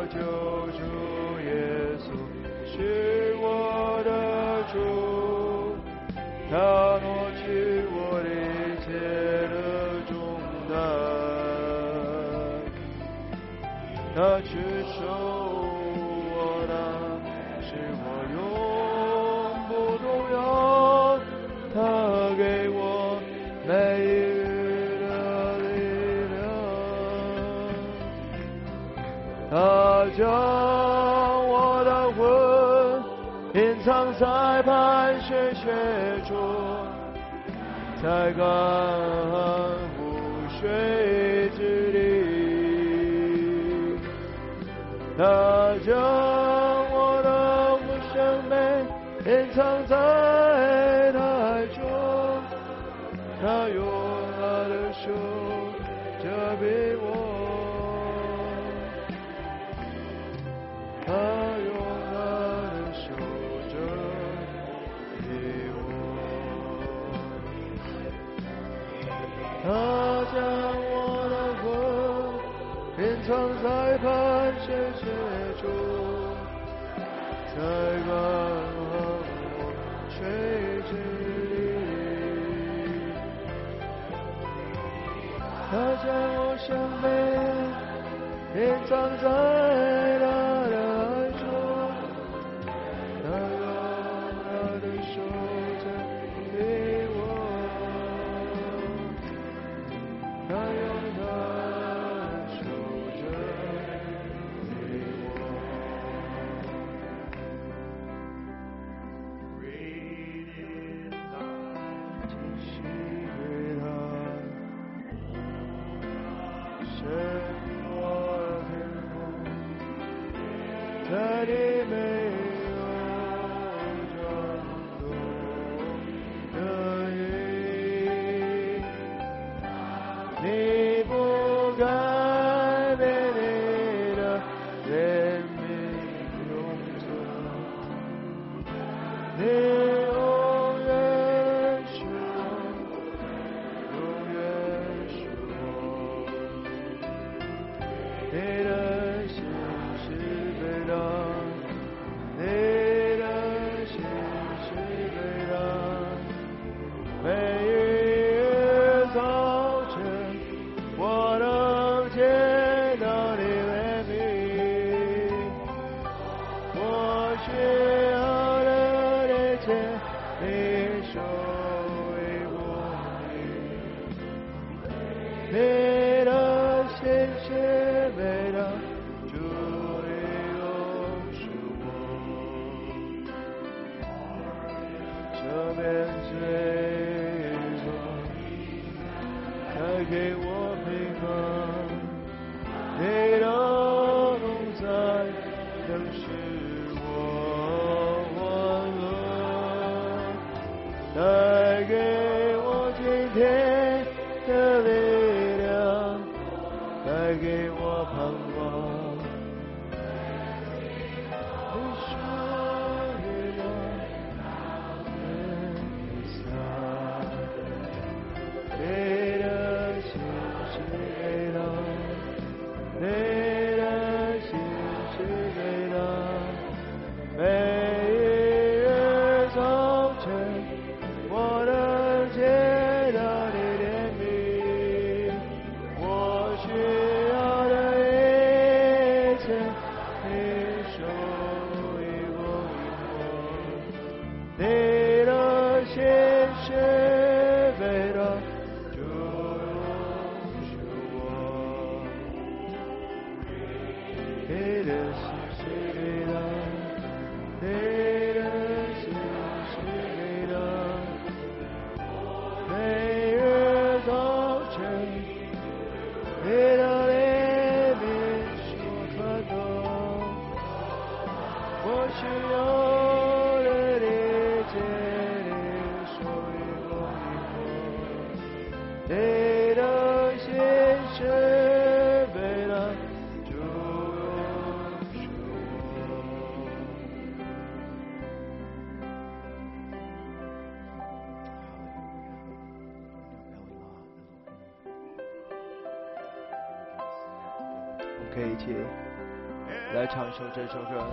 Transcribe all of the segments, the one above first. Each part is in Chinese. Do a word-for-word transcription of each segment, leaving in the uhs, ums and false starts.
我救主耶稣是我的主，他挪去我一切的重担，他去受我的，使我永不动摇，他给我每一日的力量，他将我的魂隐藏在磐石穴中，在干湖水之地，他将我的生命隐藏在海中，他用他的手遮蔽我，他用他的手遮蔽我，他将我的魂隐藏在磐石穴中，在干湖水之地，他将我生命隐藏在他的爱中，他用他的手遮蔽我，他用他的手遮蔽我。继续为他生活天空，在你没有转动的意，你不改变你的怜悯永存，你永远是我，永远是我，你的心是伟大，你的心是伟大，每一日早晨我能见到你怜悯，我需要的一切你手为我你，你的心是伟大，主你永是我，这边罪恶带给我平安，你的同在能使我欢乐，带给我今天的力量，带给我盼望。你说你的美善，你的心是伟大，你的心是伟大，每一日早晨我能见到你怜悯，我需要的一切你手与我与我，你的心是伟大，就是我，你的心是伟大，你的心是伟大，每日早晨你的怜悯使我感动，我需要的理解你手与我与我，你的心是伟大，主永是我。我们可以一起来唱一首这首歌。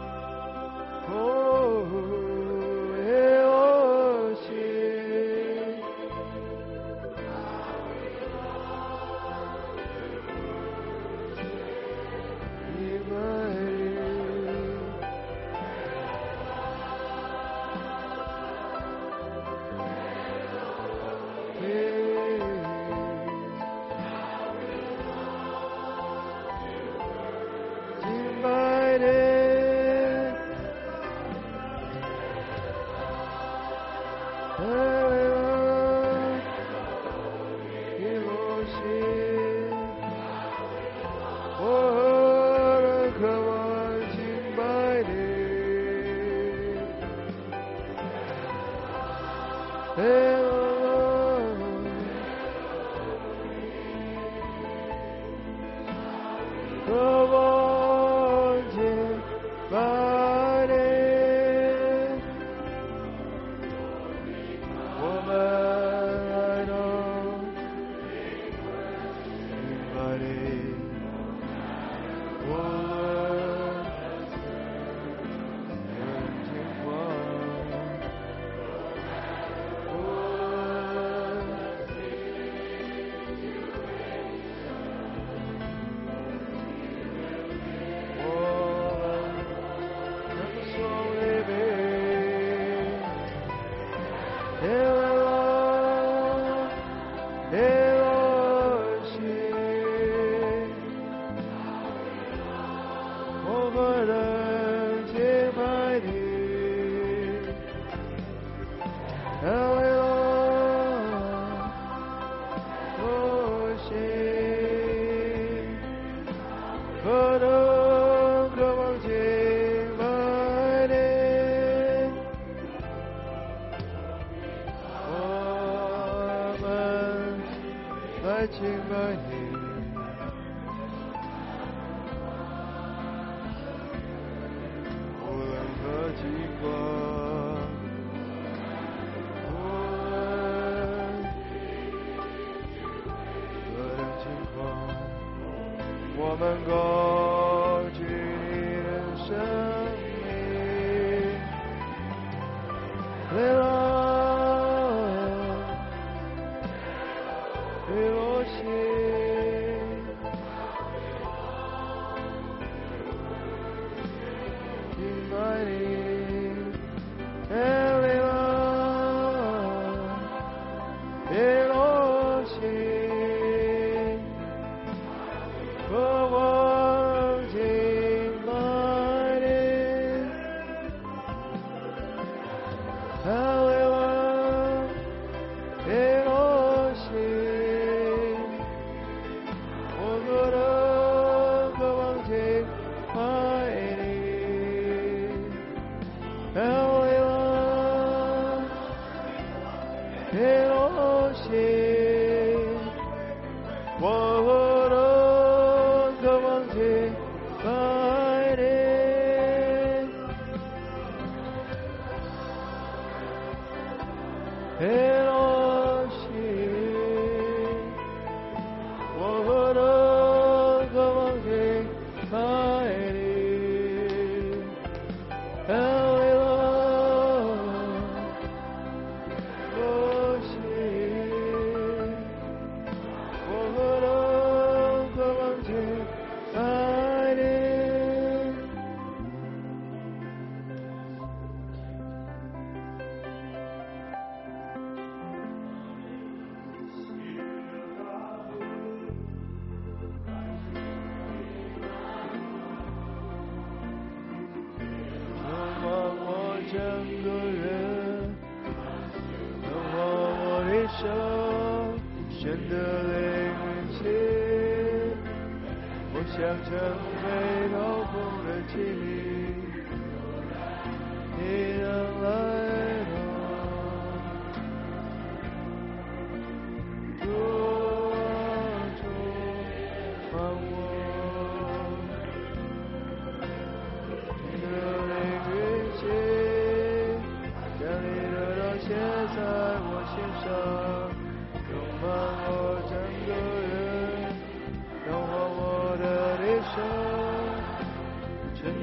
哦，为我心，因为敬拜你，无论何情况，无论何种情况，我们高举你的生命，为了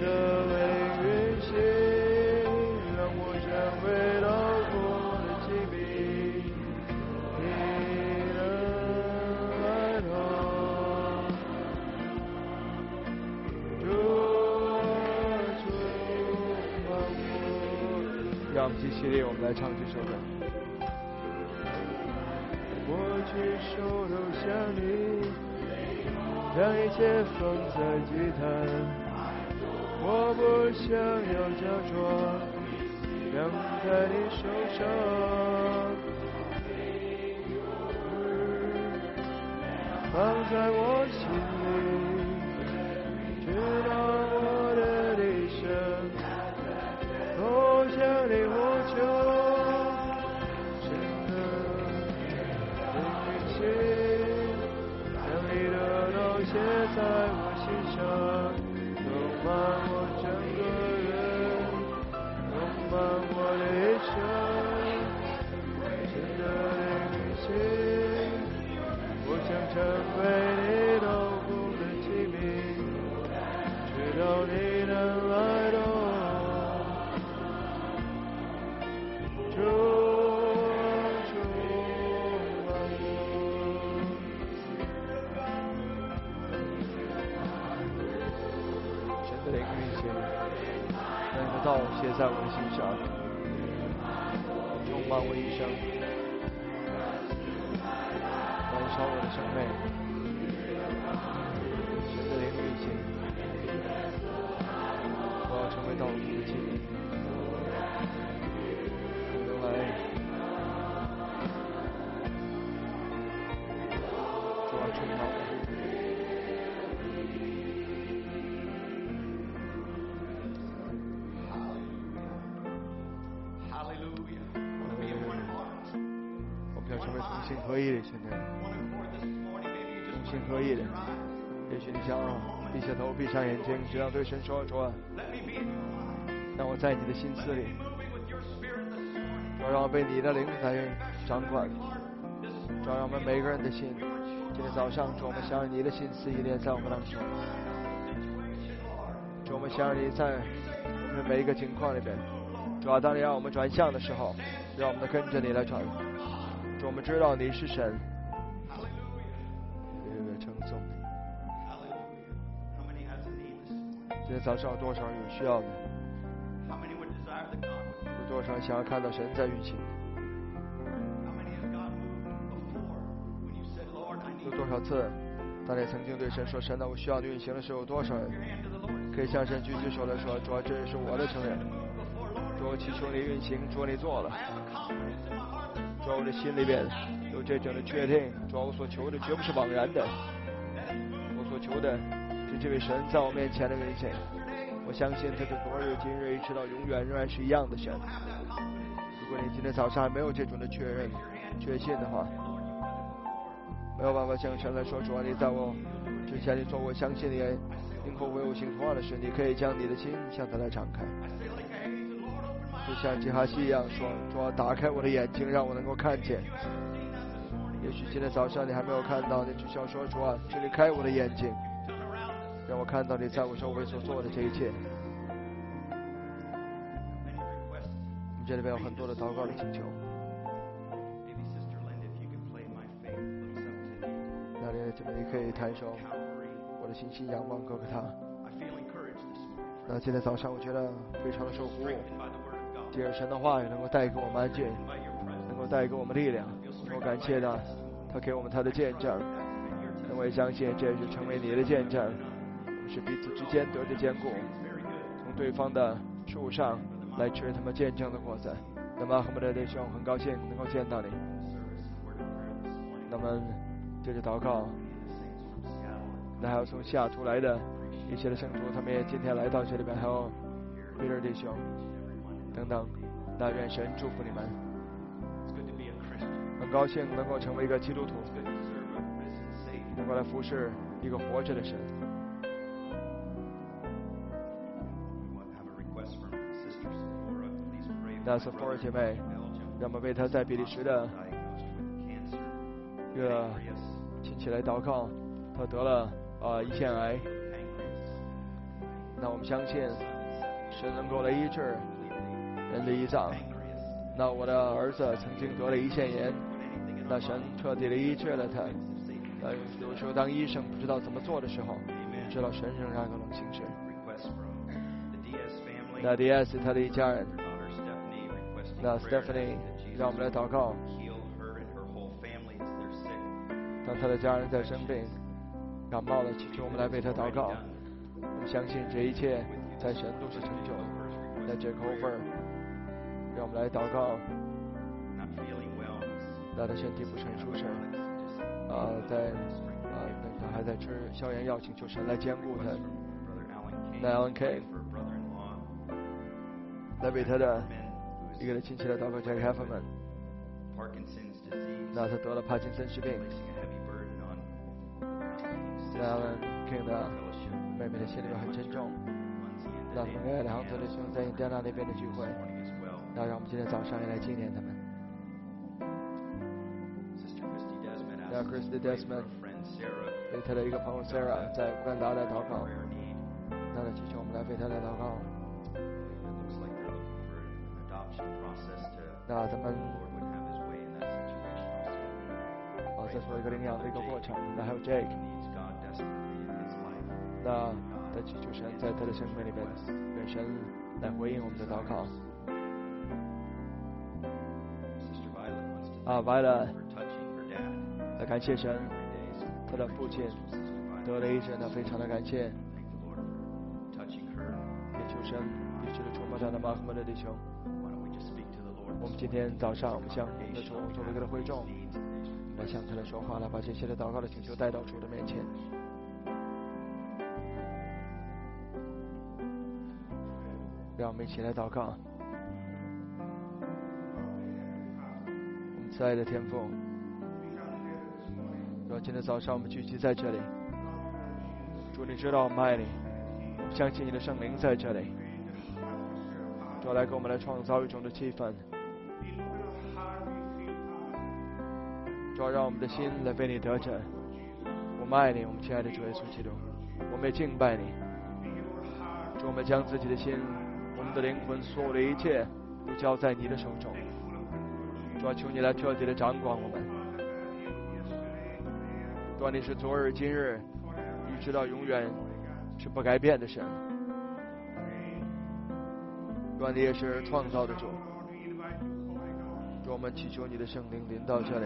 的灵运行，让我成为劳苦的器皿，你的爱头，主主帮我。让我们继续列，我们来唱这首歌。我举手投向你，让一切放在祭坛。我不想要假装，让在你手上。放在我心里，直到我的一生。我向你呼求，神的灵运行，让你的道写在我心上，充满我整个人，充满我的一生。神的灵运行，我想成为你劳苦的器皿，直到你能来到。主主帮我，神的灵运行，让你的道写在我的心上，充满我一生，燃烧我的生命。神的灵运行，我要成为道路的器皿。主啊，充满我。我们想成为同心合一的现在，同心合一的。也许你想闭下头，闭上眼睛，只要对神说：主啊，让我在你的心思里。主让我被你的灵来掌管，主让我们每个人的心，今天早上主我们想让你的心思意念在我们当中，主我们想让你在我们每一个情况里边，主要当你让我们转向的时候，让我们跟着你来转，主我们知道你是神，称颂你。今天早上有多少人有需要的？有多少人想要看到神在运行？有多少次当你曾经对神说神啊我需要你运行的时候，有多少人可以向神举起手来说主啊这也是我的承认，主我祈求你运行，主你做了，主我的心里边有这种的确定，主我所求的绝不是枉然的，我所求的是这位神在我面前的运行，我相信他是昨日今日一直到永远仍然是一样的神。如果你今天早上还没有这种的确认确信的话，没有办法向神来说主啊你在我之前你说我相信你因果为我行同样的事，你可以将你的心向他来敞开，就像基哈西一样说主啊打开我的眼睛让我能够看见。也许今天早上你还没有看到，你只需要说主啊请你开我的眼睛，让我看到你在我周围所做的这一切。我们这里边有很多的祷告的请求，那里这边你可以弹一首我的信心仰望哥哥他。那今天早上我觉得非常的受鼓舞，借着神的话语能够带给我们安静，能够带给我们力量，我感谢他，他给我们他的见证，那我也相信这是成为你的见证，是彼此之间得着坚固，从对方的树上来吃他们见证的果子。那么我们的弟兄很高兴能够见到你，那么接着祷告，那还有从西雅图来的一些的圣徒，他们也今天来到这里边，还有彼得弟兄等等，那愿神祝福你们。很高兴能够成为一个基督徒，能够来服侍一个活着的神。那是福尔姐妹，让我们为她在比利时的一个亲戚来祷告，她得了呃胰腺癌。 那我们相信神能够来医治人的胰脏。那我的儿子曾经得了胰腺炎，那神彻底的医治了他。那有时候当医生不知道怎么做的时候，我知道神仍然可能行事。那 D S 他的一家人，那 Stephanie 让我们来祷告，当他的家人在生病感冒了，祈求我们来为他祷告。我们相信这一切在神都是成就。那 Jack Over 让我们来祷告，那他身体不是很舒适，啊、呃，在啊、呃，他还在吃消炎药，请求神来兼顾他。那 Alan K 来为他的一个亲戚来祷告 Jack Hefferman， 那他得了帕金森氏病。那 Alan King 的妹妹的心里边很沉重。那我们跟两个的兄弟在印第安纳那边的聚会，那让我们今天早上也来纪念他们。那 Christy Desmond 为他的一个朋友 Sarah 在乌干达的祷告，那他祈求我们来为他的祷告。那他们哦，在做一个领养的一个过程。那还有 Jake， 那在祈求神在他的生命里面，愿神来回应我们的祷告。啊 ，Violet， 来感谢神，他的父亲得了医治，那非常的感谢。也求神一直的触摸他的马克们的弟兄。我们今天早上，我们向我们的主作为一个会众，来向他来说话，来把这些的祷告的请求带到主的面前。让我们一起来祷告。我们慈爱的天父，主，今天早上我们聚集在这里，主，你知道我们爱你，我们相信你的圣灵在这里，主，来给我们来创造一种的气氛，主，让我们的心来被你得着。我们爱你，我们亲爱的主耶稣基督，我们也敬拜你。主，我们将自己的心、我们的灵魂、所有的一切都交在你的手中。主，求你来彻底的掌管我们。主，你是昨日今日一直到永远是不改变的神。主，你也是创造的主。主，我们祈求你的圣灵临到这里。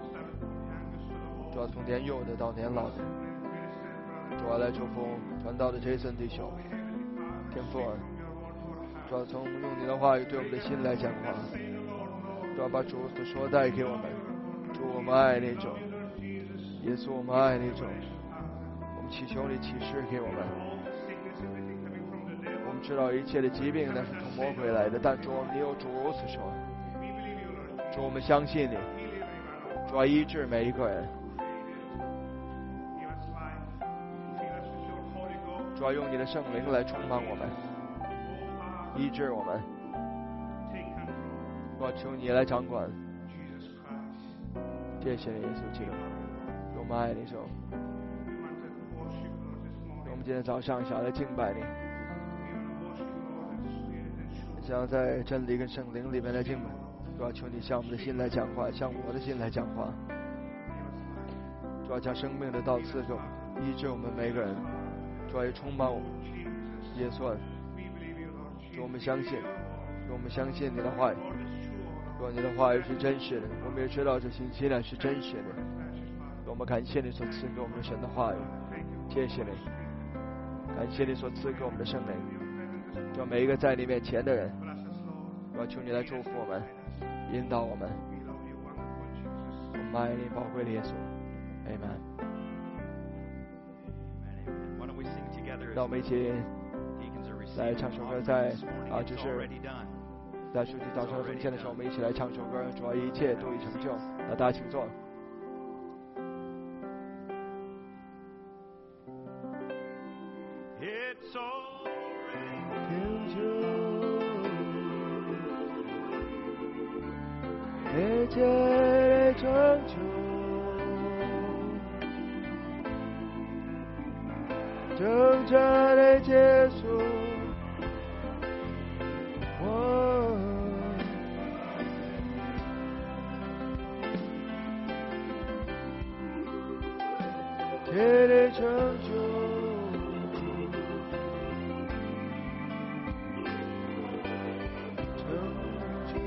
主，从年幼的到年老的，主，来祝福传道的 Jason 弟兄。天父，主，从用你的话语对我们的心来讲话，主，把主所说带给我们。主，我们爱你主，耶稣，我们爱你主，我们祈求你启示给我们。我们知道一切的疾病那是从魔鬼来的，但主，你有主如此说。主，我们相信你，主，医治每一个人。主，用你的圣灵来充满我们，医治我们。主，求你来掌管。谢谢你，耶稣基督，我们爱你主。我们今天早上想来敬拜你，想要在真理跟圣灵里面来敬拜。主，求你向我们的心来讲话，向我的心来讲话。主，将生命的道赐给我们，医治我们每个人。主，也充满我们，耶稣，主，我们相信，主，我们相信你的话语，主，你的话语是真实的，我们也知道这信息呢是真实的。我们感谢你所赐给我们的神的话语，谢谢你，感谢你所赐给我们的圣灵。主，每一个在你面前的人，主，求你来祝福我们，引导我们。我们爱你宝贵的耶稣 ，Amen。让我们一起来唱首歌，在啊，就是在书记早上奉献的时候，我们一起来唱首歌，主要一切都已成就。那大家请坐。一切成就。挣扎的结束， 切的成就，成就。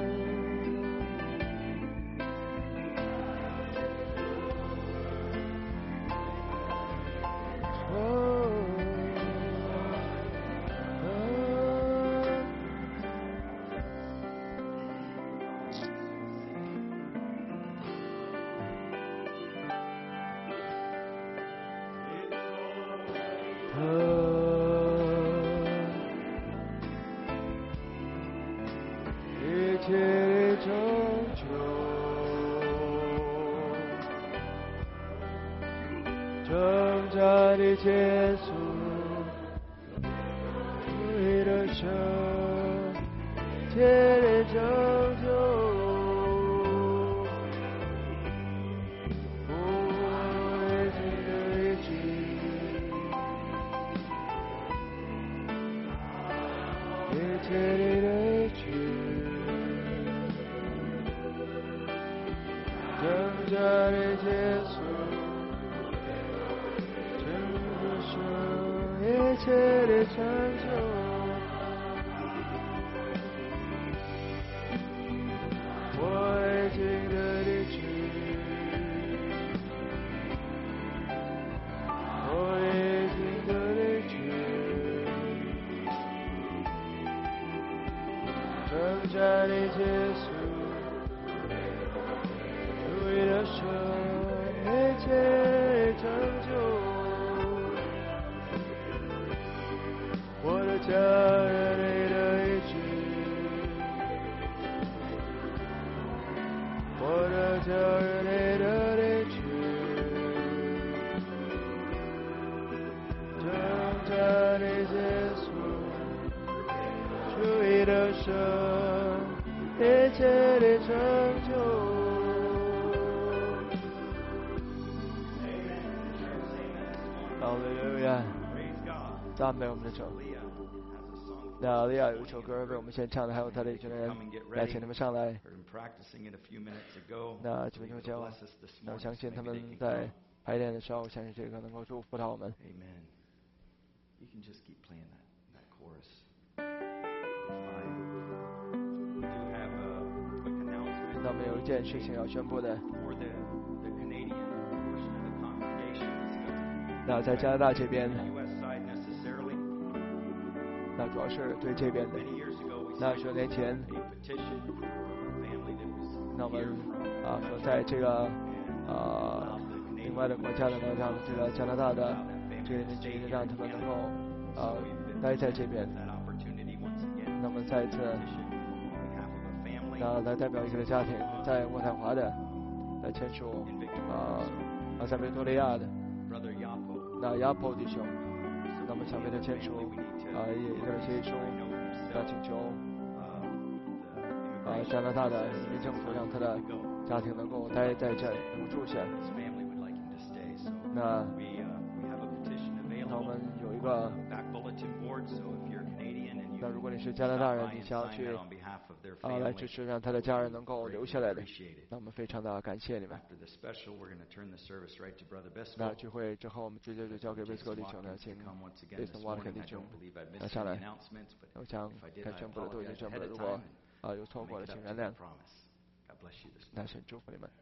一切的成就，挣扎的结束，为了生，一切的成就，不为情的离去，一切的离去。挣扎的结束，真的是一切的成就，我已经的离去，我已经的离去，挣扎的结束。为了生一切成就，我的家人你的意志，我的家人你的意志，挣扎的结束，为了生一切的成就。哈利路亚，赞美我们的主。那利亚有一首歌为我们献唱的，还有他的一群人，来，请你们上来。那几分钟前，那我相信他们在排练的时候，我相信这个能够祝福到我们。那我们有一件事情要宣布的。那在加拿大这边，那主要是对这边的。那十年前，那我们啊说在这个啊另外的国家的呢，让这个加拿大的这个人群让他们能够啊待在这边。那么再一次，那来代表一个家庭在渥太华的来签署啊阿塞梅多利亚的。那亚波弟兄，那么想为他签署啊一个协议书，那请求啊加拿大的移民政府让他的家庭能够待在这里，能够住下。那那我们有一个，那如果你是加拿大人，你想要去啊来支持让他的家人能够留下来的，那我们非常的感谢你们。那聚会之后，我们直接就交给威斯哥弟兄呢，请威斯瓦肯弟兄拿上来。我想该宣布的都已经宣布了，如果啊有错过的，请原谅。那神祝福你们。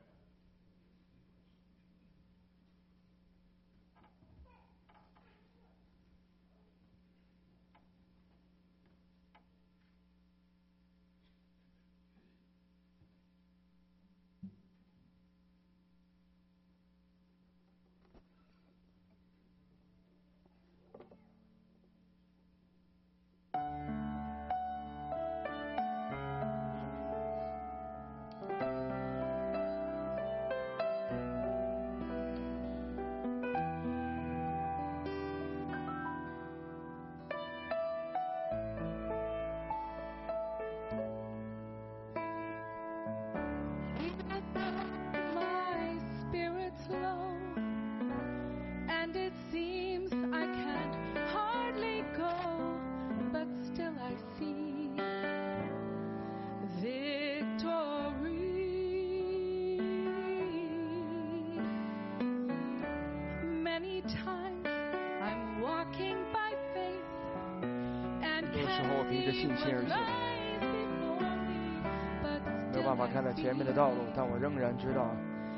时候我凭着信心而行，没有办法看到前面的道路，但我仍然知道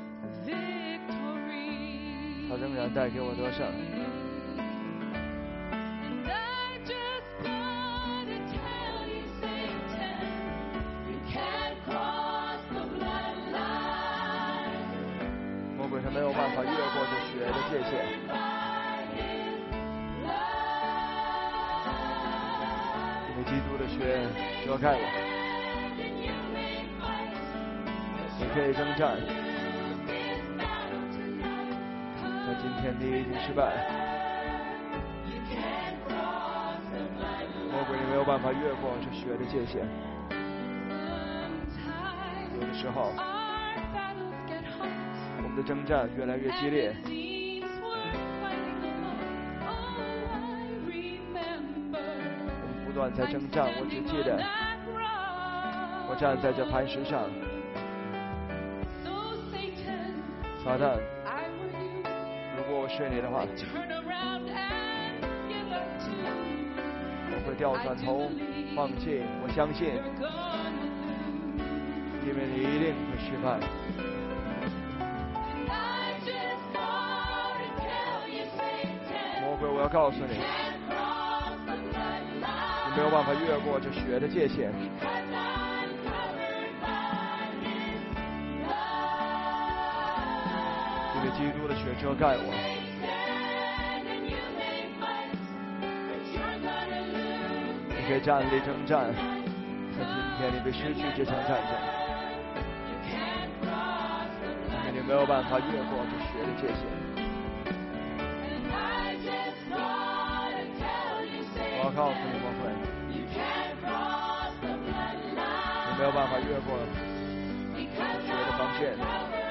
他仍然带给我得胜。魔鬼是没有办法越过这血的界限，因为基督的血遮盖我。你可以征战，但今天你已经失败。魔鬼你没有办法越过这血的界限。有的时候我们的征战越来越激烈，我们不断在征战。我只记得我站在这磐石上，撒旦，如果我是你的话，我会掉转头放弃。我相信，因为你一定会失败。魔鬼，我要告诉你，你没有办法越过这血的界限。因为基督的血遮盖我。你可以站立征战，但今天你被失去这场战争，因为你没有办法越过这血的界限。我要告诉你，魔鬼，你没有办法越过这血的防线。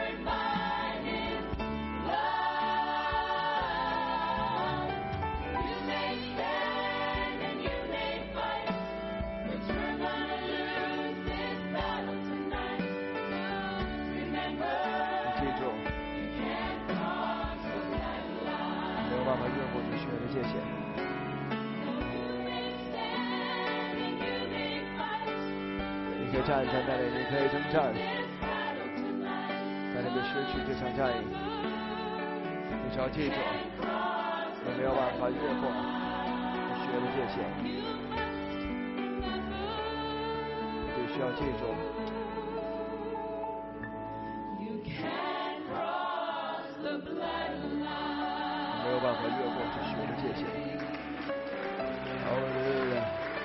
界限，你可以站在那里，你可以征战，但你被失去这场战役。你只要记住，你没有办法越过血的界限，你必须要记住。没有办法越过这血的界限。哈利路亚。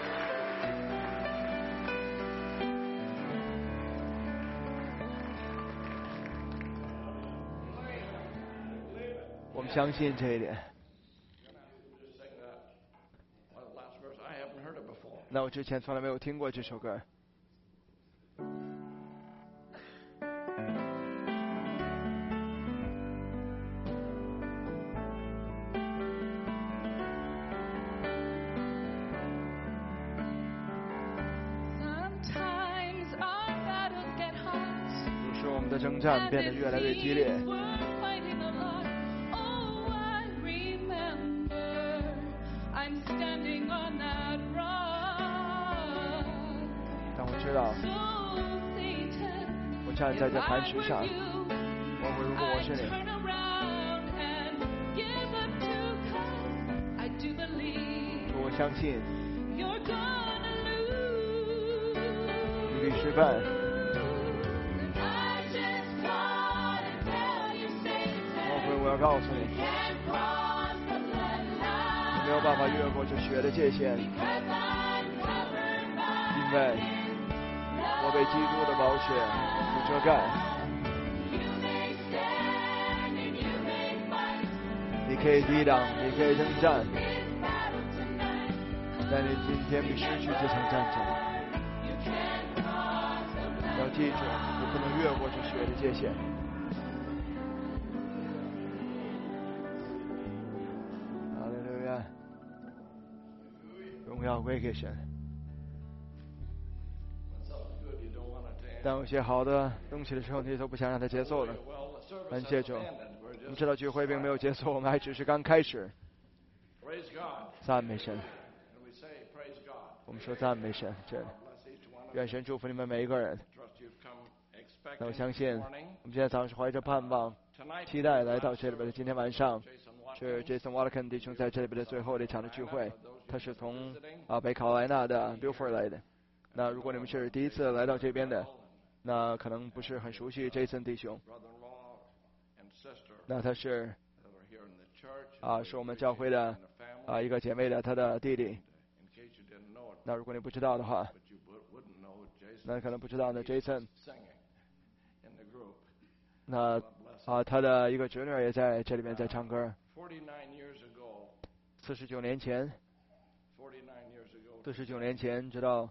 我们相信这一点。那我之前从来没有听过这首歌。征战变得越来越激烈，但我知道，我站在这磐石上，魔鬼，如果我是你，主，我相信你必失败。我要告诉你，你没有办法越过这血的界限，因为我被基督的宝血所遮盖。你可以抵挡，你可以征战，但你今天必失去这场战争。要记住，你不能越过这血的界限。荣耀归给神。当有些好的东西的时候，你都不想让它结束了。感谢主，我们知道聚会并没有结束，我们还只是刚开始。赞美神。我我们说赞美神，这愿神祝福你们每一个人。那我相信，我们今天早上是怀着盼望、期待来到这里边的。今天晚上是 Jason Watkin 弟兄在这里边的最后的一场的聚会，他是从啊北卡罗来纳的 Beaufort 来的。那如果你们是第一次来到这边的，那可能不是很熟悉 Jason 弟兄。那他是啊，是我们教会的啊一个姐妹的她的弟弟。那如果你不知道的话，那可能不知道呢 Jason。那啊，他的一个侄女也在这里面在唱歌。四十九年前，四十九年前，知道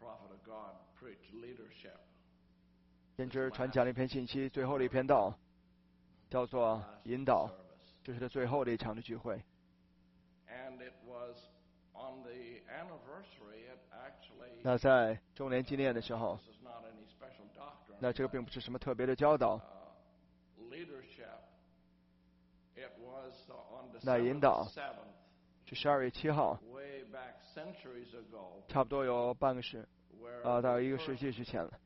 先知传讲了一篇信息，最后的一篇道，叫做引导，这是他最后的一场的聚会。那在周年纪念的时候，那这个并不是什么特别的教导。那引导是十二月七号，差不多有半个世啊，大概一个世纪之前了。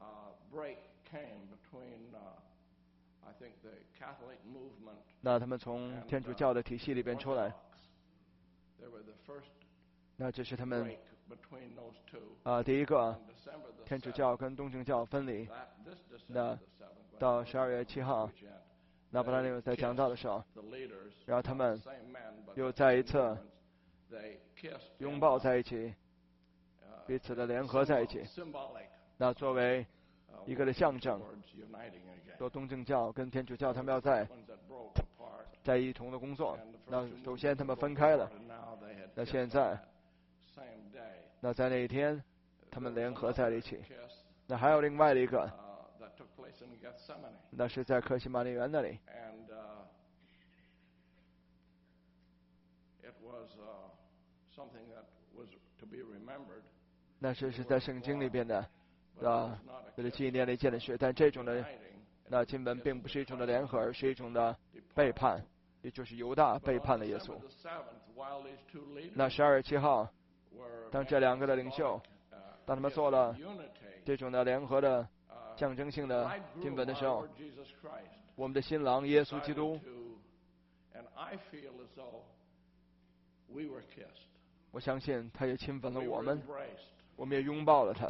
那他们从天主教的体系里边出来，那这是他们啊第一个天主教跟东正教分离。那到十二月七号，那布拉内在讲道的时候，然后他们又再一次拥抱在一起，彼此的联合在一起。那作为一个的象征，说东正教跟天主教他们要在在一同的工作。那首先他们分开了，那现在，那在那一天他们联合在了一起。那还有另外的一个，那是在克西马尼园那里。那是是在圣经里边的啊，这是纪念的一件的事。但这种的那经文并不是一种的联合，而是一种的背叛，也就是犹大背叛了耶稣。那十二月七号，当这两个的领袖，当他们做了这种的联合的象征性的经文的时候，我们的新郎耶稣基督，我相信他也亲吻了我们，我们也拥抱了他。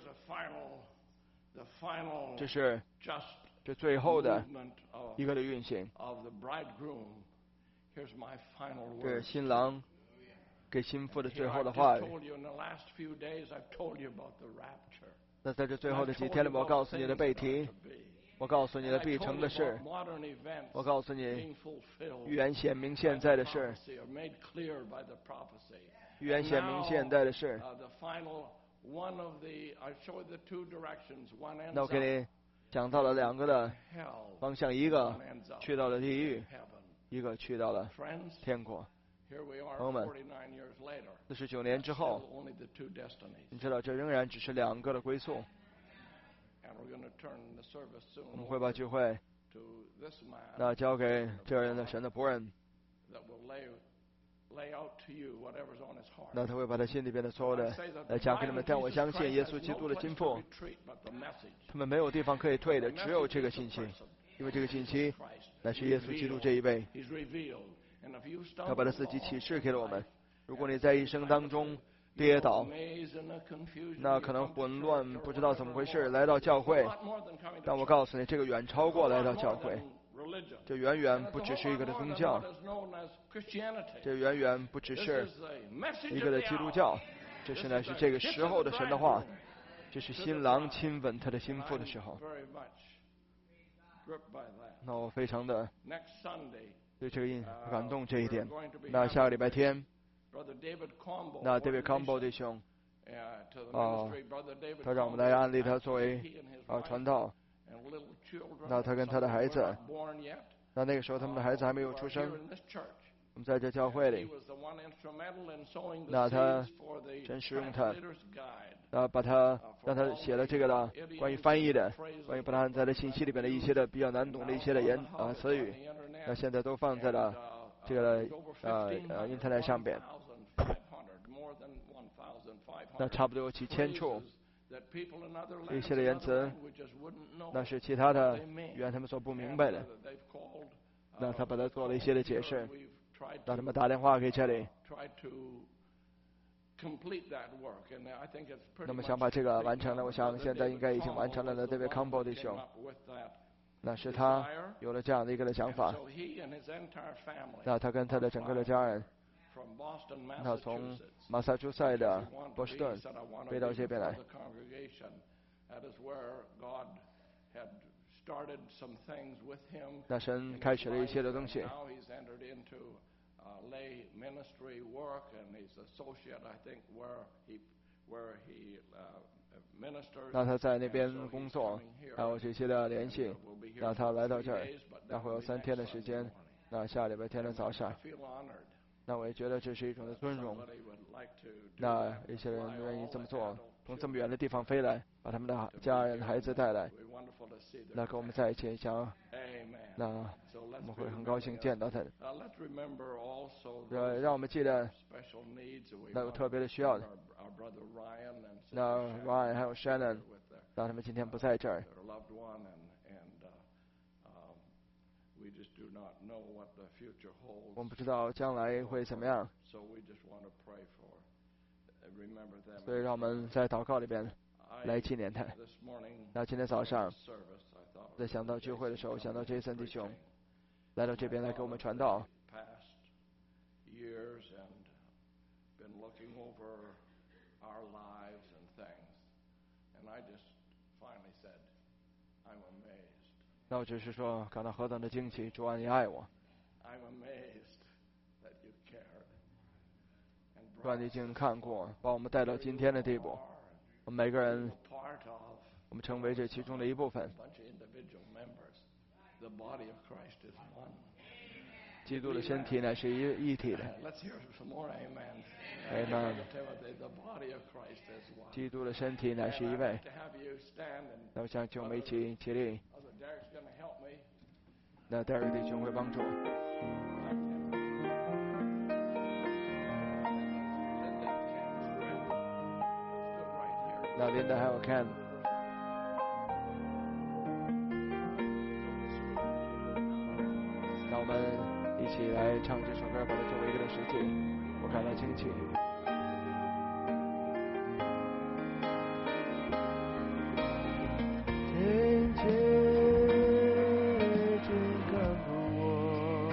这是这最后的一个的运行。这是新郎给新妇的最后的话语。那在这最后的几天里，我告诉你的背题，我告诉你的必成的事，我告诉你预言显明现在的事，预言显明现在的事。那我给你讲到了两个的方向，一个去到了地狱，一个去到了天国。朋友们，四十九年之后，你知道这仍然只是两个的归宿。我们会把聚会那交给这人的神的仆人，那他会把他心里边的所有的来讲给你们。但我相信耶稣基督的心腹，他们没有地方可以退的，只有这个信息，因为这个信息乃是耶稣基督这一位。他把他自己启示给了我们。如果你在一生当中跌倒，那可能混乱，不知道怎么回事来到教会，但我告诉你，这个远超过来到教会，这远远不只是一个的宗教，这远远不只是一个的基督教，这是乃是这个时候的神的话，这是新郎亲吻他的心腹的时候。那我非常的对这个印感动这一点。那下个礼拜天，那 David Campbell 弟兄啊，他让我们来安利他作为啊传道。那他跟他的孩子，那那个时候他们的孩子还没有出生。我们在这教会里，那他真使用他，啊，把他让他写了这个的关于翻译的，关于布拉汉在的信息里边的一些的比较难懂的一些的言啊词语，那现在都放在了这个呃呃 internet 上边。 那差不多有几千处一些的言辞，那是其他的语言他们所不明白的。那他把它做了一些的解释，让他们打电话给这里。那么想把这个完成了，我想现在应该已经完成了的这位康波弟兄，那是他有了这样的一个的想法。那他跟他的整个的家人，他从马萨诸塞的波士顿飞到这边来。那神开始了一些的东西。 lay ministry work, and he's associate, I think, where he where he ministers. 那他在那边工作，还有这些的联系。那他来到这儿，那会有三天的时间。那下礼拜天的早上，那我也觉得这是一种的尊荣。那一些人愿意这么做，从这么远的地方飞来，把他们的家人、孩子带来，那跟我们在一起想，那我们会很高兴见到他。呃，让我们记得那有特别的需要的。那 Ryan 还有 Shannon， 那他们今天不在这儿。我们不知道将来会怎么样，所以让我们在祷告里边来纪念他。那今天早上在想到聚会的时候，想到Jason弟兄来到这边来给我们传道。那我只是说，感到何等的惊奇，主啊，你爱我。主啊，你已经看过，把我们带到今天的地步。我们每个人，我们成为这其中的一部分。基督的身体乃是一一体的。Amen。基督的身体乃是一位。那我想请我们一起起立。那第二个弟兄会帮助我。那Linda还有 Ken。那我们一起来唱这首歌，把它作为一个的实际，我感到惊奇。天天真看顾我，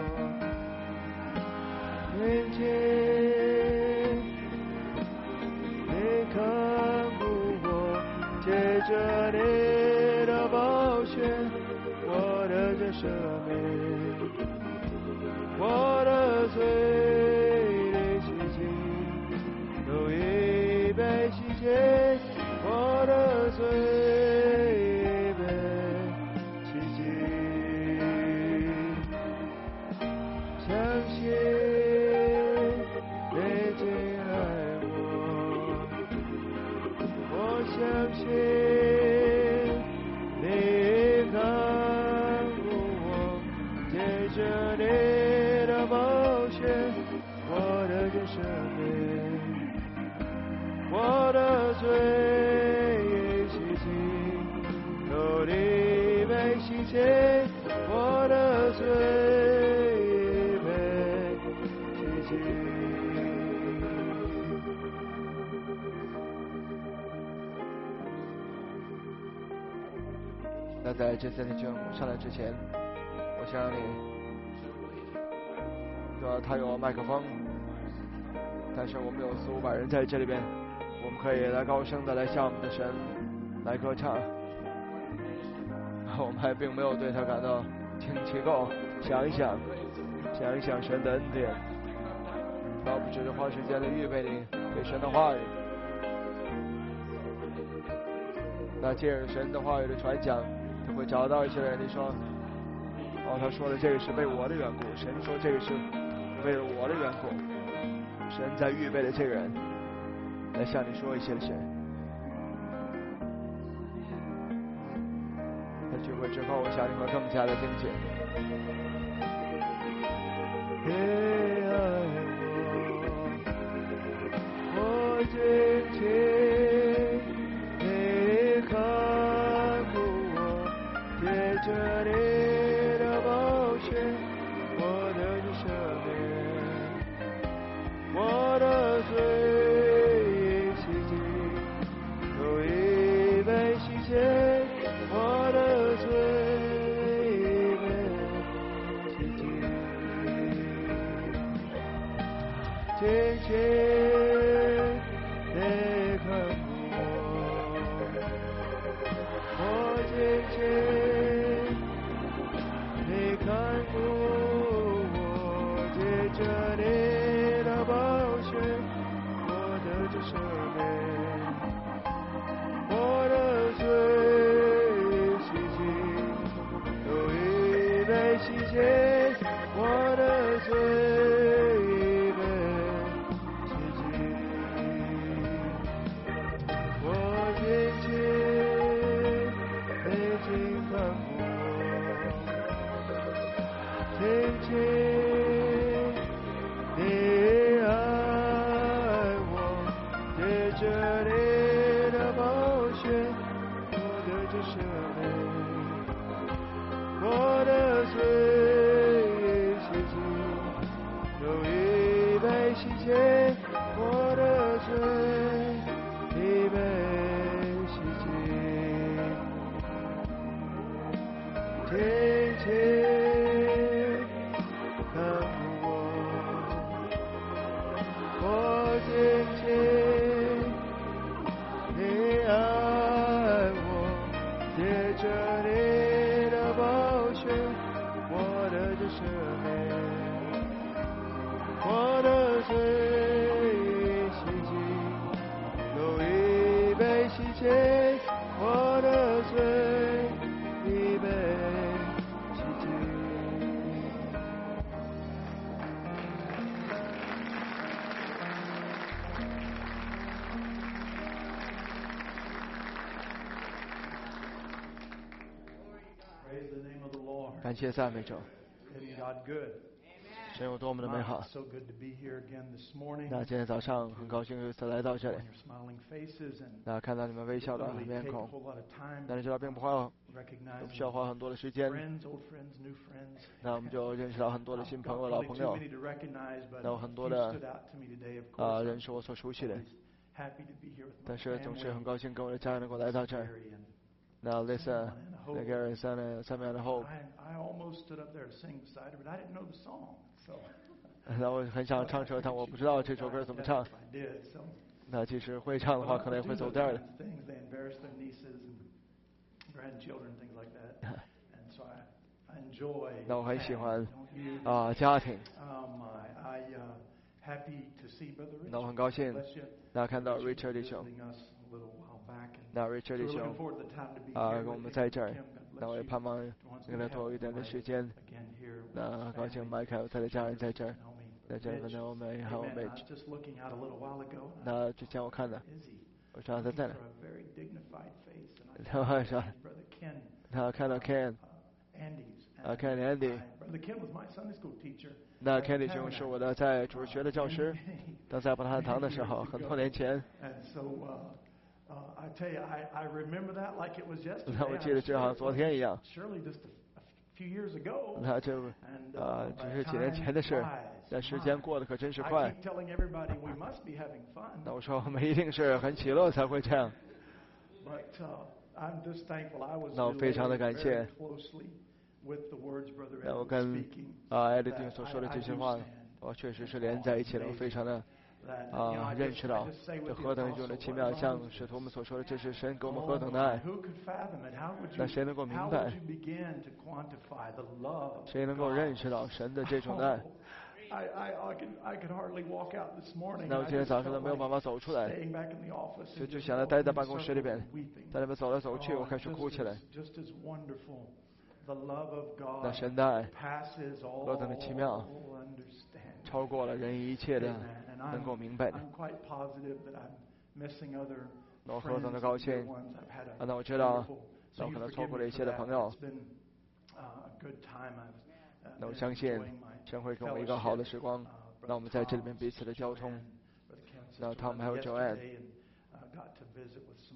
天天你看顾我，借着你的宝血，我的这生命。我的罪的洗净，都已被洗净。我的罪已被洗净。相信你进来我，我相信你看顾我，借着你。我的这生命，我的罪已洗净，都已被洗净，我的罪已被洗净。那在这三天上来之前，我想让你。说他有麦克风，但是我们有四五百人在这里边，我们可以来高声的来向我们的神来歌唱。我们还并没有对他感到惊奇够，想一想，想一想神的恩典，那我们只是花时间的预备你给神的话语。那借着神的话语的传讲，就会找到一些人，你说，哦，他说的这个是为我的缘故，神说这个是。为了我的缘故，神在预备的这个人来向你说一些事。在聚会之后，我想你会更加的精进。别爱我，我紧紧这里的宝血，我的赦免，我的罪洗净，有一杯洗洁，我的罪被洗净，轻轻地看顾我，我轻轻地看顾我，借着你的宝血，我得着赦免，我的罪洗净，有一杯洗洁，我的罪被洗净，我轻轻地轻看我，轻轻地爱我，借着你的宝血，我得着赦免，我的罪洗净，有一杯洗洁，我的罪已被洗净，轻轻看顾我，我轻轻你爱我，借着你的宝血，我的这赦免，我的罪洗净，有一杯洗洁，我的罪已被洗净。 Praise the name of the Lord. 感谢赞美主， Isn't God good? 神有多么的美 My, 好 it's。so good to be here again this morning. 那今天早上很高兴又一次来到这里 On，your smiling faces and 那看到你们微笑 don't 的 really 面 take a 孔， whole lot of time 那你知道并不花 recognizing 不需要花很多的时间， friends, old friends, new friends. 那我们就认识到很多的新 I've 朋 got 友、老 probably 朋 too 友 many to recognize, but 那有 a 很 few 多的 stood out to me today. Of 啊 course, 人 I'm 是我所熟悉的， always happy to be here with 但 my 是总是 family 很高兴跟我的家人能够来到这儿。 Gary and 那 Lisa、那 Gary 三的三面的后， I, I almost stood up there to sing beside her, but I didn't know the song. So 那我很想唱这，但我不知道这首歌怎么唱。 If I did, so 那即使会唱的话，可能也会走调的。 things they embarrass their nieces and grandchildren, things like that. And so I, I enjoy. 那我很喜欢 family, don't you? 啊家庭。 Um, I, I uh, happy to see Brother Richard. 那我很高兴 Bless you. 那看到 Richard Richard 弟兄， visiting us a little while back. And 那 so Richard we're 弟兄 looking forward to the time to be 啊 here 跟我 with 们 you. 在这儿 Kim, God， 那我 bless 也 you. 盼望 Once 跟 we 他多 have 一点的 my- 时间。 again here with 那高兴 family, 麦凯和他的家人在这儿， Naomi, 在这儿和 Mitch. 我们还有 Amen. I Mitch。 was just looking out a little while ago. and I 那之前我看的， Is he? 我知道他 Looking 在 for 哪。 a very dignified face, and I 然后说 found his brother Ken, 他看到 Ken， uh, Andy's. 啊 And Ken Andy， my brother Ken was my Sunday school teacher. 那 at Ken the 弟兄是 Tabernacle. 我的在主日学的教师， And 当在伯特汉堂的时候，很多年前。 And so, uh, uh, I tell you, I, I remember that like it was yesterday. 那我记得就好像昨天一样。 Surely just a, a few years ago. 那这 And 啊 uh, 只是几年前的事，但时间过得可真是 I 快。 keep telling everybody we must be having fun. 那我说我们一定是很喜乐才会这样。 But uh, I'm just thankful I was 那我非常的 related 感谢。 very closely with the words Brother 那我 Ed was 跟 speaking. 啊艾利弟兄 that 所说的 I- 这 I 些 do 话 stand， 我确实是连在一起的，我非常的 that, you know, 啊 I 认 just- 识到 I just say 这 with the 何等一种的 apostle, 奇 what 妙， love 像 is. 使徒们所说的，这是神给我们 Oh 何等的 my, 爱。 who could fathom it? How would 那谁能够 you, 明 how 白 would you begin to quantify the love 谁能够 of 认 God? 识到神的这种的爱？ Oh, I, I, I, could, I could hardly walk out this morning. 那我 I 今天 just 早上都 felt 没有 like 办法走出来， staying back in the office 就 and 就 just 想着待在 walking 办 in 公室里 circles 边 and，weeping. 在那边走来走去， Oh, 我开始 just 哭起来 as-。just as wonderful. The love of 那 God 神的爱 passes all 何等的奇妙， understanding. 超过了人一切的 Amen. And 能 I'm, 够明白的。 I'm quite positive that I'm missing other 那我 friends 何等的 and 高 dear 兴 ones. I've had 啊！ a 那我知道， wonderful, 那 so 我 you 可能 forgive 错过 me 了一 for 些的 that. 朋友 It's。been uh, a good time. I've uh, 那我 been 相信 enjoying my 神会给我们一个好的时光 fellowship.， 让我们在这里面彼此的交通。那他们还有 Joanne，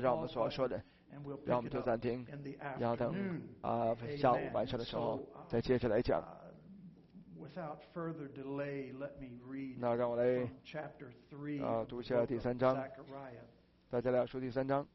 让我们所说的，让我们就暂停，然后等啊下午晚上的时候再接着来讲。那让我来啊读一下第三章，大家来说第三章。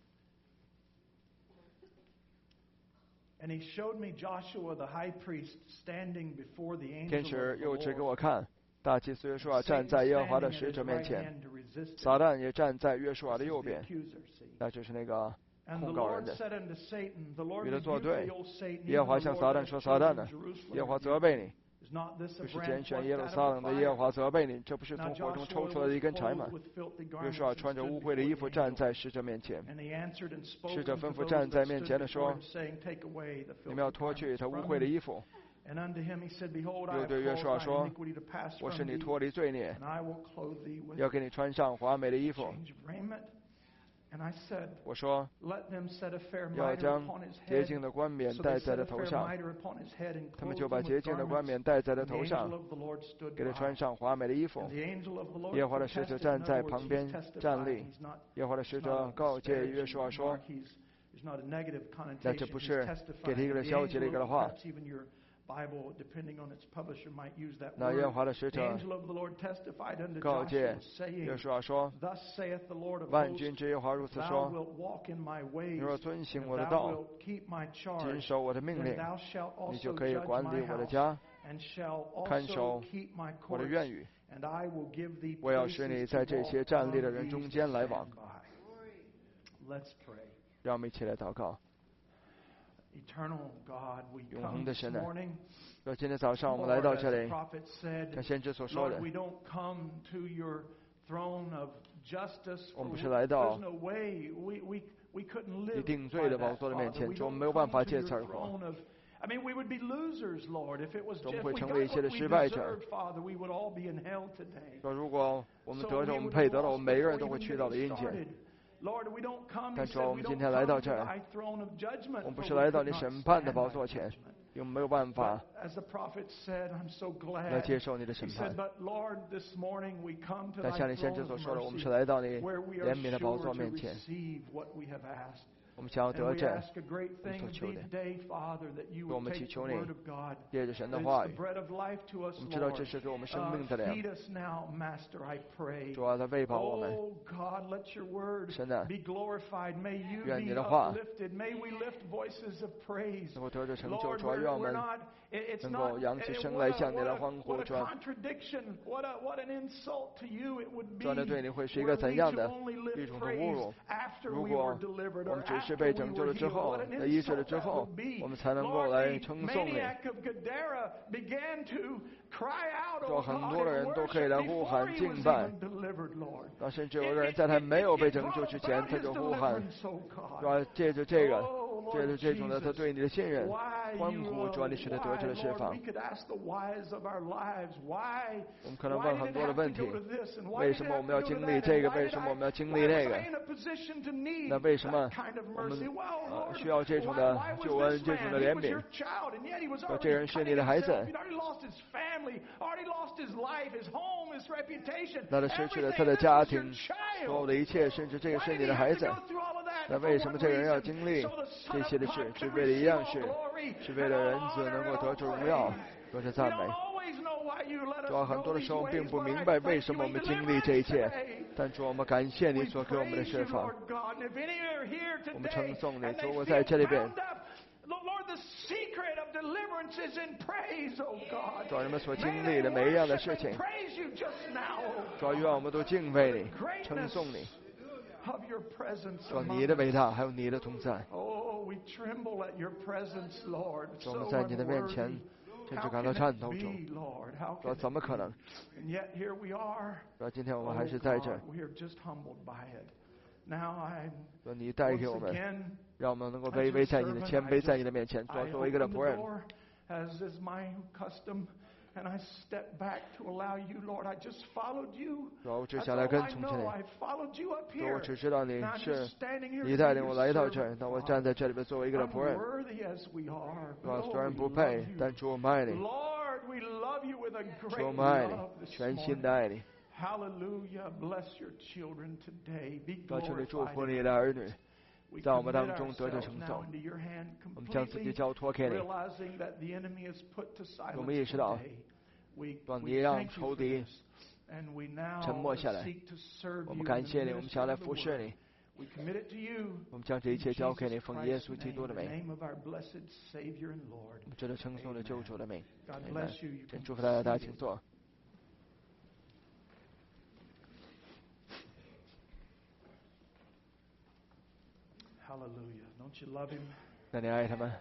天使又指给我看，大祭司约书亚站在耶和华的使者面前，撒旦也站在约书亚的右边，那就是那个控告人的，与他作对。耶和华向撒旦说：“撒旦呢？耶和华责备你。就是拣选耶路撒冷的耶和华责备你，这不是从火中抽出来的一根柴吗？”约书亚穿着污秽的衣服站在使者面前，使者吩咐站在面前的说：“你们要脱去他污秽的衣服。”又对约书亚说：“我使你脱离罪孽，要给你穿上华美的衣服。”我说：“要将洁净的冠冕戴在他头上。”他们就把洁净的冠冕戴在他头上，给他穿上华美的衣服。耶和华的使者站在旁边站立。耶和华的使者告诫约书亚说：“那这不是给他一个消极的一个话。”那耶和华的使者告诫约书亚说：“万军之耶和华如此说：你若遵行我的道，谨守我的命令，你就可以管理我的家，看守我的院宇。我要使你在这些站立的人中间来往。”让我们一起来祷告。永恒的神啊，说今天早上我们来到这里，像先知所说的，我们不是来到你定罪的宝座的面前，说我们没有办法借此而活，我们会成为一些的失败者。说如果我们得着我们配得了，我们每个人都会去到的阴间。但主，我们今天来到这儿，我们不是来到你审判的宝座前，因为没有办法来接受你的审判。但像你先知所说的，我们是来到你怜悯的宝座面前，我们想要得着你所求的，我们祈求你借着神的话语，我们知道这是给我们生命的粮。主啊，来喂饱我们。神啊，愿你的话能够得着成就。主啊，愿我们能够扬起声来向你来欢呼。主啊，主啊，那对你会是一个怎样的一种的侮辱？如果我们只是被拯救了之后，在医治了之后，我们才能够来称颂你。说很多的人都可以来呼喊敬拜，但甚至有的人在他没有被拯救之前，他就呼喊，说借着这个，借着这种的他对你的信任，欢呼，主啊，你使他得着了释放。我们可能问很多的问题，为什么我们要经历这个？为什么我们要经历那个？那为什么我们、呃、需要这种的救恩，这种的怜悯？说这人是你的孩子，那他失去了他的家庭，所有的一切，甚至这个是你的孩子。那为什么这个人要经历这些的事？是为了一样事，是为了人子能够得着荣耀，得着赞美。主要很多的时候并不明白为什么我们经历这一切，但主，我们感谢你所给我们的释放，我们称颂你。主，我在这里边，主，人们所经历的每一样的事情，主，愿我们都敬畏你，称颂你。主，你的伟大，还有你的同在。主，我们在你的面前甚至感到颤抖中。主，怎么可能？主，今天我们还是在这儿。主，你带给我们，让我们能够卑微在你的谦卑在你的面前，做作为一个的仆人。And I stepped back to allow you, Lord. I just followed you. 我只想来跟从这里。我只知道你是你带领我来到这儿，那我站在这里边作为一个的仆人。我虽然不配，但主我们爱你。主我们爱你，全心的爱你。求求你祝福你的儿女，在我们当中得着成就。我们将自己交托给你。我们意识到，让你让仇敌沉默下来。我们感谢你，我们想来服侍你。我们将这一切交给你，奉耶稣基督的名。我们值得称颂的救主的名。真祝福大家，大家请坐。 Hallelujah. Don't you love him? 那你爱他吗？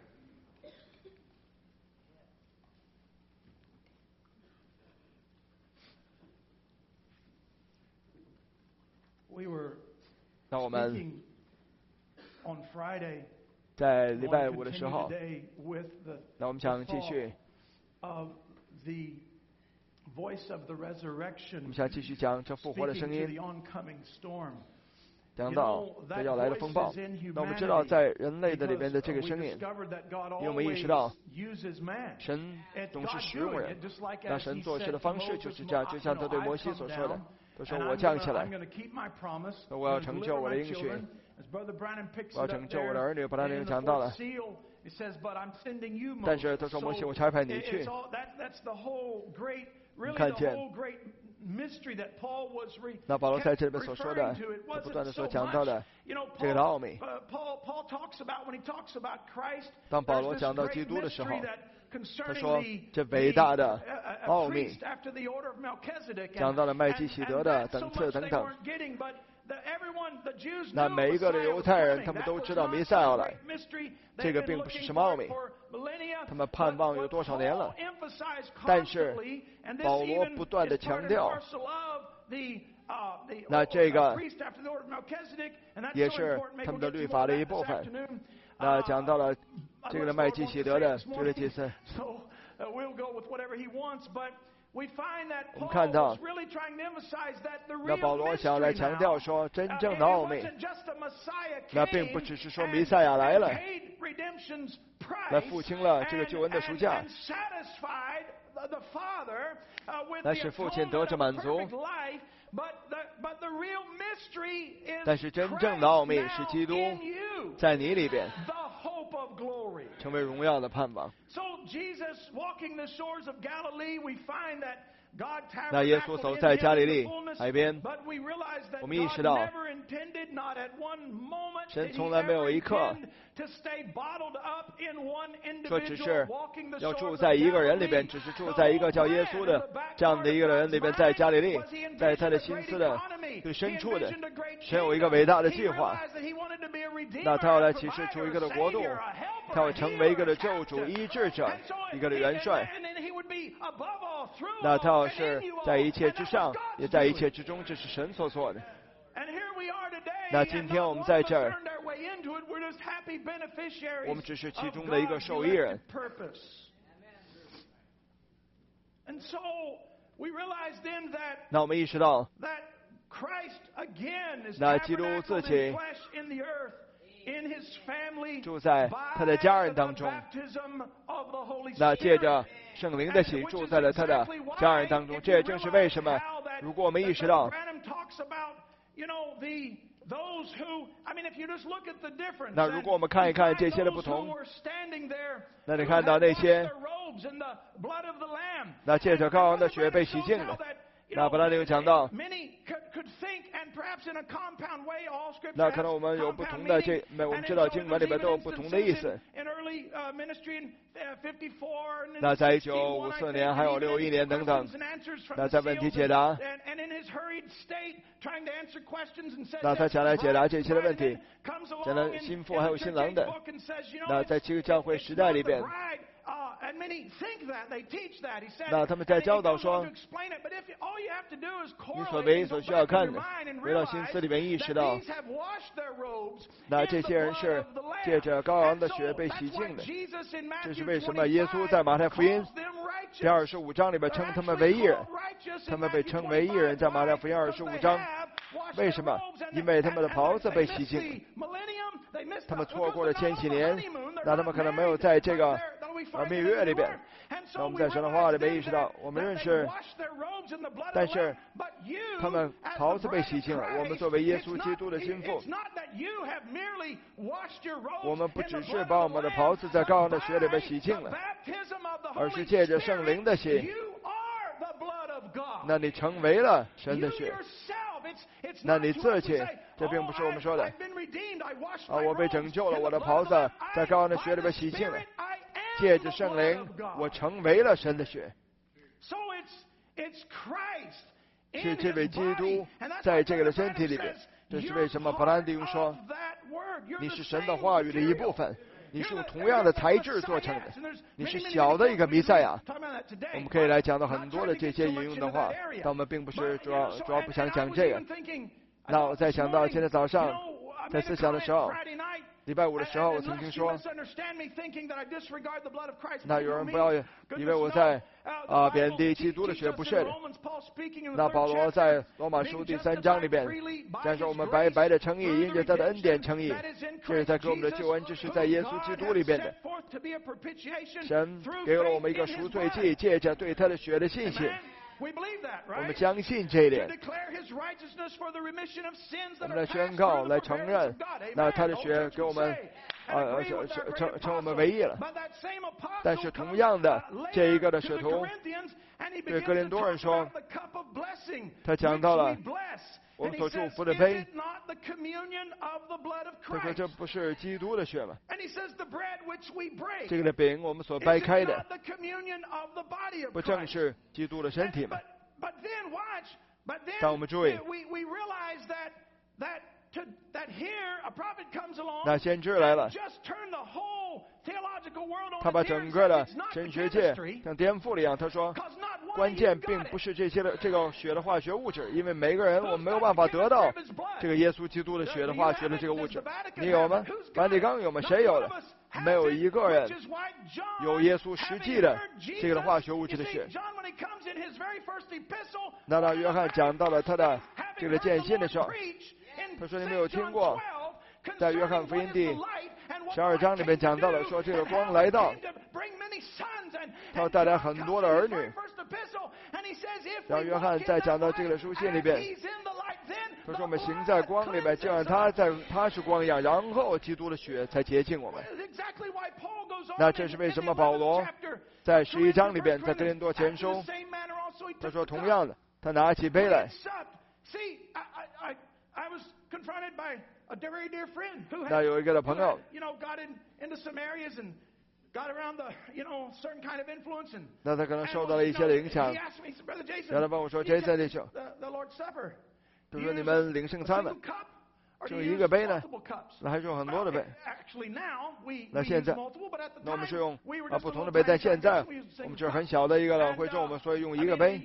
We were 那我们 on Friday 在礼拜五的时候，那我们想继续， of the voice of the resurrection 我们想继续讲这复活的声 speaking to 音， the oncoming storm. 讲到这要来的风暴。那我们知道，在人类的里面的这个声音，因为我们意识到，神总是使用人，那神做事的方式就是这样，就像他对摩西所说的，他说我降起来，我要成就我的应许，我要成就我的儿女。把他那个讲到了。 但是他说摩西，我差派你去。你看见。 那保罗在这里面所说的，不断的所讲到的这个奥秘。当保罗讲到基督的时候，他说这伟大的奥秘，讲到了麦基洗德的等次等等。 那每一个的犹太人，他们都知道弥赛要来，这个并不是什么奥秘，他们盼望有多少年了。但是保罗不断的强调，那这个也是他们的律法的一部分。那讲到了这个麦基洗德的这个祭司。 我们看到，那保罗想要来强调说，真正的奥秘，那并不只是说弥赛亚来了，来付清了这个救恩的赎价，来使父亲得着满足。但是真正的奥秘是基督在你里边。 成为荣耀的盼望。那耶稣走在加利利海边，我们意识到，神从来没有一刻说只是要住在一个人里边，只是住在一个叫耶稣的这样的一个人里边，在加利利，在他的心思的最深处的，神有一个伟大的计划。那他要来启示出一个的国度，他要成为一个的救主、医治者，一个的元帅。那他要是在一切之上，也在一切之中，这是神所做的。那今天我们在这儿，我们只是其中的一个受益人。那我们意识到，那基督自己住在他的家人当中，那借着圣灵的洗住在了他的家人当中。这也正是为什么，如果我们意识到，那如果我们看一看这些的不同，那你看到那些，那借着羔羊的血被洗净的。那本来你有讲到，那可能我们有不同的这，我们知道经文里面都有不同的意思。那在一九五四年还有六一年等等，那在问题解答，那他想来解答这些的问题，讲了新妇还有新郎的，那在这个教会时代里边。那他们在教导说，你所唯一所需要看的，回到心思里面意识到，那这些人是借着羔羊的血被洗净的。这是为什么耶稣在马太福音第二十五章里边称他们为义人，他们被称为义人，在马太福音二十五章。为什么？因为他们的袍子被洗净了，他们错过了千禧年，那他们可能没有在这个啊蜜月里边。那我们在神的话里面意识到，我们认识，但是他们袍子被洗净了。我们作为耶稣基督的心腹，我们不只是把我们的袍子在羔羊的血里边洗净了，而是借着圣灵的洗，那你成为了神的血。那你自己，这并不是我们说的啊，我被拯救了，我的袍子在羔羊的血里边洗净了。借着圣灵，我成为了神的血。是这位基督在这个的身体里边。这是为什么保罗弟兄说， 你是神的话语的一部分，你是用同样的材质做成的，你是小的一个弥赛亚。我们可以来讲到很多的这些引用的话，但我们并不是主要主要不想讲这个。那我再想到今天早上在思想的时候，礼拜五的时候，我曾经说，那有人不要以为我在啊贬低基督的血，不是的。那保罗在罗马书第三章里边讲说，我们白白的称义，因着他的恩典称义，这是在给我们的救恩，这是在耶稣基督里边的。神给了我们一个赎罪祭，借着对他的血的信心。我们相信这一点，我们来宣告，来承认，那他的血给我们，呃，成成成我们唯一了。但是同样的，这一个的使徒对哥林多人说，他讲到了我们所祝福的杯，他说这不是基督的血吗？这个的饼我们所掰开的，不正是基督的身体吗？但我们注意，那先知来了，他把整个的神学界像颠覆了一样。他说，关键并不是这些的这个血的化学物质，因为每个人我们没有办法得到这个耶稣基督的血的化学的这个物质。你有吗？梵蒂冈有吗？谁有的？没有一个人有耶稣实际的这个的化学物质的血。那当约翰讲到了他的这个见信的时候，他说，你没有听过，在约翰福音第十二章里面讲到了，说这个光来到，他要带来很多的儿女。然后约翰在讲到这个书信里边，他说我们行在光里面，就像他在他是光一样，然后基督的血才洁净我们。那这是为什么保罗在十一章里边，在哥林多前书，他说同样的，他拿起杯来。那有一个的朋友，那他可能受到了一些的影响。然后他问我说：“这在弟兄，他说你们领圣餐了，就一个杯呢，那还是有很多的杯。那现在，那我们是用啊不同的杯，但现在我们就是很小的一个了会众，我们所以用一个杯。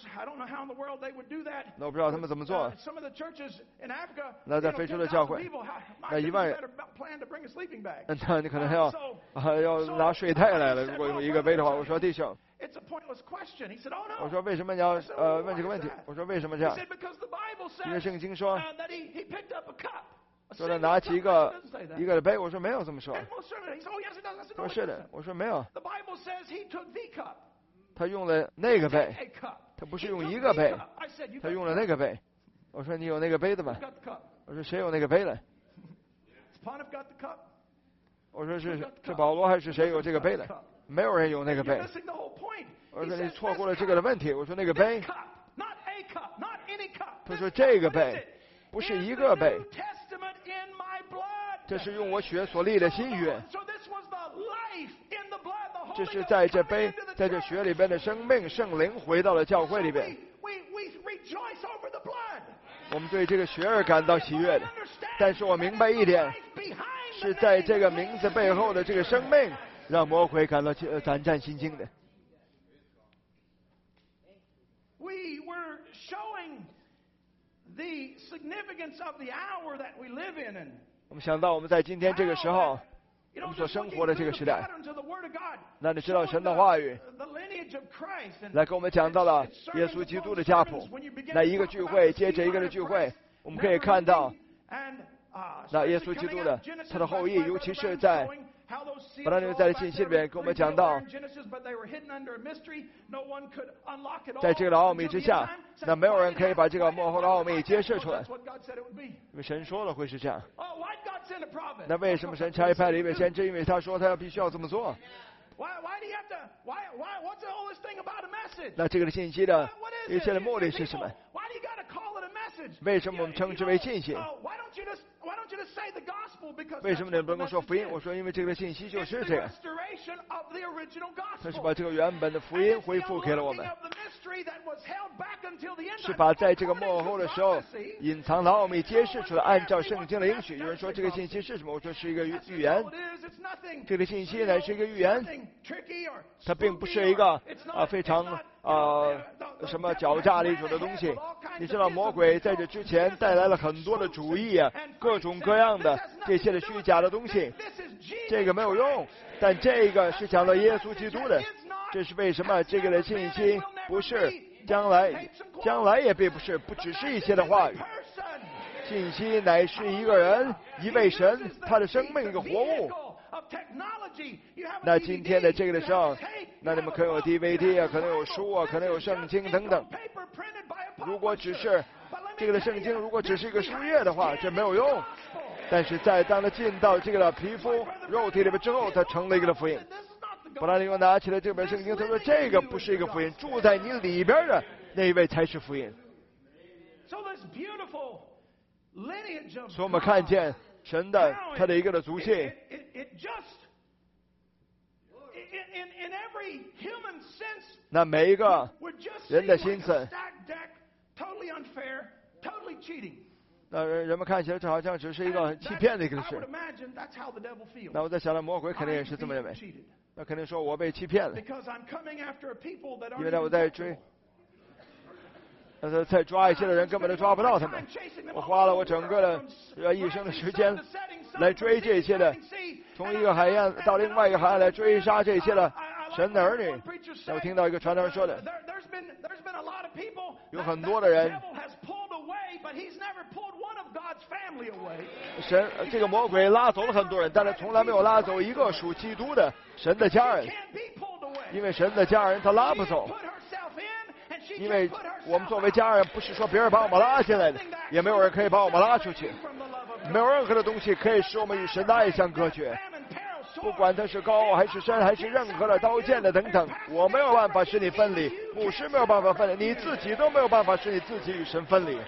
那我不知道他们怎么做。那在非洲的教会，那一万人，那你可能要啊要拿睡袋来了。如果用一个杯的话，我说弟兄。”我说为什么你要呃问这个问题？我说为什么这样？因为圣经说，说他拿起一个一个杯。我说没有这么说。他说是的。我说没有。他用了那个杯，他不是用一个杯，他用了那个杯。我说你有那个杯的吗？我说谁有那个杯了？我说是是保罗还是谁有这个杯的？没有人有那个杯。我说你错过了这个的问题。我说那个杯，他说这个杯不是一个杯，这是用我血所立的新约，这是在这杯在这血里边的生命，圣灵回到了教会里边。我们对这个血而感到喜悦的，但是我明白一点，是在这个名字背后的这个生命，让魔鬼感到胆战心惊的。我们想到我们在今天这个时候，我们所生活的这个时代，那你知道神的话语来跟我们讲到了耶稣基督的家谱，那一个聚会接着一个的聚会，我们可以看到那耶稣基督的他的后裔，尤其是在本来在信息里面跟我们讲到，在这个的奥秘之下，那没有人可以把这个幕后的奥秘揭示出来，因为神说了会是这样。那为什么神差派了一位先知？因为他说他要必须要这么做。那这个的信息的一切的目的是什么？为什么我们称之为信息？为什么你不能说福音？我说因为这个信息就是这个，他是把这个原本的福音恢复给了我们。 是把在这个末后的时候隐藏的奥秘揭示出来，按照圣经的应许。有人说这个信息是什么？我说是一个预预言。这个信息呢是一个预言，它并不是一个啊非常啊什么狡诈的一种的东西。你知道魔鬼在这之前带来了很多的主义啊，各种各样的这些的虚假的东西，这个没有用。但这个是讲到耶稣基督的，这是为什么这个的信息不是将来，将来也并不是，不只是一些的话语。信息乃是一个人，一位神，他的生命一个活物。那今天的这个的时候，那你们可能有 D V D 啊，可能有书啊，可能有圣经等等。如果只是这个的圣经，如果只是一个书页的话，这没有用。但是在当他进到这个的皮肤肉体里面之后，它成了一个的福音。布拉利又拿起了这本圣经，他说这个不是一个福音，住在你里边的那一位才是福音。所以我们看见神的他的一个的足迹，那每一个人的心思，那人们看起来这好像只是一个欺骗的一个事。那我在想，那魔鬼肯定也是这么认为，那肯定说我被欺骗了，因为呢我在追。呃，再抓一些的人根本都抓不到他们。我花了我整个的呃一生的时间来追这些的，从一个海岸到另外一个海岸来追杀这些的神的儿女。我听到一个传道人说的，有很多的人，神这个魔鬼拉走了很多人，但是从来没有拉走一个属基督的神的家人，因为神的家人他拉不走。因为我们作为家人，不是说别人把我们拉进来的，也没有人可以把我们拉出去，没有任何的东西可以使我们与神的爱相隔绝。不管它是高还是深，还是任何的刀剑的等等，我没有办法使你分离，牧师没有办法分离，你自己都没有办法使你自己与神分离。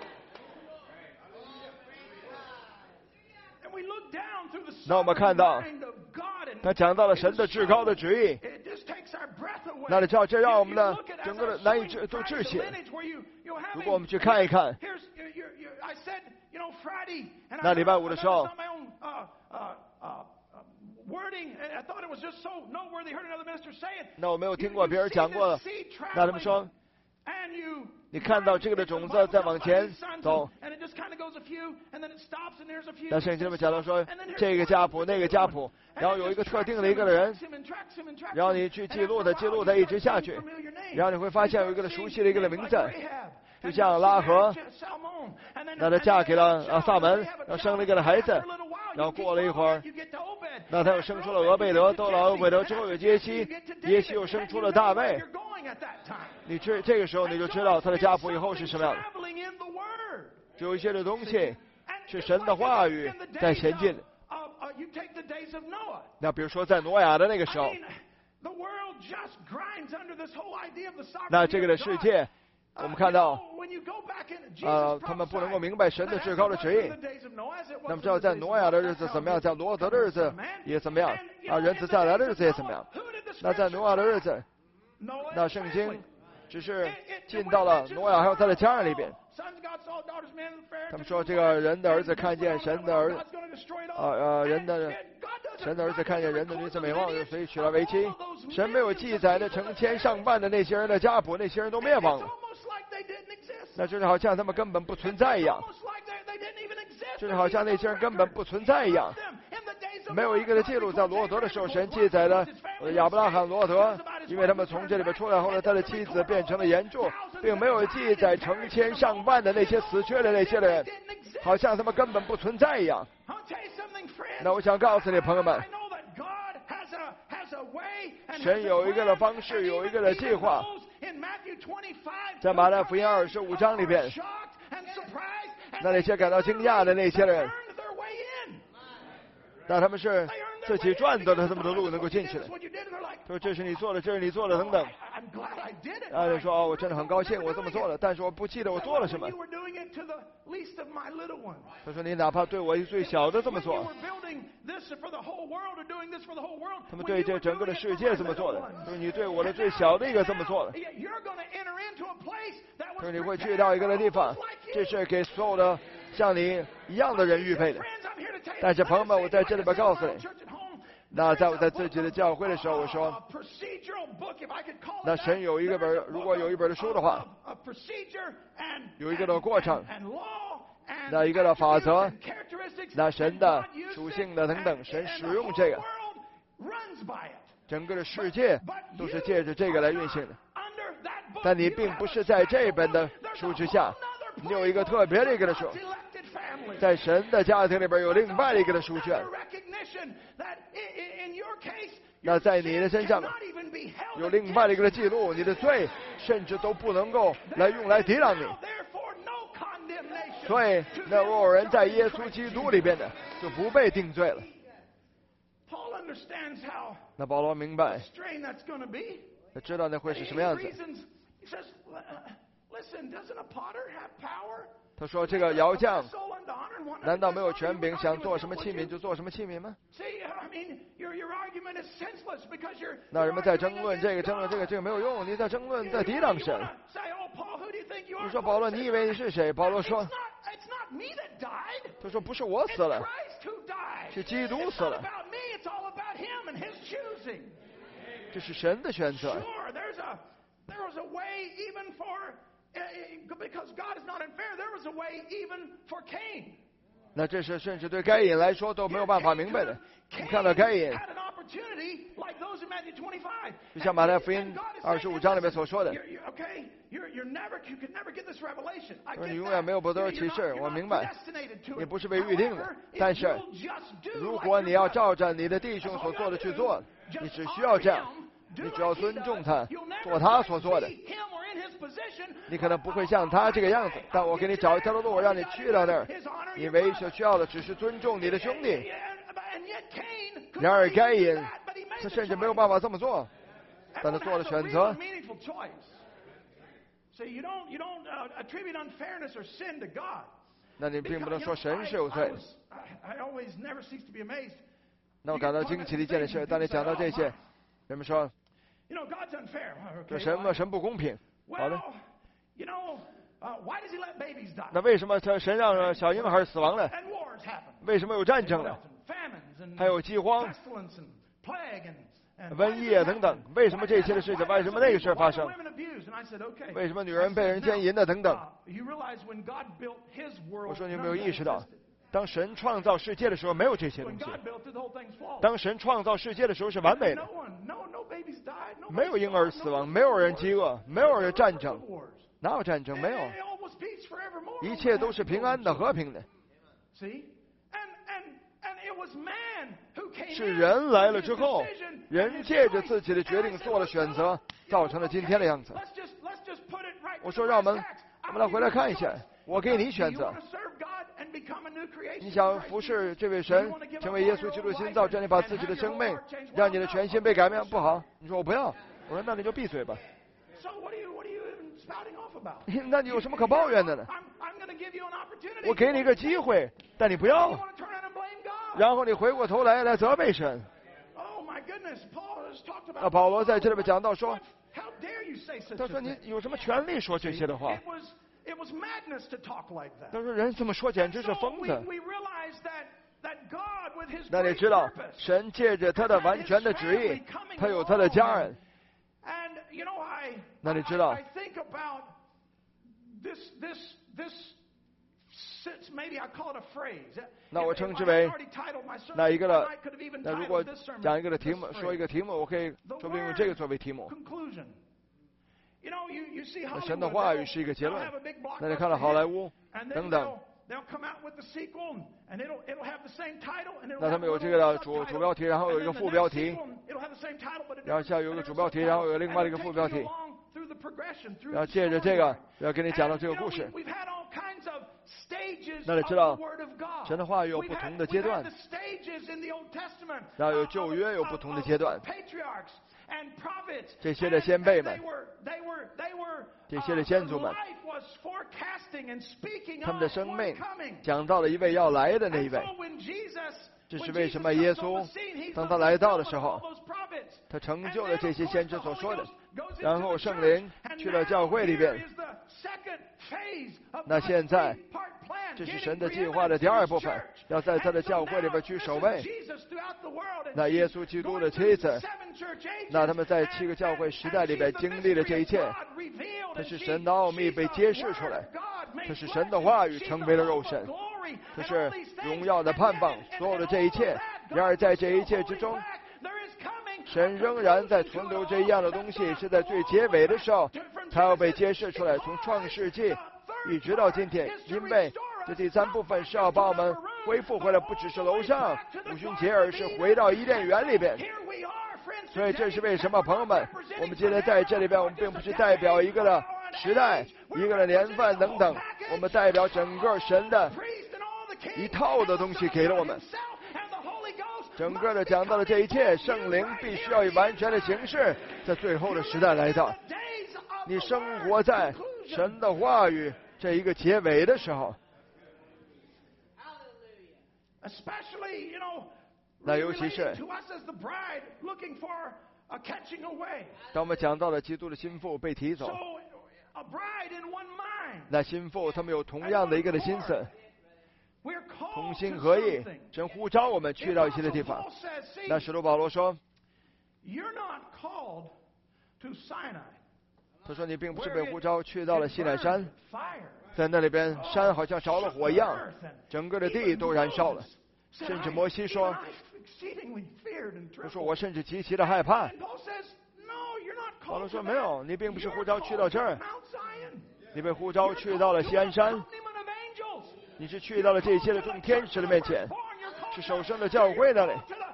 那我们看到他讲到了神的至高的旨意，那你知道这让我们的整个的难以置都窒息。如果我们去看一看，那礼拜五的时候，那我没有听过别人讲过的，那他们说，你看到这个的种子在往前走，那圣经里面讲到说，这个家谱那个家谱，然后有一个特定的一个人，然后你去记录的记录的一直下去，然后你会发现有一个熟悉的一个的名字，就像拉合，那她嫁给了啊撒门，然后生了一个的孩子，然后过了一会儿，那他又生出了俄贝德，到了俄贝德之后有耶西，耶西又生出了大卫。你知这个时候你就知道他的家谱以后是什么样的。就有一些的东西是神的话语在前进的。那比如说在挪亚的那个时候，那这个的世界我们看到呃，他们不能够明白神的至高的旨意。那么知道在挪亚的日子怎么样，在罗德的日子也怎么样啊，人子再来的日子也怎么样。那在挪亚的日子，那圣经只是进到了挪亚还有他的家人里边。他们说这个人的儿子看见神的儿子，呃呃人的神的儿子看见人的女子美貌，所以娶了为妻。神没有记载的成千上万的那些人的家谱，那些人都灭亡了。那就是好像他们根本不存在一样，就是好像那些人根本不存在一样。没有一个的记录在罗德的时候，神记载了亚伯拉罕、罗德，因为他们从这里边出来后来，他的妻子变成了岩柱，并没有记载成千上万的那些死去的那些人，好像他们根本不存在一样。那我想告诉你朋友们，神有一个的方式，有一个的计划。在马太福音二十五章里边，那那些感到惊讶的那些人，那他们是自己赚到了这么多路能够进去的。说这是你做的，这是你做的等等。然后就说哦，我真的很高兴我这么做了，但是我不记得我做了什么。他说你哪怕对我最小的这么做，他们对这整个的世界这么做的，就是你对我的最小的一个这么做的。就是你会去到一个的地方，这是给所有的像你一样的人预备的。但是朋友们，我在这里边告诉你，那在我在自己的教会的时候，我说，那神有一个本，如果有一本的书的话，有一个的过程，那一个的法则，那神的属性的等等，神使用这个，整个的世界都是借着这个来运行的。但你并不是在这本的书之下，你有一个特别的一个的书，在神的家庭里边有另外一个的书卷。那在你的身上有另外的一个的记录，你的罪甚至都不能够来用来抵挡你。所以那若有人在耶稣基督里边的，就不被定罪了。那保罗明白，他知道那会是什么样子。他说这个窑匠难道没有权柄，想做什么器皿就做什么器皿吗？那人们在争论这个争论这个这个没有用，你在争论在抵挡神。你说保罗你以为你是谁？保罗说，他说不是我死了，是基督死了，这是神的选择。那这是甚至对该隐来说都没有办法明白的。你看到该隐，就像马太福音二十五章里面所说的，说你永远没有得到启示。我明白，你不是被预定的，但是如果你要照着你的弟兄所做的去做，你只需要这样，你只要尊重他，做他所做的。你可能不会像他这个样子，但我给你找一条路，让你去到那儿。你唯一所需要的只是尊重你的兄弟。然而该隐，他甚至没有办法这么做，但他做了选择。那你并不能说神是有罪。那我感到惊奇的一件事，当你讲到这些，人们说，这神嘛，神不公平。好的。那为什么他神让小婴孩死亡了？为什么有战争了？还有饥荒、瘟疫啊等等？为什么这些的事情？为什么那个事发生？为什么女人被人奸淫的等等？我说你有没有意识到，当神创造世界的时候没有这些东西。当神创造世界的时候是完美的，没有婴儿死亡，没有人饥饿，没有人战争。哪有战争？没有，一切都是平安的、和平的。是人来了之后，人借着自己的决定做了选择，造成了今天的样子。我说让我们我们来回来看一下，我给你选择。你想服侍这位神，成为耶稣基督新造，这样你把自己的生命，让你的全心被改变，不好。你说我不要，我说那你就闭嘴吧。那你有什么可抱怨的呢？我给你一个机会，但你不要，然后你回过头来来责备神。那保罗在这里面讲到说，他说你有什么权利说这些的话？他说人这么说简直是疯子。那你知道，神借着他的完全的旨意，他有他的家人。那你知道，那我称之为那一个的，那如果讲一个的题目，说一个题目，我可以说不定用这个作为题目。那神的话语是一个结论。那你看了好莱坞等等，那他们有这个的主主标题，然后有一个副标题，然后下有一个主标题，然后有另外的一个副标题，然后借着这个要跟你讲到这个故事。 那你知道，神的话语有不同的阶段，然后有旧约有不同的阶段。这些的先辈们，这些的先祖们，他们的生命讲到了一位要来的那一位。这是为什么耶稣当他来到的时候，他成就了这些先知所说的，然后圣灵去了教会里边。那现在这是神的计划的第二部分，要在他的教会里边去守卫。那耶稣基督的妻子，那他们在七个教会时代里边经历了这一切，这是神的奥秘被揭示出来，这是神的话语成为了肉身，这是荣耀的盼望，所有的这一切。然而在这一切之中，神仍然在存留这样的东西，是在最结尾的时候才要被揭示出来，从创世纪一直到今天。因为这第三部分是要把我们恢复回来，不只是楼上五旬节，而是回到伊甸园里边。所以这是为什么，朋友们，我们今天在这里边，我们并不是代表一个的时代、一个的年份等等，我们代表整个神的一套的东西给了我们。整个的讲到了这一切，圣灵必须要以完全的形式在最后的时代来到。你生活在神的话语这一个结尾的时候，那尤其是当我们讲到了基督的心腹被提走，那心腹他们有同样的一个的心思，同心合意，神呼召我们去到一些的地方。那使徒保罗说，他说你并不是被呼召去到了西奈山，在那里边山好像着了火一样，整个的地都燃烧了。甚至摩西说，他说我甚至极其的害怕。保罗说没有，你并不是呼召去到这儿，你被呼召去到了锡安山，你是去到了这些的众天使的面前，是首生的教会那里，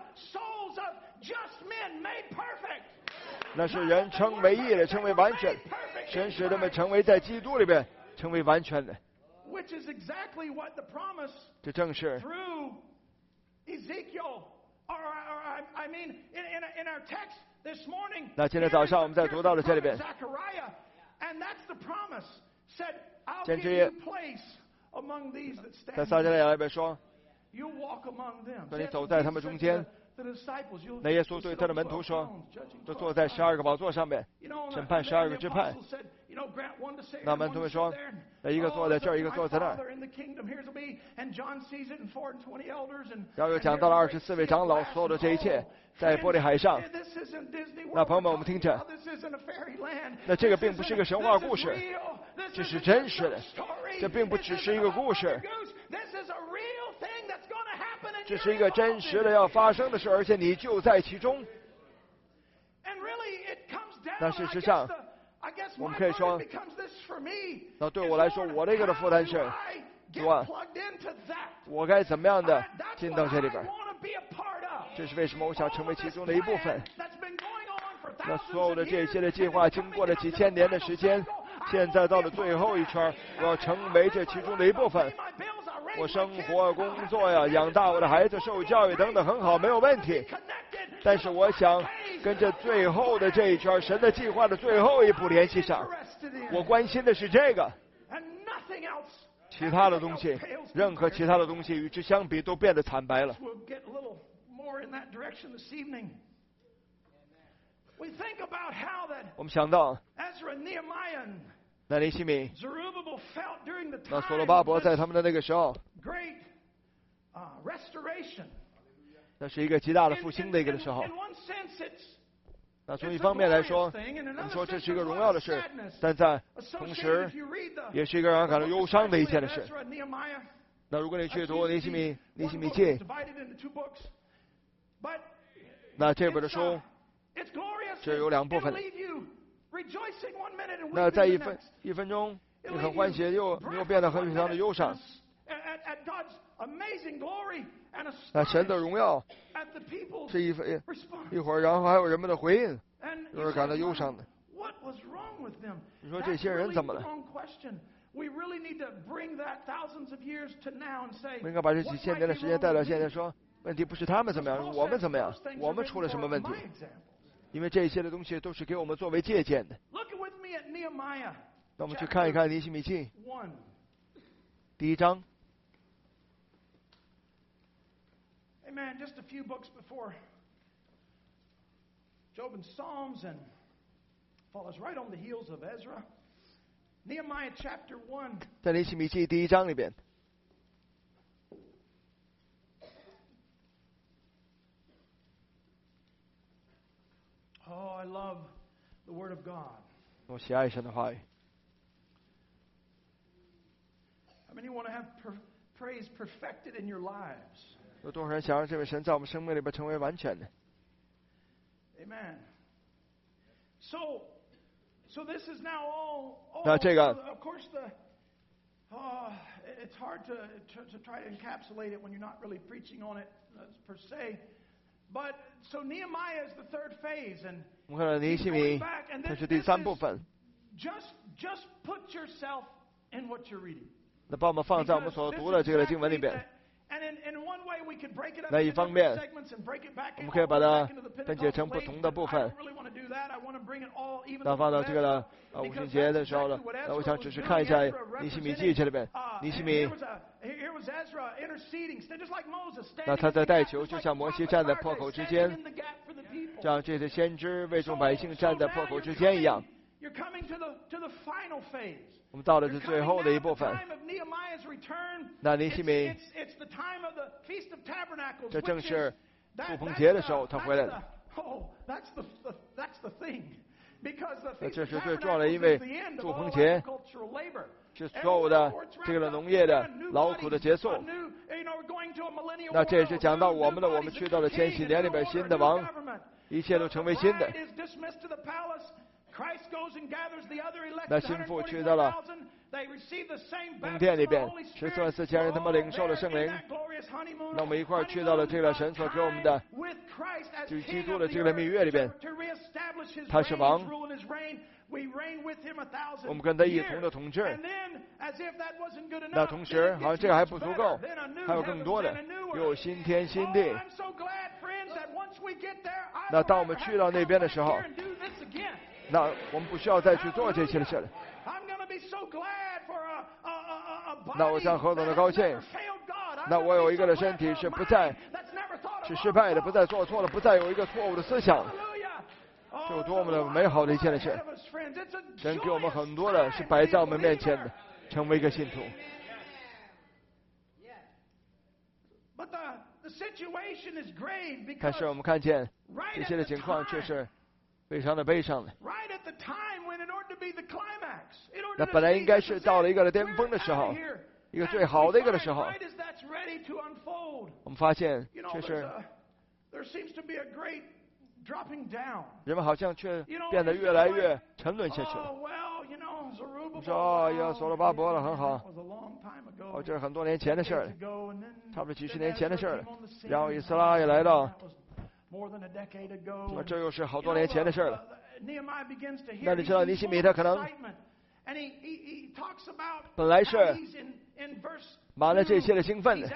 那是人称为义的，称为完全，神使他们成为在基督里边成为完全的。这正是那今天早上我们在读到的这里边，先知耶在撒迦利亚那边说，说你走在他们中间。那耶稣对他的门徒说，都坐在十二个宝座上面，审判十二个支派。那门徒们说，那一个坐在这儿，一个坐在那儿。然后又讲到了二十四位长老所有的这一切在玻璃海上。那朋友们，我们听着，那这个并不是一个神话故事，这是真实的，这并不只是一个故事，这是一个真实的要发生的事，而且你就在其中。那事实上，我们可以说，那对我来说，我这个的负担是，主啊，我该怎么样的进到这里边？这是为什么我想成为其中的一部分。那所有的这些的计划，经过了几千年的时间，现在到了最后一圈，我要成为这其中的一部分。我生活、工作呀，养大我的孩子、受教育等等很好，没有问题。但是我想跟这最后的这一圈神的计划的最后一步联系上，我关心的是这个，其他的东西，任何其他的东西与之相比都变得惨白了。我们想到那尼希米、那所罗巴伯在他们的那个时候，那是一个极大的复兴的一个的时候。那从一方面来说，我们说这是一个荣耀的事，但在同时也是一个让人感到忧伤的一件的事。那如果你去读尼希米尼希米记，那这本的书这有两部分。那在一分一分钟，你很欢喜，又你又变得很非常的忧伤。那神的荣耀是一分一会儿，然后还有人们的回应，又是感到忧伤的。你说这些人怎么了？ 我们应该把这几千年的时间带到现在说，问题不是他们怎么样，我们怎么样，我们出了什么问题？因为这一切的东西都是给我们作为借鉴的。那我们去看一看尼希米记第一章。 Amen. Just a few books before Job and Psalms, and follows right on the heels of Ezra. Nehemiah chapter one. 在尼希米记第一章里边。 Oh, I love the Word of God. 我喜爱神的话语。 How many want to have per- praise perfected in your lives? 有多少人想让这位神在我们生命里边成为完全的 ？Amen. So, so this is now all. all 那这个 of course, the oh, it's hard to, to to try to encapsulate it when you're not really preaching on it per se. But so Nehemiah is the third phase, and 我们看到尼希米，它是第三部分。 Just, just put yourself in what you're reading. 那把我们放在我们所读的这个经文里边。那一方面，我们可以把它分解成不同的部分。那放到这个呢，啊，五旬节的时候呢，那我想只是看一下尼希米记这里边，尼希米。那他在代求，就像摩西站在破口之间，像这些先知为众百姓站在破口之间一样。我们到了这最后的一部分，那尼希米，这正是祝棚节的时候他回来了。那这是最重要的，因为祝棚节是所有的这个农业的劳苦的结束。那这也是讲到我们的，我们去到了千禧年里边新的王，一切都成为新的。那心腹去到了宫殿里边，十四万四千人他们领受了圣灵。那我们一块儿去到了这个神所给我们的，就是基督的这个蜜月里边，他是王，我们跟他一同的统治。那同时好像这个还不足够，还有更多的，有新天新地。那当我们去到那边的时候，那我们不需要再去做这些的事了。那我将何等的高兴！那我有一个的身体是不再是失败的，不再做错了，不再有一个错误的思想，这有多么的美好的一件的事！神给我们很多的是摆在我们面前的，成为一个信徒。但是我们看见这些的情况却是非常的悲伤的。那本来应该是到了一个的巅峰的时候，一个最好的一个的时候，我们发现却是人们好像却变得越来越沉沦下去了。你说哦，要所罗巴伯了，很好。哦，这是很多年前的事儿了，差不多几十年前的事儿了。然后以斯拉也来到，那这又是好多年前的事儿了。那你知道尼希米他可能本来是满了这些的兴奋的，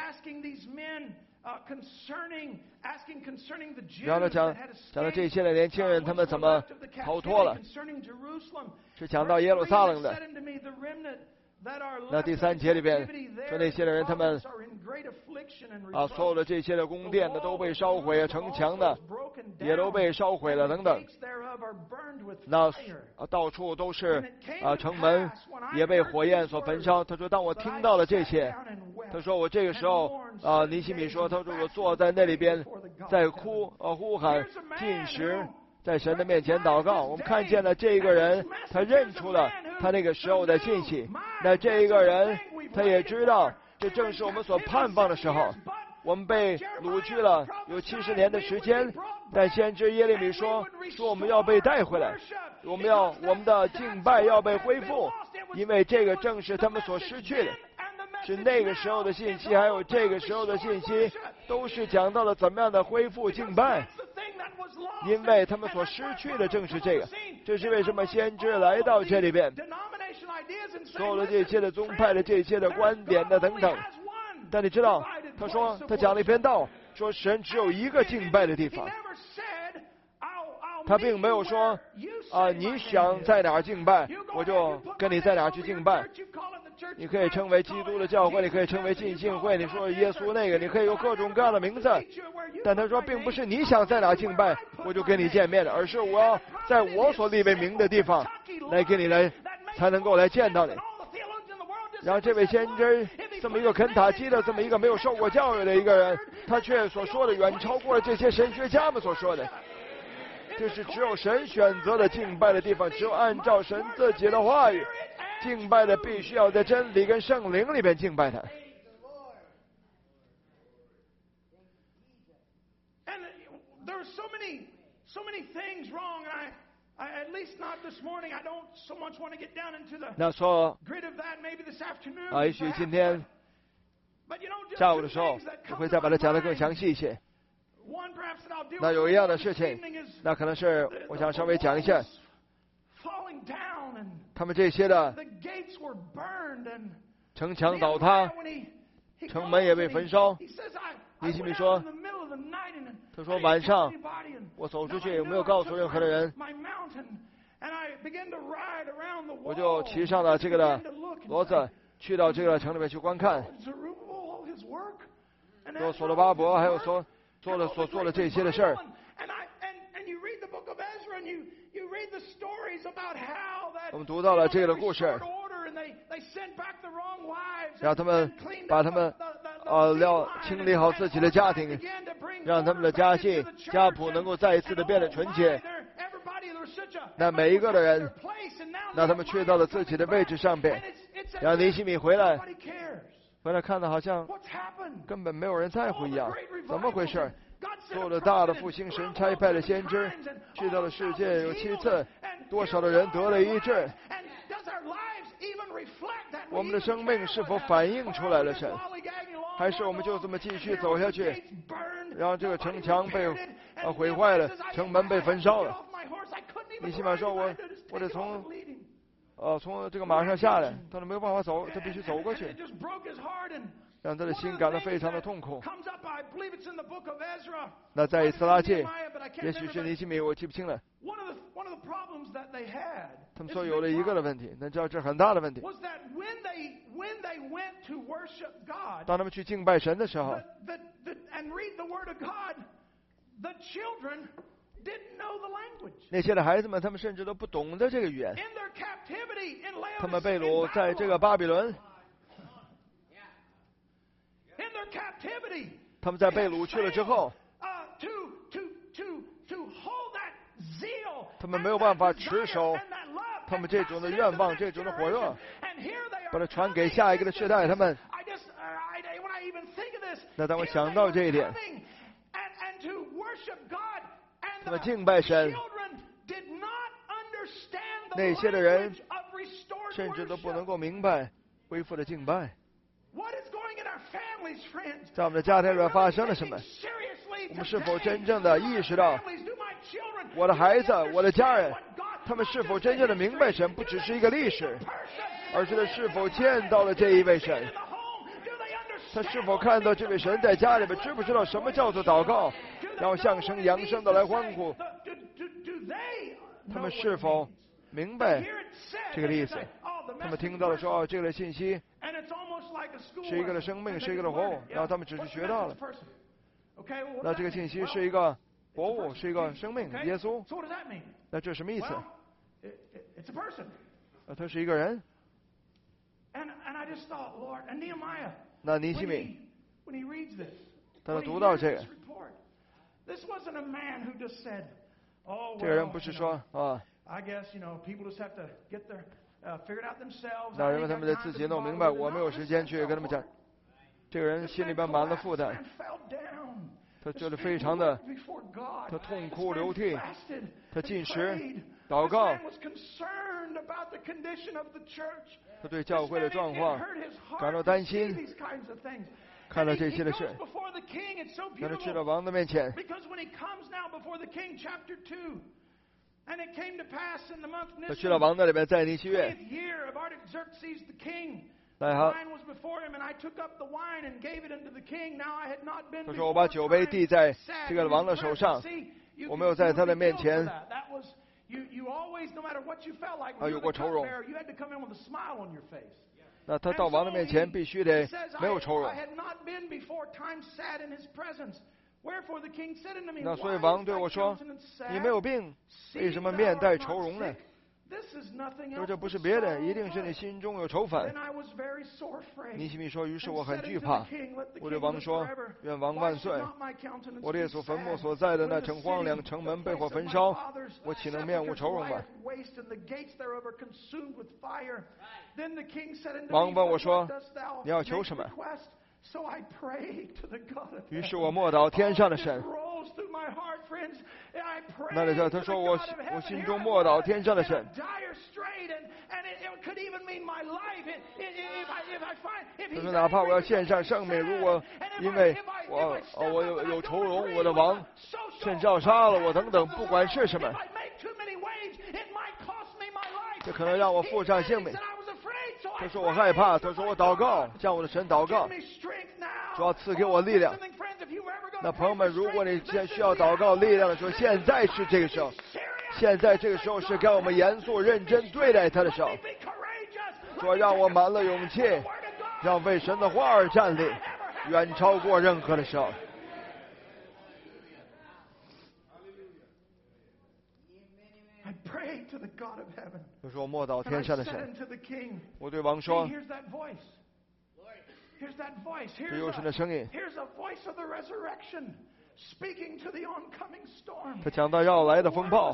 然后呢讲讲到这些的年轻人他们怎么逃脱了，是讲到耶路撒冷的。那第三节里边说那些的人他们啊，所有的这些的宫殿的都被烧毁，城墙的也都被烧毁了等等。那啊到处都是啊城门也被火焰所焚烧。他说当我听到了这些，他说我这个时候啊尼希米说他说我坐在那里边在哭啊呼喊进食，在神的面前祷告。我们看见了这个人，他认出了他那个时候的信息。那这一个人他也知道这正是我们所盼望的时候。我们被掳去了有七十年的时间，但先知耶利米说说我们要被带回来，我们要我们的敬拜要被恢复，因为这个正是他们所失去的。是那个时候的信息还有这个时候的信息都是讲到了怎么样的恢复敬拜，因为他们所失去的正是这个。这是为什么先知来到这里边。 所有的这一切的宗派的这一切的观点的等等。但你知道，他说他讲了一篇道，说神只有一个敬拜的地方。他并没有说啊，你想在哪儿敬拜，我就跟你在哪儿去敬拜。你可以称为基督的教会，你可以称为浸信会，你说耶稣那个，你可以有各种各样的名字。但他说，并不是你想在哪儿敬拜，我就跟你见面的，而是我要在我所立为名的地方来跟你来，才能够来见到你。然后这位先知，这么一个肯塔基的这么一个没有受过教育的一个人，他却所说的远超过了这些神学家们所说的。这是只有神选择的敬拜的地方，只有按照神自己的话语敬拜的，必须要在真理跟圣灵里边敬拜他。那说啊，也许今天下午的时候，我会再把它讲得更详细一些。那有一样的事情，那可能是我想稍微讲一下。他们这些的城墙倒塌，城门也被焚烧。尼希米说，他说晚上我走出去，没有告诉任何的人，我就骑上了这个的骡子，去到这个城里面去观看。说所罗巴伯还有所做了所做的这些的事儿。我们读到了这个的故事，让他们把他们呃要清理好自己的家庭，让他们的家系家谱能够再一次的变得纯洁。那每一个的人，让他们去到了自己的位置上边，让尼希米回来，回来看到好像根本没有人在乎一样，怎么回事？做了大的复兴，神差派的先知去到了世界有七次，多少的人得了医治？我们的生命是否反映出来了神？还是我们就这么继续走下去，让这个城墙被呃毁坏了，城门被焚烧了？你起码说我我得从呃从这个马上下来，他都没有办法走，他必须走过去。让他的心感到非常的痛苦。那在以斯拉记，也许是尼希米，我记不清了。他们说有了一个的问题，那知道这很大的问题。当他们去敬拜神的时候，那些的孩子们，他们甚至都不懂得这个语言。他们被掳在这个巴比伦。他们在被掳去了之后，他们没有办法持守他们这种的愿望，这种的火热，把它传给下一个的世代。他们，那当我想到这一点，他们敬拜神，那些的人甚至都不能够明白恢复的敬拜。在我们的家庭里面发生了什么？我们是否真正的意识到，我的孩子、我的家人，他们是否真正的明白神不只是一个历史，而是他是否见到了这一位神？他是否看到这位神在家里面？知不知道什么叫做祷告？然后向神扬声的来欢呼？他们是否明白这个意思？他们听到了说，哦，这个的信息是一个的生命，是一个的活物，然后他们只是学到了。那这个信息是一个活物，是一个生命，耶稣。那这什么意思？那他是一个人。那尼希米，当他读到这个，这个人不是说啊。那因为他们得自己弄明白，我没有时间去跟他们讲。这个人心里边满了负担，他觉得非常的，他痛哭流涕，他进食祷告，他对教会的状况感到担心。看到这些的事，让他去到王的面前。 他去了王那里边，在尼西月。来哈，他说：“我把酒杯递在这个王的手上，我没有在他的面前啊有过愁容。那他到王的面前必须得没有愁容。那所以王对我说：你没有病，为什么面带愁容呢？”说这不是别的，一定是你心中有愁烦。尼希米说：“于是我很惧怕。我对王说：愿王万岁！我列祖坟墓所在的那城荒凉，城门被火焚烧，我岂能面无愁容吗？”王问我说：“你要求什么？”于是我默祷天上的神。那里头他说我我心中默祷天上的神。他说哪怕我要献上生命，如果因为我哦我有有愁容，我的王甚至要杀了我等等，不管是什么，这可能让我付上性命。他说我害怕，他说我祷告，向我的神祷告，主要赐给我力量。那朋友们，如果你现在需要祷告力量的时候，现在是这个时候，现在这个时候是该我们严肃认真对待他的时候。说让我满了勇气，让为神的话而站立，远超过任何的时候。我说默祷天上的神，我对王说，这又是那声音，他讲到要来的风暴，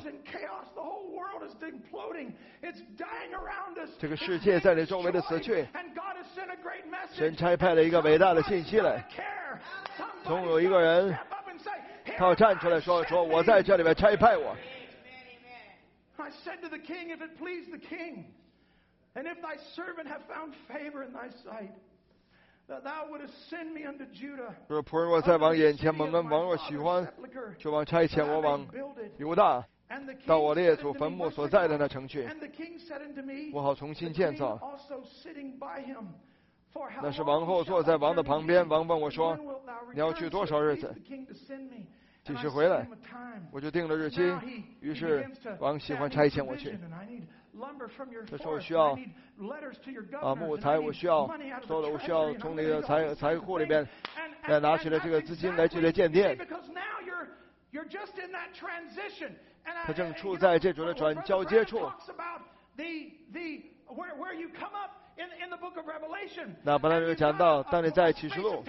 这个世界在你周围的死去，神差派了一个伟大的信息来，总有一个人他要站出来说说我在这里边差派我。 I said to the king, if it please the king, and if thy servant have found favor in thy sight, that thou wouldest send me unto Judah. 说仆人若在王眼前蒙恩，王若喜欢，就往差遣我往犹大，到我列祖坟墓所在的那城去，我好重新建造。那是王后坐在王的旁边，王问我说：“你要去多少日子？”几时回来？我就定了日期。于是王喜欢差遣我去。他说我需要啊木材，我需要说了，我需要从那个财财库里边来拿起来这个资金来去来建店。他正处在这种的转交接处。那本来就讲到，当你在启示录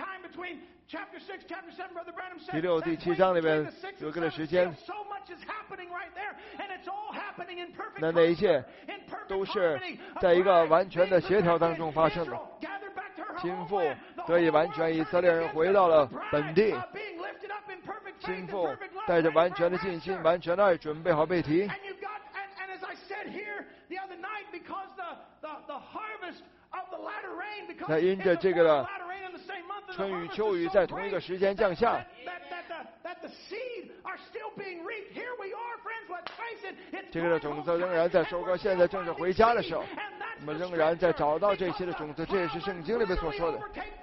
第六、第七章里面有个的时间，那那一切都是在一个完全的协调当中发生的。心腹得以完全，以色列人回到了本地。心腹带着完全的信心、完全的爱，准备好被提。那因着这个的春雨秋雨在同一个时间降下，这个的种子仍然在收割。现在正是回家的时候，我们仍然在找到这些的种子，这也是圣经里面所说的。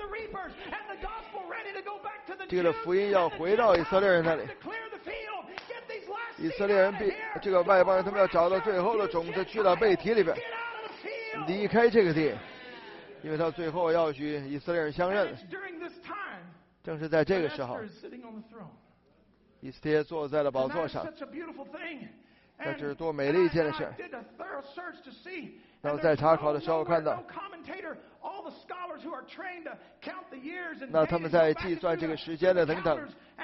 这个的福音要回到以色列人那里，以色列人必这个外邦人他们要找到最后的种子，去到被提里边，离开这个地。因为他最后要与以色列人相认，正是在这个时候，以斯帖坐在了宝座上，那这是多美丽一件的事。然后在查考的时候看到，那他们在计算这个时间的等等，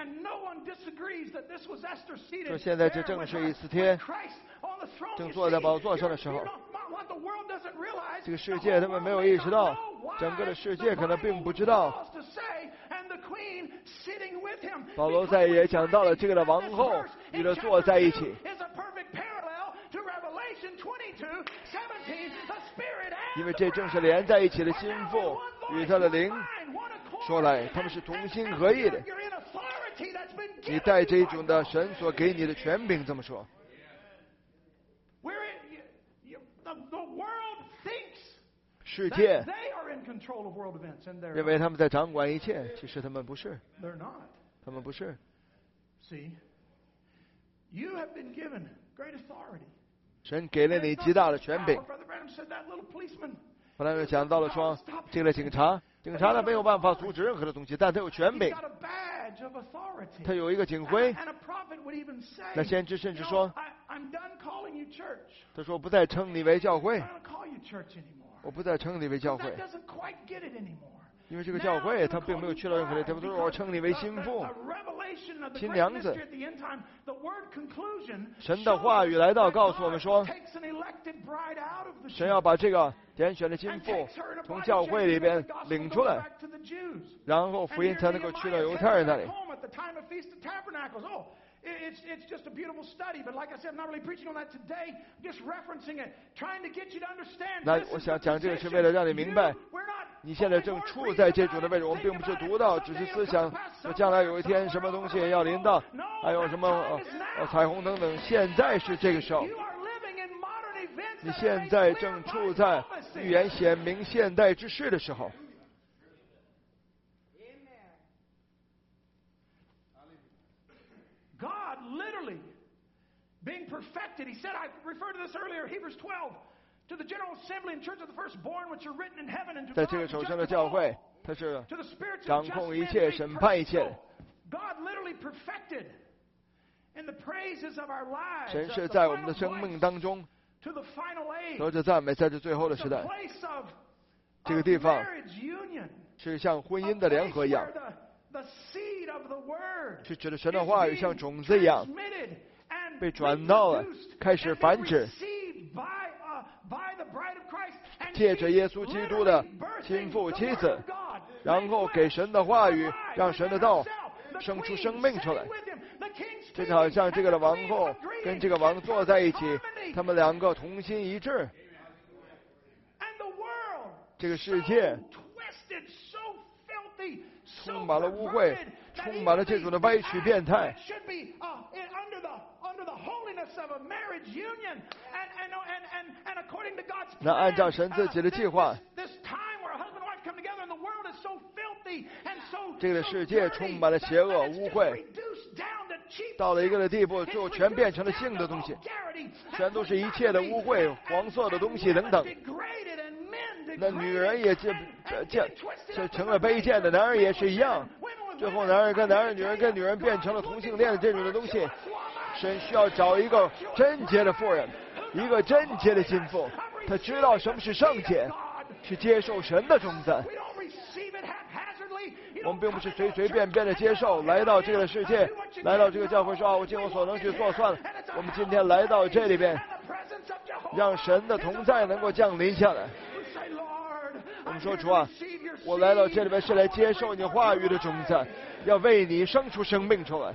说现在这正是以斯帖正坐在宝座上的时候。这个世界他们没有意识到，整个的世界可能并不知道。保罗在也讲到了这个的王后与他坐在一起，因为这正是连在一起的心腹与他的灵说来，他们是同心合意的。你带这种的神所给你的权柄这么说。 世界，认为他们在掌管一切，其实他们不是。他们不是。神给了你极大的权柄。后来又讲到了说，这个警察，警察他没有办法阻止任何的东西，但他有权柄，他有一个警徽。那先知甚至说，他说不再称你为教会，我不再称你为教会，因为这个教会他并没有去到任何的地方，都是我称你为心腹、新娘子。神的话语来到，告诉我们说，神要把这个拣选的心腹从教会里边领出来，然后福音才能够去到犹太人那里。 It's, it's just a beautiful study, but like I said, I'm not really preaching on that today, just referencing it, trying to get you to understand. 那我想讲这个是为了让你明白，你现在正处在这种的位置。我们并不是读到，只是思想说将来有一天什么东西要临到，还有什么呃彩虹等等。现在是这个时候，你现在正处在预言显明现代之事的时候。 Being perfected, he said, I referred to this earlier, Hebrews twelve, to the general assembly and church of the firstborn, which are written in heaven, and to 在这个首生的教会，他是掌控一切、审判一切。 God literally perfected in the praises of our lives. 神是在我们的生命当中得着赞美，在这最后的时代，这个地方是像婚姻的联合一样，是指的神的话语像种子一样。被转到了，开始繁殖，借着耶稣基督的心腹妻子，然后给神的话语，让神的道生出生命出来。这就好像这个的王后跟这个王坐在一起，他们两个同心一致。这个世界充满了污秽，充满了这种的歪曲变态。那按照神自己的计划，这个世界充满了邪恶污秽，到了一个的地步，就全变成了性的东西，全都是一切的污秽、黄色的东西等等。那女人也就这这成了卑贱的，男人也是一样。最后，男人跟男人、女人跟女人变成了同性恋的这种的东西。神需要找一个贞洁的妇人，一个贞洁的心腹，他知道什么是圣洁，去接受神的种子。我们并不是随随便便的接受，来到这个世界，来到这个教会说啊，我尽我所能去做算了。我们今天来到这里边，让神的同在能够降临下来。我们说主啊，我来到这里边是来接受你话语的种子，要为你生出生命出来。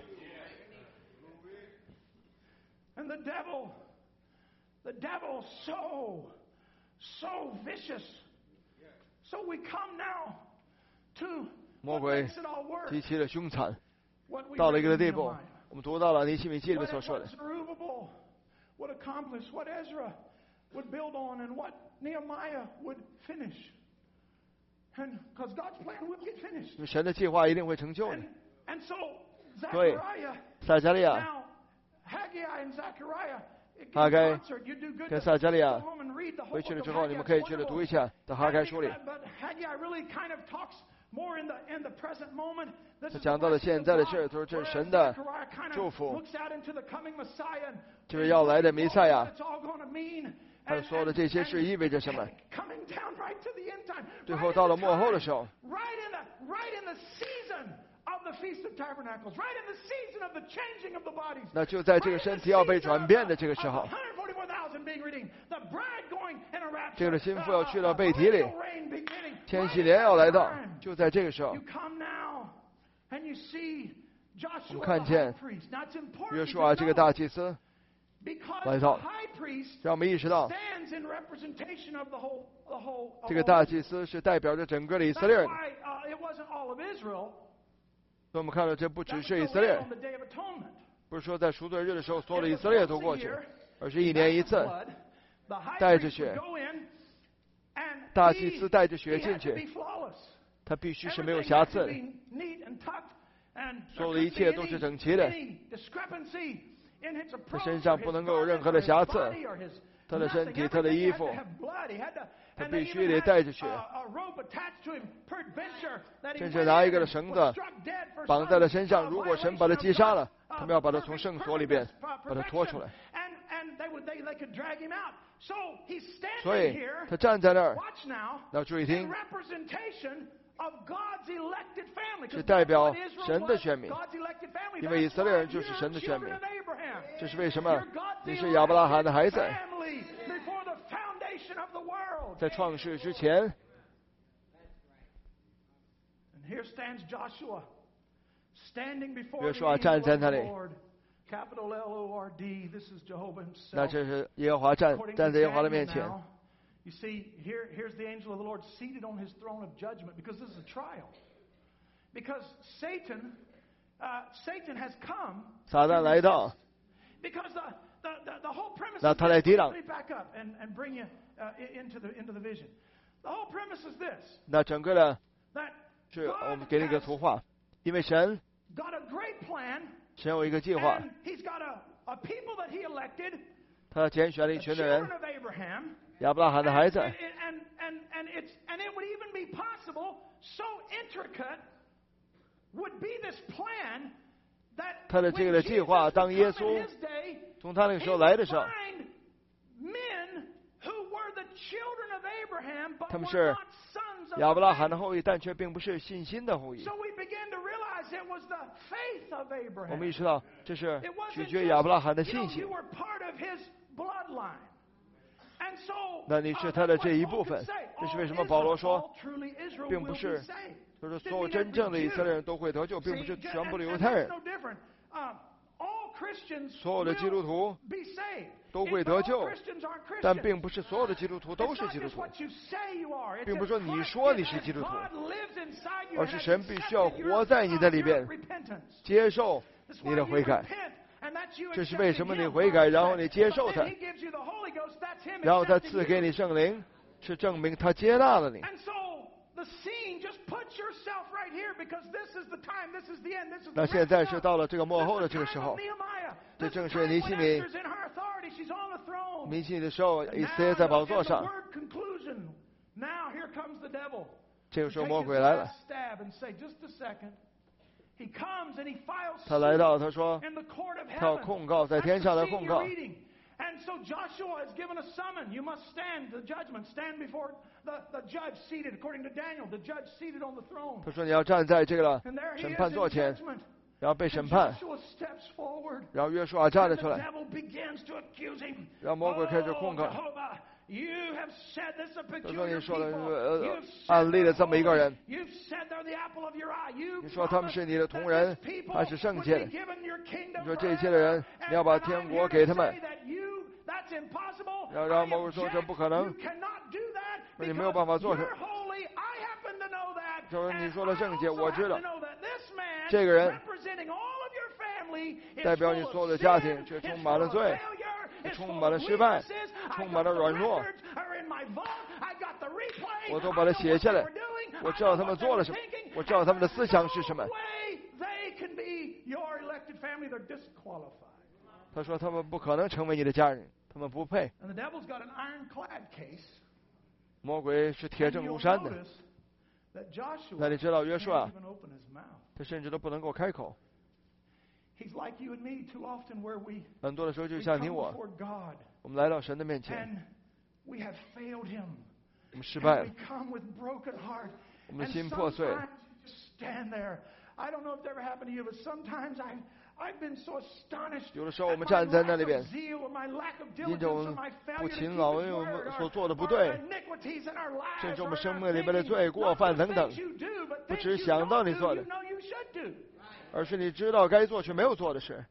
And the devil, the devil so, so vicious. So we come now to 魔鬼极其的凶残，到了一个地步，我们读到了尼希米记里面所说的。 Would accomplish what Ezra would build on and what Nehemiah would finish. And because God's plan will get finished. 神的计划一定会成就的。 And so 对， Zechariah 撒迦利亚。哈该跟撒迦利亚回去了之后，你们可以去了读一下在哈该书里。他讲到了现在的事，说这是神的祝福，就是要来的弥赛亚。他所有的这些事意味着什么？最后到了末后的时候。那就在这个身体要被转变的这个时候，这个心腹要去到贝提里，千禧年要来到，就在这个时候，我们看见约书亚这个大祭司来到，让我们意识到，这个大祭司是代表着整个的以色列人。所以我们看到，这不只是以色列，不是说在赎罪日的时候所有的以色列都过去，而是一年一次，带着血大祭司带着血进去，他必须是没有瑕疵的，所有的一切都是整齐的，他身上不能够有任何的瑕疵，他的身体、他的衣服，他必须得带着血，甚至拿一个的绳子绑在了身上。如果神把他击杀了，他们要把他从圣所里边把他拖出来。所以他站在那儿，要注意听，是代表神的选民，因为以色列人就是神的选民。这是为什么？你是亚伯拉罕的孩子，在创世之前。约书亚站在那里，那这是耶和华站站在耶和华的面前。 You see, here, here's the angel of the Lord seated on his throne of judgment, because this is a trial. Because Satan, uh, Satan has come. 撒旦来到。 Because the the the, the whole premise. 那他来抵挡。 Let me back up and and bring you uh, into the into the vision. The whole premise is this. 那整个的，是我们给你一个图画，因为神 got a great plan. 神有一个计划。 He's got a a people that he elected. 他拣选了一群的人。亚伯拉罕的孩子，他的这个的计划，当耶稣从他那个时候来的时候，他们是亚伯拉罕的后裔，但却并不是信心的后裔。我们意识到，这是取决于亚伯拉罕的信心。那你是他的这一部分，这是为什么保罗说，并不是，就是所有真正的以色列人都会得救，并不是全部的犹太人。所有的基督徒都会得救，但并不是所有的基督徒都是基督徒，并不是说你说你是基督徒，而是神必须要活在你的里边，接受你的悔改。这是为什么你悔改，然后你接受他，然后他赐给你圣灵，是证明他接纳了你。那现在是到了这个末后的这个时候，这正是尼希米尼希米的时候，以色列在宝座上。这个时候魔鬼来了。他来到，他说，他要控告在天上的控告。 And so Joshua is given a summon. You must stand the judgment. Stand before the, the judge seated, according to Daniel, the judge seated on the throne. 他说你要站在这个审判座前，然后被审判。然后约书亚站了出来，然后魔鬼开始控告。他说你说的呃案例的这么一个人，你说他们是你的同人，还是圣洁的？你说这一切的人，你要把天国给他们。然后然后魔鬼说这不可能，说你没有办法做成。说你说的圣洁，我知道。这个人代表你所有的家庭，却充满了罪，充满了失败，充满了软弱。我都把它写下来，我知道他们做了什么，我知道他们的思想是什么。他说他们不可能成为你的家人，他们不配。魔鬼是铁证如山的。那你知道约书亚，他甚至都不能够开口。很多的时候就像你我，我们来到神的面前，我们失败了，我们的心破碎。有的时候我们站在那里边，因着我们不勤劳，因为我们所做的不对，甚至我们生命里边的罪过犯等等，不只想到你做的，而是你知道该做却没有做的事。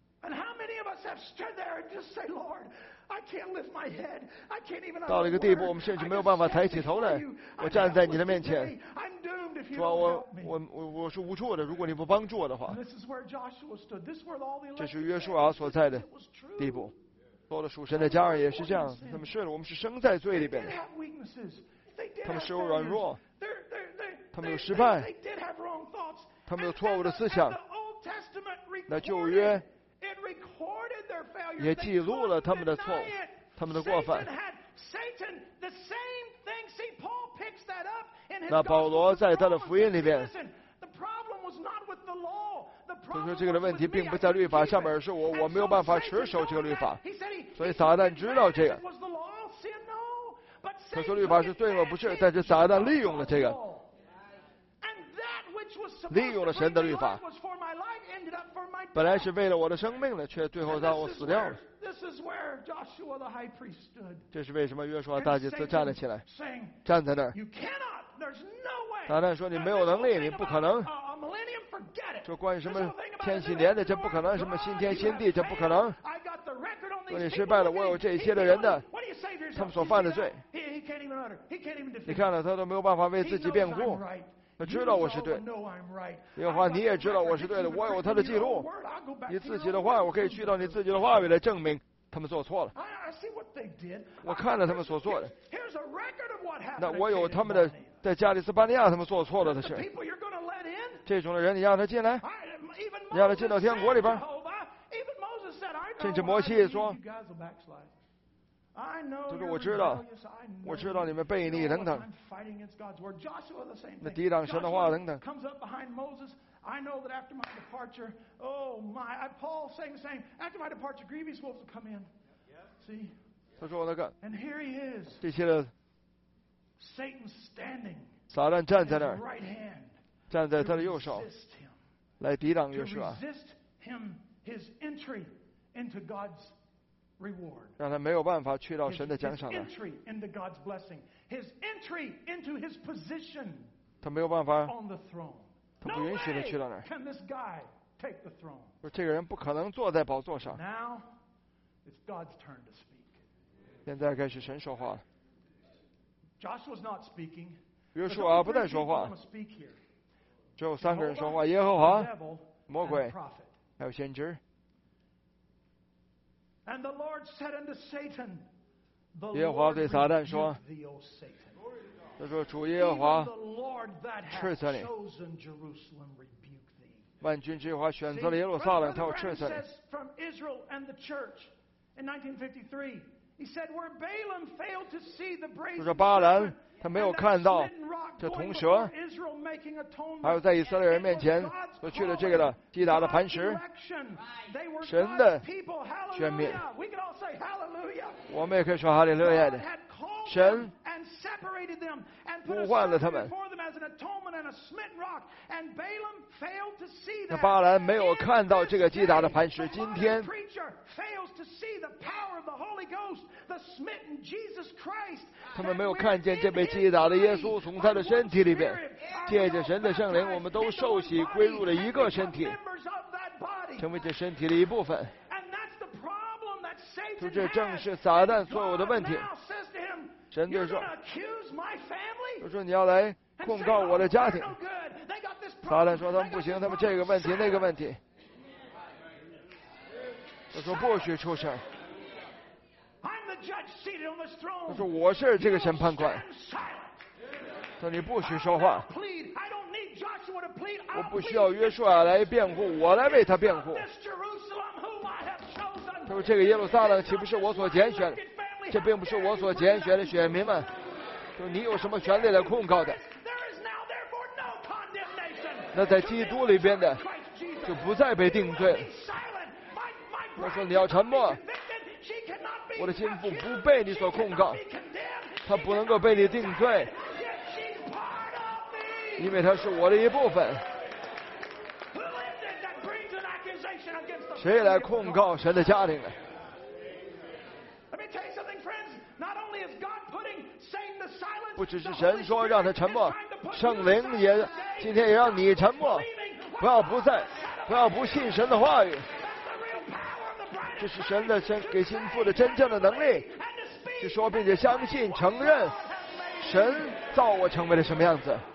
到了一个地步，我们甚至没有办法抬起头来。我站在你的面前，说我我我我是无助的，如果你不帮助我的话。这是约书亚所在的地步。所有的属神的家人也是这样，他们是的，我们是生在罪里边的。 他们是有软弱，他们有失败，他们有错误的思想。那旧约也记录了他们的错误，他们的过犯。那保罗在他的福音里面，他说这个的问题并不在律法上面，而是我我没有办法持守这个律法，所以撒旦知道这个。他说律法是罪恶，不是，但是撒旦利用了这个，利用了神的律法，本来是为了我的生命的，却最后让我死掉了。这是为什么约书亚大祭司站了起来，站在那儿。撒旦说你没有能力，你不可能。说关于什么千禧年的，这不可能；什么新天新地，这不可能。说你失败了，我有这些的人的，他们所犯的罪。你看了，他都没有办法为自己辩护。他知道我是对，耶和华你也知道我是对的，我有他的记录。你自己的话，我可以去到你自己的话语来证明他们做错了。我看了他们所做的，那我有他们的在加利斯巴尼亚他们做错了的事。这种的人，你让他进来，你让他进到天国里边。甚至摩西也说，他说我知道，我知道你们悖逆等等，那抵挡神的话等等。 I know that after my departure, oh my, I, Paul saying the same. After my departure, grievous wolves will come in. See? 他说那个， And here he is. 这些的 Satan standing. 撒旦站在那儿， right hand, 站在他的右手， 来抵挡约书亚， resist him his entry into God's reward. 让他没有办法去到神的奖 His 赏来。 entry into God's blessing. His entry into his position 他没有办法， on the throne. 他不允许他去到那儿。 Can this guy take the throne? 说这个人不可能坐在宝座上。 Now it's God's turn to speak. 现在该是神说话了。 Joshua's not speaking. 约书亚不再说话， Speak here. 只有三个人说话：耶和华、 Devil 魔鬼 and prophet. 还有先知。 And the Lord said unto Satan, the 耶和华 Lord 对撒旦说 rebuke thee, O Satan. 他说主耶和华 Even the Lord that 斥 hath 责你， chosen Jerusalem rebuke thee. 万军之耶和华选 See, 择了耶路撒冷， Brother 他要 Branham 斥责你。 says from Israel and the church in nineteen fifty-three, he said, where Balaam failed to see the 就 brazen 是巴兰 serpent 他没有 and that 看到 smitten rock 这 going 铜 before 蛇， Israel making atonement. 还有在以色列人面前 It was God's 所去的这个的击打的磐石， election. They were 神的 God's people. 选民。 Hallelujah. We can all say hallelujah. 我们也可以说哈利路亚的。 God had called 神 them and separated them and put a 呼唤了他 serpent 们。 before them as an atonement and a smitten rock. And Balaam failed to see 那 that. 巴兰没有 In 看到这个 this 击打的 day, 磐石。 the 今 modern 天 preacher fails to see the power of the Holy Ghost, the smitten Jesus Christ. 他们没有看见这被击打的耶稣从他的身体里边，借着神的圣灵，我们都受洗归入了一个身体，成为这身体的一部分。 就这正是撒旦所有的问题。神就说：“就说你要来控告我的家庭。”撒旦说：“他们不行，他们这个问题那个问题。”他说：“不许出声。”他说：“我是这个审判官。”他说：“你不许说话。我不需要约书亚来辩护，我来为他辩护。”他说：“这个耶路撒冷岂不是我所拣选的？这并不是我所拣选的选民们。说你有什么权利来控告的？那在基督里边的就不再被定罪了。”他说：“你要沉默。我的心腹不被你所控告，他不能够被你定罪，因为他是我的一部分。谁来控告神的家庭呢？”不只是神说让他沉默，圣灵也今天也让你沉默，不要不在，不要不信神的话语。这是神的神给心腹的真正的能力，去说并且相信承认神造我成为了什么样子。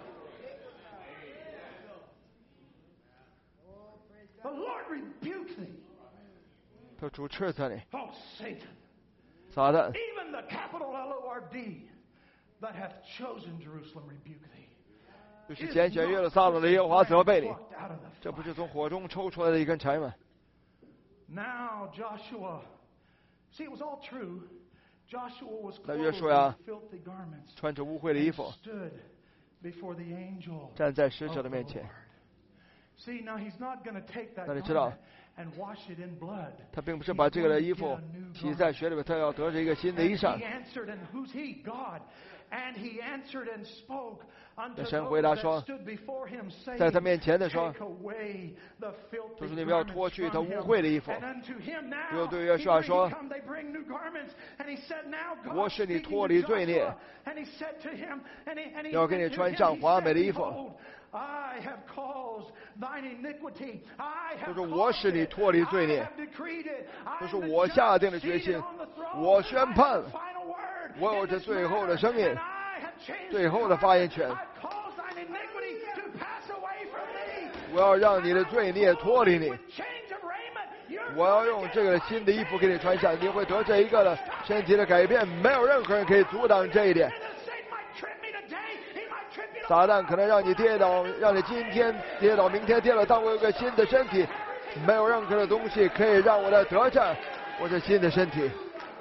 他主斥责你，撒旦。 that hath chosen Jerusalem rebuke thee. 就是拣选耶路撒冷的耶和华责备你，这不是从火中抽出来的一根柴吗 ？Now Joshua, see, it was all true. Joshua was 那约 clothed 书亚 in filthy garments 穿着污秽的衣服 and stood before the angel 站在使者 of 的 the 面前。 Lord. See, now he's not going to take that 那你知道 garment and wash it in blood. 他并不是把这个的衣服洗在血里边，他要得着一个新的衣 And 裳 he。answered, and who's he? God. And he answered and spoke unto 神 those 回答 that 说 stood before him, saying, 在他面前的说 Take away the 就 filthy 是你们要 garments 脱去他 from 污 him. 秽的衣服。 And unto him now, 又对约 he 书亚 bring- 说 he come, they bring new garments. And he said, Now 我 God 使你 speaking 脱 to 离罪孽 Joshua, and he said to him, and he, and he 要给 said 你 to 穿 him, 上 he 华 said, 美的衣服 Behold, I have caused thine iniquity. I 就 have 是我 caused 使你 it. 脱离罪 I 孽 have decreed it. 就 I 是 am the 我下 judge 定的决 seated 心 on the throne. 我宣 I have 判 the final word 我有 in 这 this 最后的 matter. 声音 And I have changed 最后 your 的发言 heart. 权 I've caused thine iniquity to pass away from thee. 我要让你的罪孽脱离你 With change of raiment, you're 我要 going 用 to 这个 get 新的衣服给你穿上，你会得这一个的身体的改变，没有任何人可以阻挡这一点。 And the Satan might trip me today. He might trip you 撒旦 tomorrow. 可能让你跌倒，让你今天跌倒，明天跌倒，但我有个新的身体，没有任何的东西可以让我来得着我这新的身体。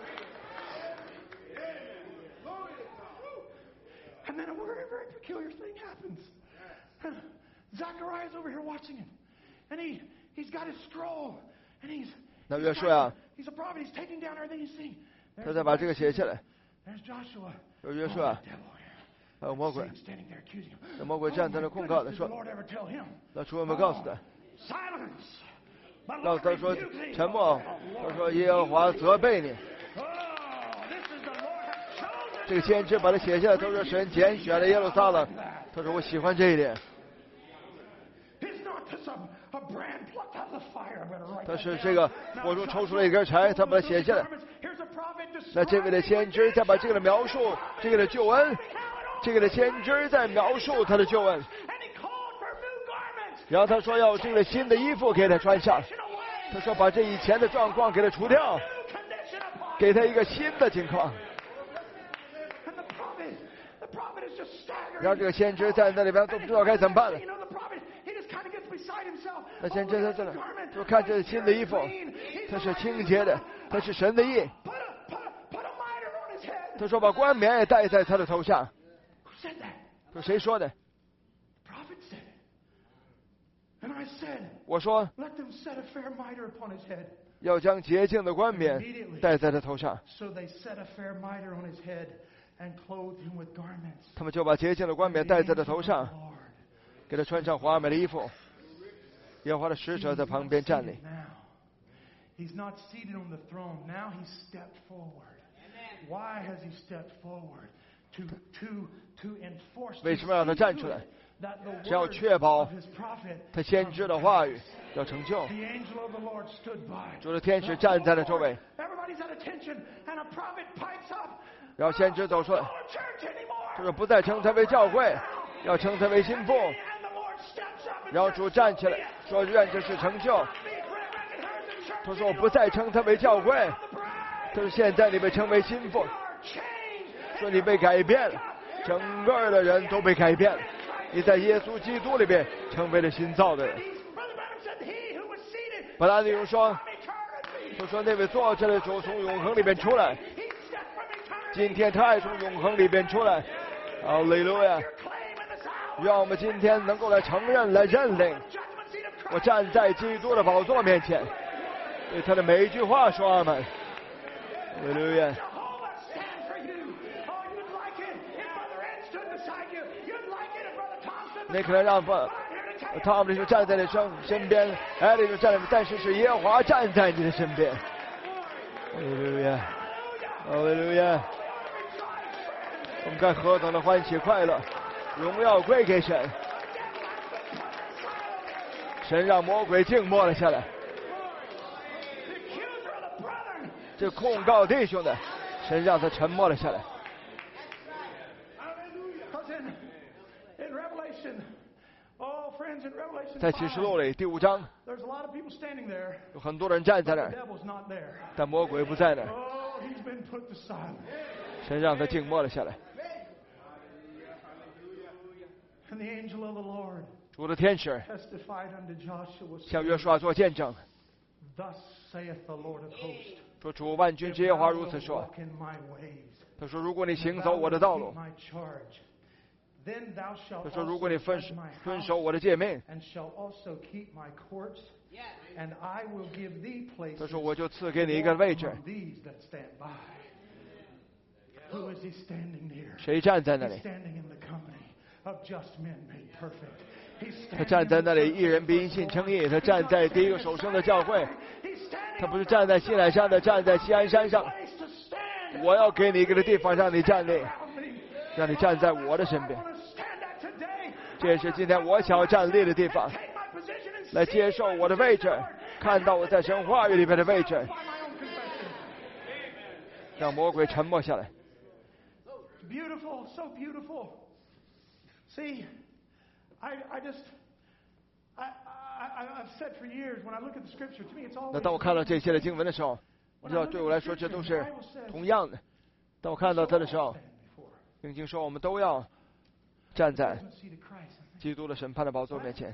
And then a very, very peculiar thing happens. Zachariah's over here watching him. And he, he's got his scroll. And he's, 那 he's, 约书亚 he's a prophet. He's taking down everything he's seeing. 他再把这个写下来， There's Joshua. 有约 Oh, 书亚 the devil here. 还有魔鬼， Satan's standing there accusing him. 那魔鬼 Oh, 站在那 my 控告 goodness, 的 did 说 the Lord ever tell him? 那主有没有告诉他？ Silence. The 让 Lord 他说 rebuked thee. 沉默 Oh, the， 他 Lord 说耶和华责备你。 Oh, this is the Lord hath chosen 这个先知把它写下来，他说神拣选了耶路撒冷，他说我喜欢这一点。 It's not just a, a brand plucked out of the fire. I better write 他 that 是 down. 这个 Now, 火中 Joshua 抽出了一根柴，他把它写下来。 Here's a prophet 那这位的先知再把这个的描述，这个的救恩，这个的先知在描述他的救恩， And he called for new garments. 然后他说要这个新的衣服给他穿上， 他说把这以前的状况给他除掉， New condition upon 给他一个新的情况。 And the prophet, the prophet is just staggering. 然后这个先知在那里边都不知道该怎么办了 You。know, the prophet, he just kind of gets beside himself. 那先 Oh, 知 look 在 at 这 the 里 garment. 就看这 He's 新的衣服 clean. He's 它是 the 清洁的 righteous， 它是神的义。 Put a, put a, put a mitre on his head. 他说把冠冕也戴在他的头上。 Who said that? 说谁说的？ The prophet said it. And I said, 我说 let them set a fair mitre upon his head. 要将洁净的冠冕戴在他头上。 So they set a fair mitre on his head and clothed him with garments. 他们就把洁净的冠冕戴在他头上， Lord. 给他穿上华美的衣服。耶和华的使者在旁边站立。 Now, he's not seated on the throne. Now he's stepped forward. Why has he stepped forward? To to to enforce. 为什么让他站出来？ That the 只要 word 确保 of his prophet 他先知的话语要成就。 The angel of the Lord stood by. 主的天使站在了周围， Everybody's at attention, and a prophet pipes up. 然后先知走出来， Call a church anymore. 他说不再称他为教会，要称他为心腹。 And the Lord steps up and 然后 says, 主站起来说：“愿这事成就。” "Be recognize the church 他说：“我不再称他为教会。” of the bride. 他说：“现在你被称为心腹。” You are changed. 说你被改变了，整个的人都被改变了。你在耶稣基督里边成为了新造的人。 He's- Brother Branham said, "He who was seated 本拉利用说 from eternity." 他说那位坐着的主从永恒里边出来， He stepped from eternity. 今天他也从永恒里边出来。哈利路亚！ Your claim in this hour. 让我们今天能够来承认、来认领。 Judgment seat of 我 Christ. 站在基督的宝座面前，对他的每一句话说阿门。哈利路亚！ Jehovah stand for you. Oh, you'd like it if Brother Ed stood beside you. You'd like it if Brother Tom stood 那 beside 可能让 you. 不 I'm here to tell you. 他们就站在你身身边，艾利就站在，但是是耶和华站在你的身边。哈利路亚！哈利路亚！我们该何等的欢喜快乐，荣耀归给神。神让魔鬼静默了下来， The accuser of the brethren. 这控告弟兄的，神让他沉默了下来。 Because in, in Revelation, oh, friends, in Revelation 在启示录 five, 里第五章， there's a lot of people standing there, 有很多人站在 but 那 the 儿， devil's not there. 但魔鬼不在那儿， Oh, he's been put to silence. 神让他静默了下来。 主的天使向约书亚做见证，说主万军之耶和华如此说，他说如果你行走我的道路，他说如果你遵遵守我的诫命，他说我就赐给你一个位置。谁站在那里？他站在那里，一人必因信称义。他站在第一个首生的教会，他不是站在西乃山的，站在西安山上。我要给你一个地方让你站立，让你站在我的身边。这也是今天我想要站立的地方，来接受我的位置，看到我在神话语里面的位置，让魔鬼沉默下来。 Beautiful, so beautiful. See, I, I just, I, I, I've said for years when I look at the scripture, to me it's always. 那当我看到这些的经文的时候，我知道对我来说这都是同样的。当我看到它的时候，圣经说我们都要站在基督的审判的宝座面前。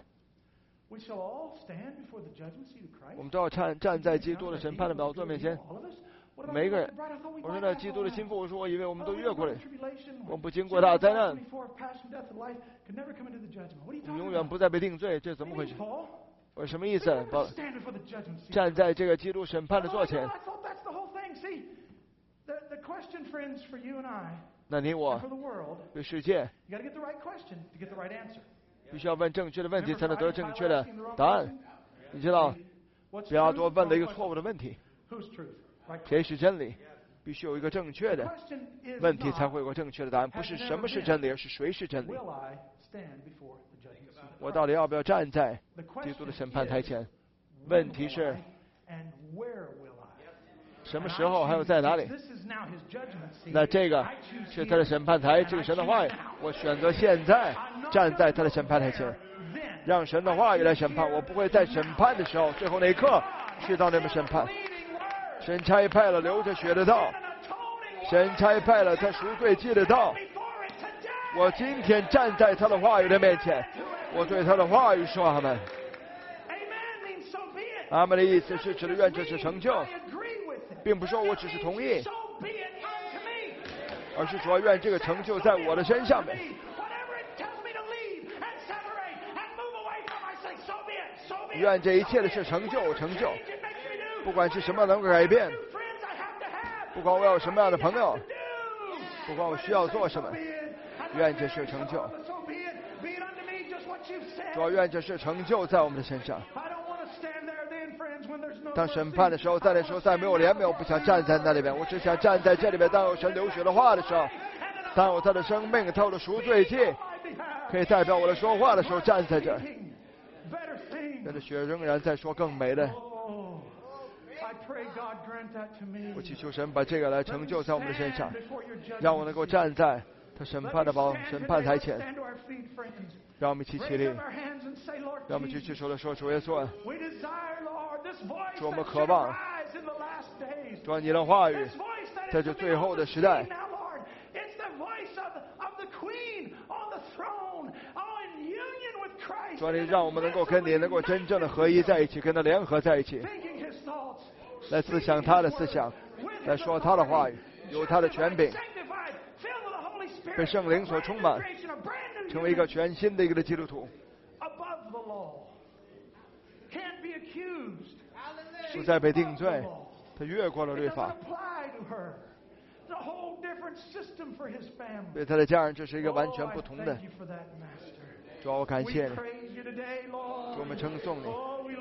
我们都要站站在基督的审判的宝座面前。每一个人，我说那基督的心腹，我说我以为我们都越过了，我们不经过大灾难，我们永远不再被定罪，这怎么回事？我什么意思？保站在这个基督审判的座前。那你我对世界必须要问正确的问题，才能得正确的答案。你知道，比亚多问了一个错误的问题。谁是真理？必须有一个正确的问题，才会有个正确的答案。不是什么是真理，而是谁是真理。我到底要不要站在基督的审判台前？问题是什么时候，还有在哪里？那这个是他的审判台，这个神的话语，我选择现在站在他的审判台前，让神的话语来审判。我不会在审判的时候，最后那一刻去到那边审判。神差派了流着血的道，神差派了他赎罪祭的道。我今天站在他的话语的面前，我对他的话语说阿们。阿们的意思是指的愿这是成就，并不是说我只是同意，而是说愿这个成就在我的身上面。愿这一切的事成就成就。不管是什么能够改变，不管我有什么样的朋友，不管我需要做什么，愿这事成就。主要愿这事成就在我们的身上。当审判的时候，在那时候再没有怜悯，我不想站在那里边，我只想站在这里边。当有神流血的话的时候，当有他的生命，他有的赎罪祭，可以代表我的说话的时候，站在这儿。他的血仍然在说更美的。我祈求神把这个来成就在我们的身上，让我能够站在他审判的宝审判台前。让我们一起起立，让我们举起手来说：主耶稣，主我们渴望，主你的话语在这最后的时代，主你让我们能够跟你能够真正的合一在一起，跟他联合在一起。来思想他的思想，来说他的话语，有他的权柄，被圣灵所充满，成为一个全新的一个的基督徒，不再被定罪，他越过了律法。对他的家人，这是一个完全不同的。主啊，我感谢你，主我们称颂你，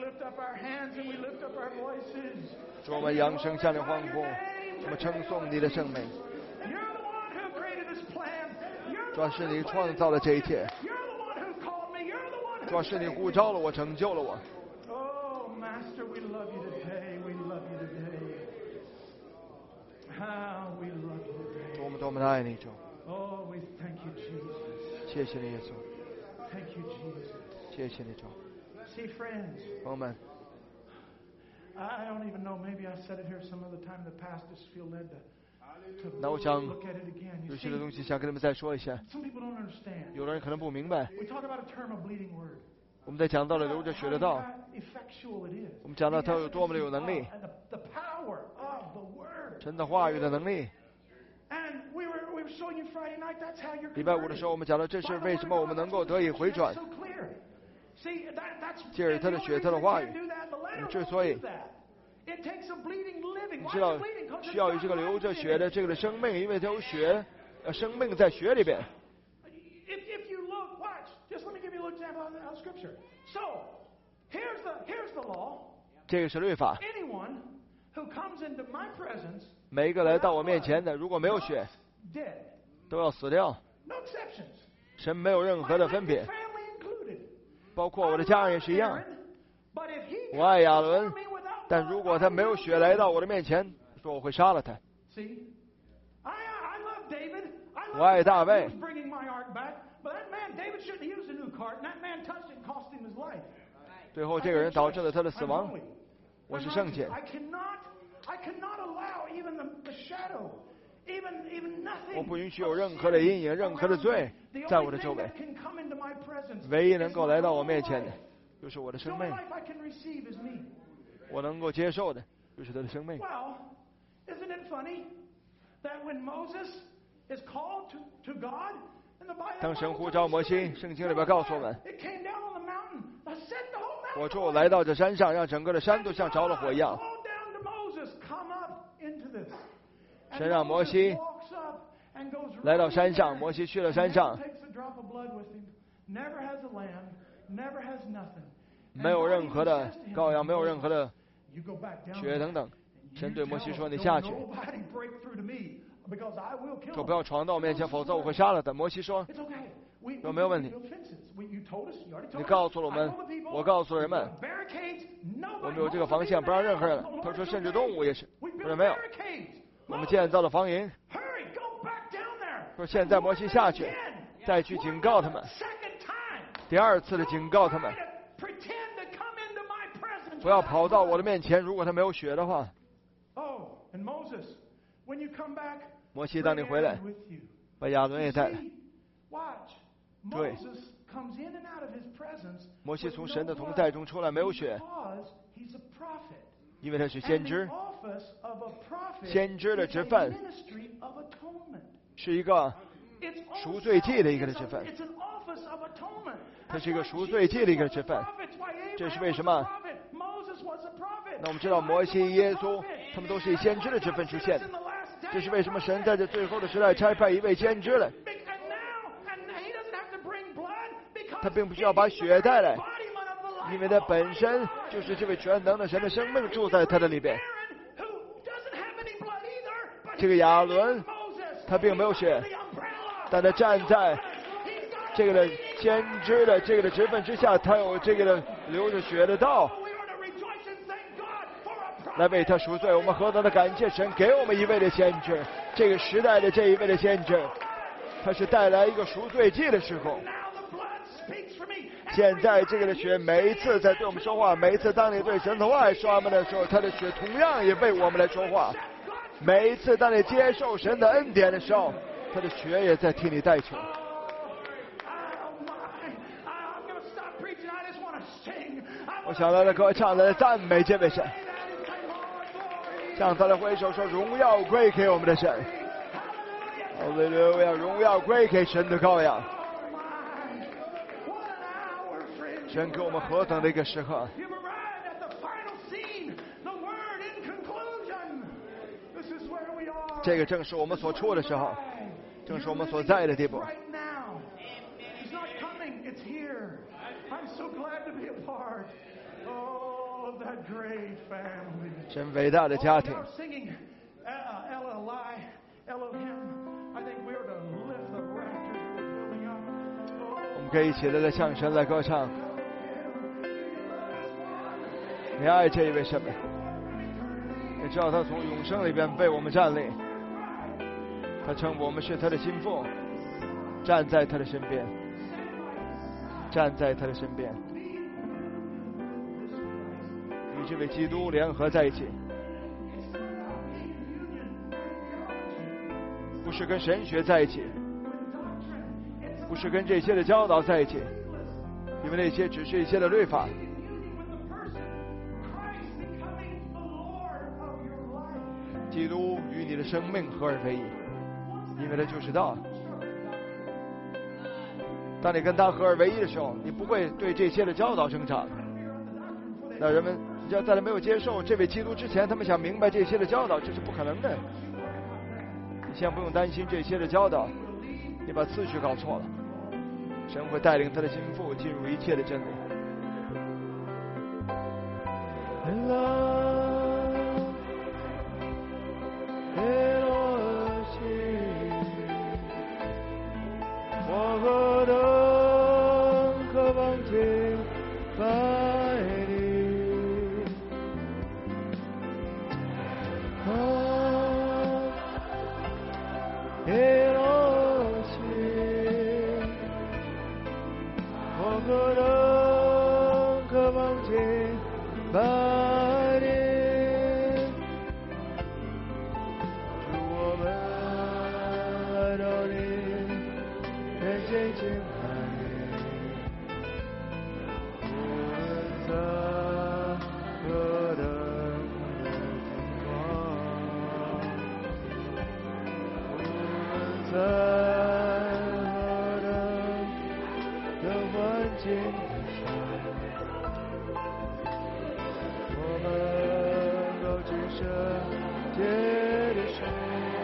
主我们扬声向你欢呼，我们称颂你的圣名。主啊，是你创造了这一切，主啊，是你呼召了我，成就了我。主，我们多么的爱你，主。谢谢你，耶稣。谢谢你，主。朋友们， I don't even know. Maybe I said it here some other time. The pastors feel led to 那我想有些的东西想跟你们再说一下。有的人可能不明白。我们在讲到了流着血的道，我们讲到它有多么的有能力，神的话语的能力。礼拜五的时候，我们讲到这是为什么我们能够得以回转，借着他的血，他的话语。我们之所以你知道需要有这个流着血的这个的生命，因为它有血，呃，生命在血里边。这个是律法。每一个来到我面前的，如果没有血，都要死掉。神没有任何的分别，包括我的家人也是一样。我爱亚伦，但如果他没有血来到我的面前，说我会杀了他。我爱大卫，最后这个人导致了他的死亡。我是圣洁，我不允许有任何的阴影、任何的罪在我的周围。唯一能够来到我面前的，就是我的生命。我能够接受的，就是他的生命。当神呼召摩西，圣经里边告诉我们，我说我来到这山上，让整个的山都像着了火一样。神让摩西来到山上，摩西去了山上，没有任何的羔羊，没有任何的血等等。神对摩西说：“你下去，说不要闯到我面前，否则我会杀了他。”摩西说：“说没有问题，你告诉了我们，我告诉了人们，我们有这个防线，不让任何人。”他说：“甚至动物也是。”我说：“没有，我们建造了防营。”说：“现在摩西下去，再去警告他们，第二次的警告他们，不要跑到我的面前。如果他没有血的话。”摩西，当你回来，把亚伦也带来。对，摩西从神的同在中出来，没有血，因为他是先知。先知的职分是一个赎罪祭的一个的职分，它是一个赎罪祭的一个职分。这是为什么？那我们知道摩西、耶稣，他们都是以先知的职分出现的。这是为什么神在这最后的时代差派一位先知来。他并不需要把血带来，因为他本身就是这位全能的神的生命住在他的里边。这个亚伦，他并没有血，但他站在这个的先知的这个的职分之下，他有这个的流着血的道来为他赎罪。我们何等的感谢神给我们一位的先知，这个时代的这一位的先知，他是带来一个赎罪祭的时候。现在这个的血每一次在对我们说话，每一次当你对神的爱说阿们的时候，他的血同样也为我们来说话。每一次当你接受神的恩典的时候，他的血也在替你代求。我想来了歌唱，来赞美这位神，向他的挥手说：荣耀归给我们的神，哈利路亚，荣耀归给神的羔羊。神给我们何等的一个时刻！这个正是我们所处的时候，正是我们所在的地步。真伟大的家庭。我们可以一起来来向神来歌唱。你爱这一位神，你知道他从永生里边为我们站立，他称我们是他的心腹，站在他的身边，站在他的身边，与这位基督联合在一起。 是跟神学在一起，不是跟这些的教导在一起，因为那些只是一些的律法。基督与你的生命合而为一，因为他就是道。当你跟他合而为一的时候，你不会对这些的教导生长。那人们要在他没有接受这位基督之前，他们想明白这些的教导，这是不可能的。你先不用担心这些的教导，你把次序搞错了，神会带领他的心腹进入一切的真理。 我何等渴望敬拜你，啊，耶罗西，我何等渴望敬拜你，主我们来到你面前敬拜你，我们在何等的景况，我们在何等的环境下，我们都只圣洁的手。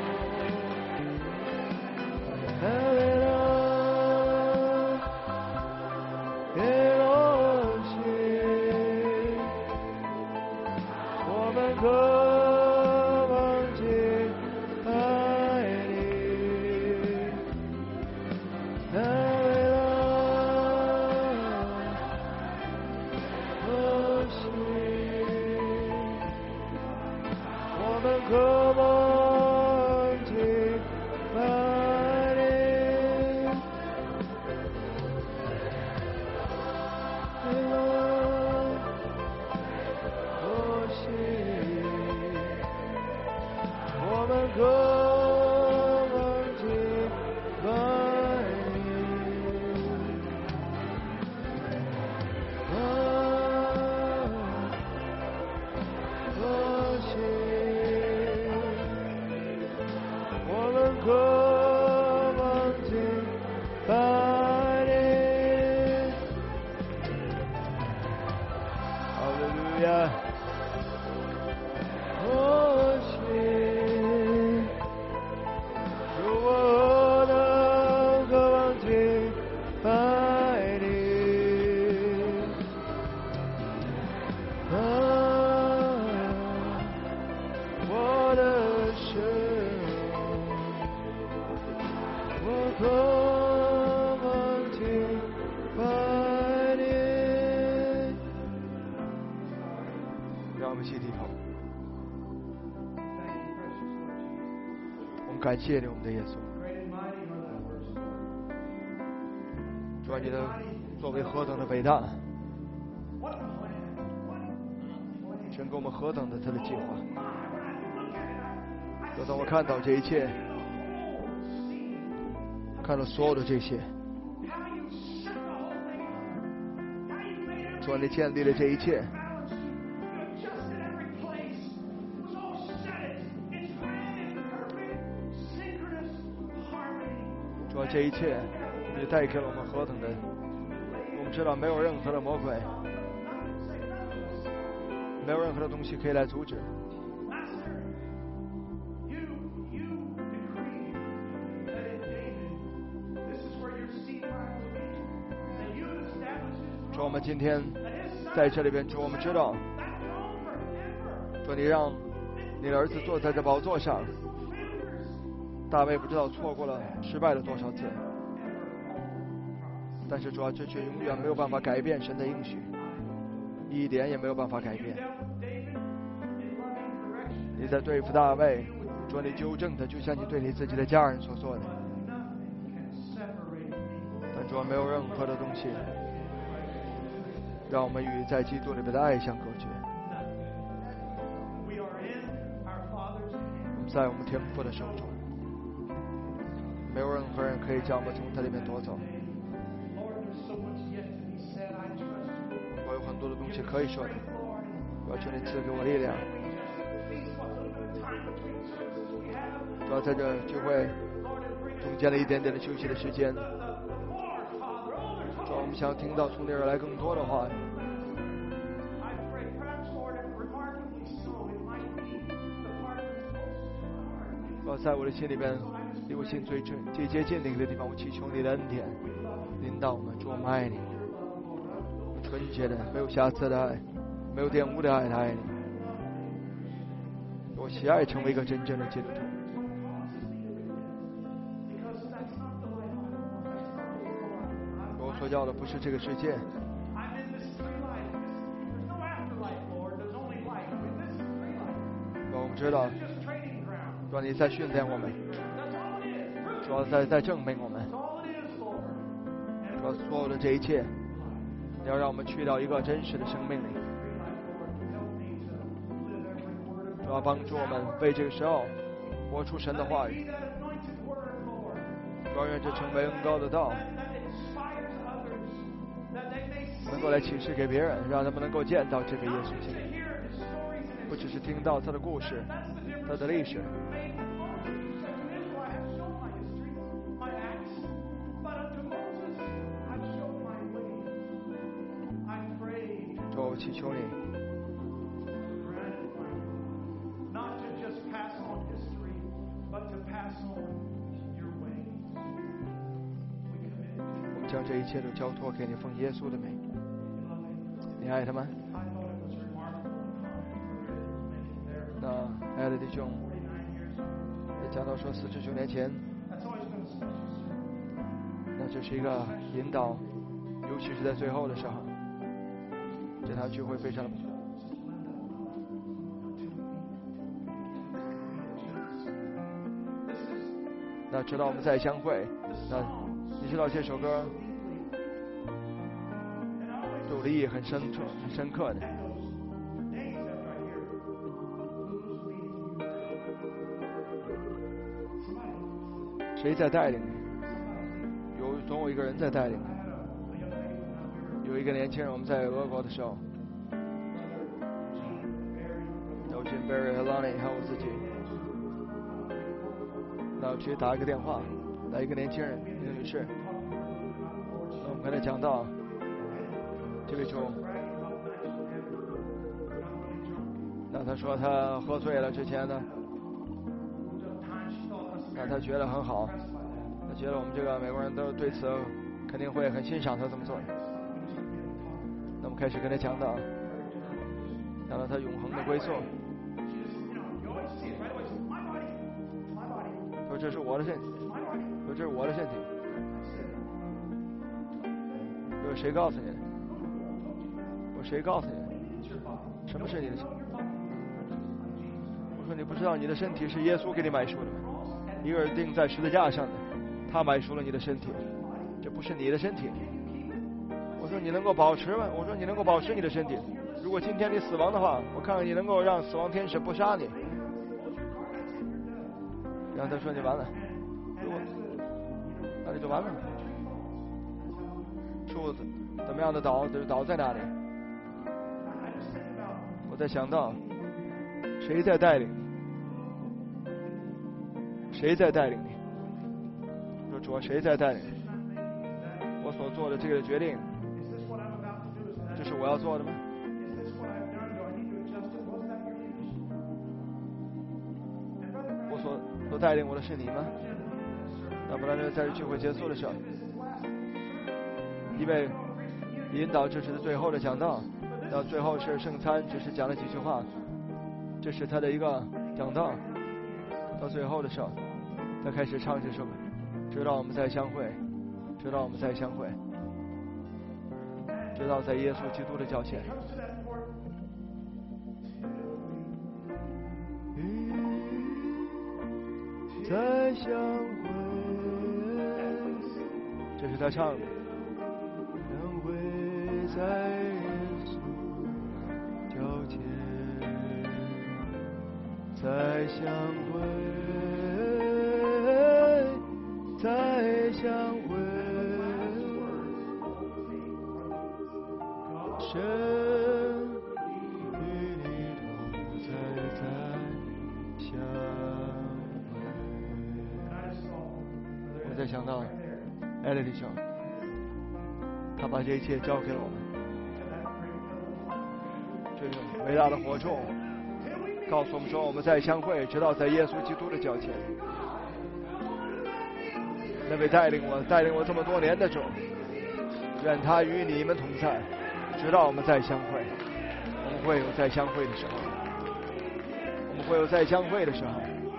感谢你，我们的耶稣。主啊，你的作为何等的伟大，神给我们何等的他的计划。就当我看到这一切，看到所有的这些，主啊，你建立了这一切。主啊，这一切你带给了我们何等的，我们知道没有任何的魔鬼，没有任何的东西可以来阻止。主，我们今天在这里边，主，我们知道，主，你让你的儿子坐在这宝座上，大卫不知道错过了失败了多少次，但是主啊，这却永远没有办法改变神的应许，一点也没有办法改变。你在对付大卫，主，你纠正他，就像你对你自己的家人所做的。但主啊，没有任何的东西让我们与在基督里面的爱相隔绝。我们在我们天父的手中。 没有任何人可以将我们从它里面夺走。我有很多的东西可以说的，我要求你赐给我力量。主要在这聚会中间了一点点的休息的时间，主要我们想听到从你而来更多的话语。主要在我的心里边，离我心最最最接近的一个地方，我祈求你的恩典领导我们。主，我们爱你，纯洁的、没有瑕疵的爱，没有玷污的爱来爱你。我喜爱成为一个真正的基督徒。我所要的不是这个世界。我们知道，主要你在训练我们，主要在在证明我们，主要所有的这一切，你要让我们去到一个真实的生命里，主要帮助我们为这个时候活出神的话语，主要愿这成为恩膏的道，能够来启示给别人，让他们能够见到这个耶稣基督，不只是听到他的故事，他的历史。主，我祈求你，我们将这一切都交托给你，奉耶稣的名。你爱他们？那爱的弟兄也讲到说，四十九年前，那这是一个引导，尤其是在最后的时候，这场聚会非常的。那直到我们再相会，那你知道这首歌对我的意义很深刻、很深刻的。谁在带领你？有总有一个人在带领你。有一个年轻人，我们在俄国的时候，有进 Barry 和 Lonnie 还有我自己，那我直接打一个电话，来一个年轻人，一个女士，那我们跟他讲到这位主，那他说他喝醉了之前呢，那他觉得很好，他觉得我们这个美国人都对此肯定会很欣赏他这么做。那我们开始跟他讲到，讲到他永恒的归宿。说这是我的身体，说这是我的身体。说谁告诉你的？我谁告诉你的？什么是你的身体？我说你不知道你的身体是耶稣给你买赎的吗？一个人钉在十字架上的，他买赎了你的身体，这不是你的身体。我说你能够保持吗？我说你能够保持你的身体。如果今天你死亡的话，我看看你能够让死亡天使不杀你。然后他说你完了，如果那你就完了。树怎么样的倒，就是倒在哪里。我在想到，谁在带领你？谁在带领你？说主啊，谁在带领你？我所做的这个决定，这是我要做的吗？我所所带领我的是你吗？要不然就在这聚会结束的时候，因为引导这是最后的讲道，到最后是圣餐，只是讲了几句话，这是他的一个讲道。到最后的时候，他开始唱这首歌，直到我们再相会，直到我们再相会，直到在耶稣基督的脚前。再相会，这是他唱的。相会在耶稣脚前，再相会，再相会，神与你同在在相会。我在想到艾利弟兄，他把这一切交给我们，这个伟大的火种告诉我们说，我们再相会，直到在耶稣基督的脚前。那位带领我带领我这么多年的主，愿他与你们同在，直到我们再相会。我们会有再相会的时候，我们会有再相会的时候。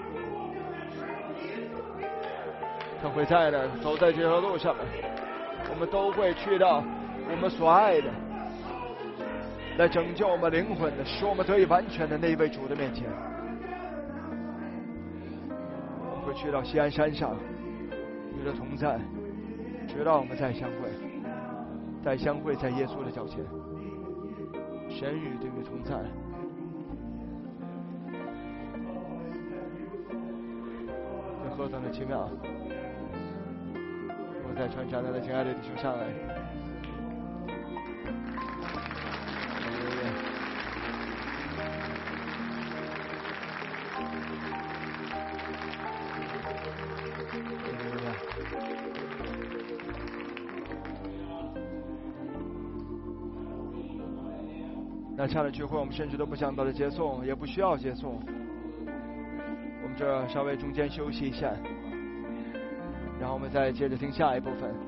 他会在那走在这条路上面，我们都会去到我们所爱的，来拯救我们灵魂的，使我们得以完全的那一位主的面前。我们会去到西安山上，与他同在，直到我们再相会，再相会在耶稣的脚前。神与对你同在，这何等的奇妙！我再传传他的亲爱的弟兄上来。那这样的聚会，我们甚至都不想到的结束，也不需要结束。我们这稍微中间休息一下，然后我们再接着听下一部分。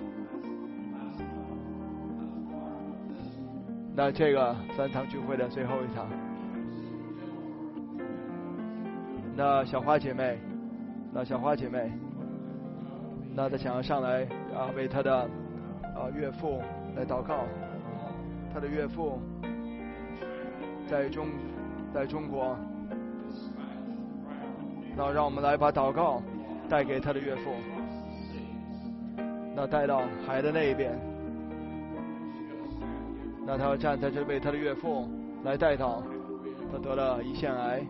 那这个三场聚会的最后一场，那小花姐妹，那小花姐妹，那她想要上来啊，为她的啊岳父来祷告，她的岳父。在中，在中国，那让我们来把祷告带给他的岳父，那带到海的那一边，那他要站在这为他的岳父来带祷，他得了胰腺癌，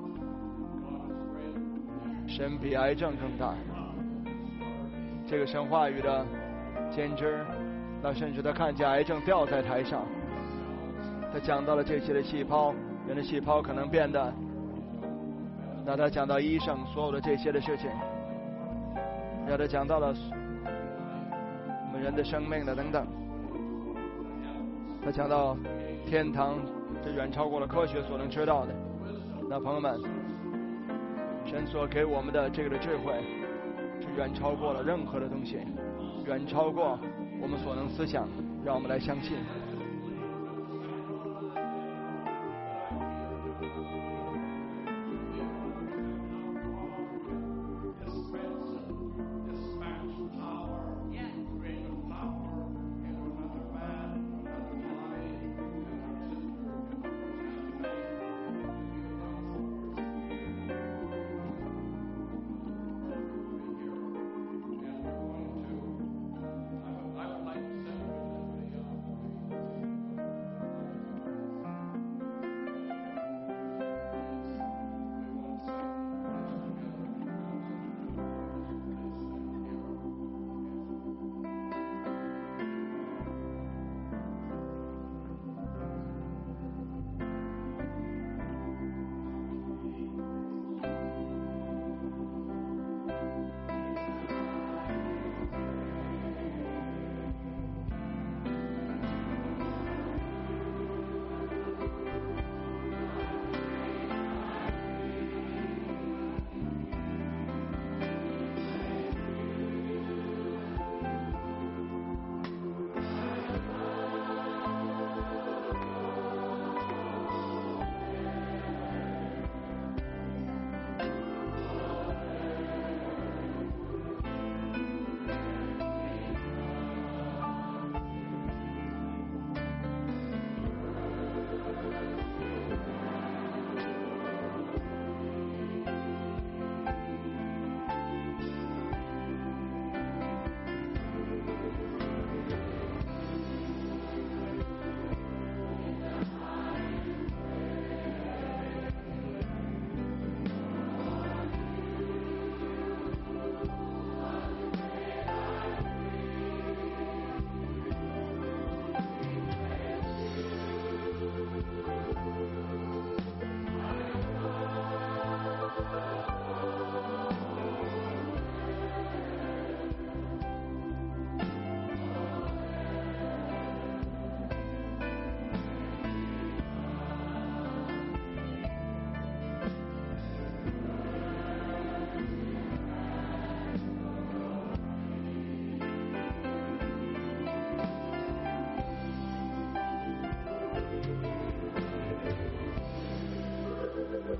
神比癌症更大，这个神话语的先知，那甚至他看见癌症掉在台上，他讲到了这些的细胞。人的细胞可能变得，那他讲到医生所有的这些的事情，让他讲到了我们人的生命的等等，他讲到天堂，这远超过了科学所能知道的。那朋友们，神所给我们的这个的智慧，是远超过了任何的东西，远超过我们所能思想，让我们来相信。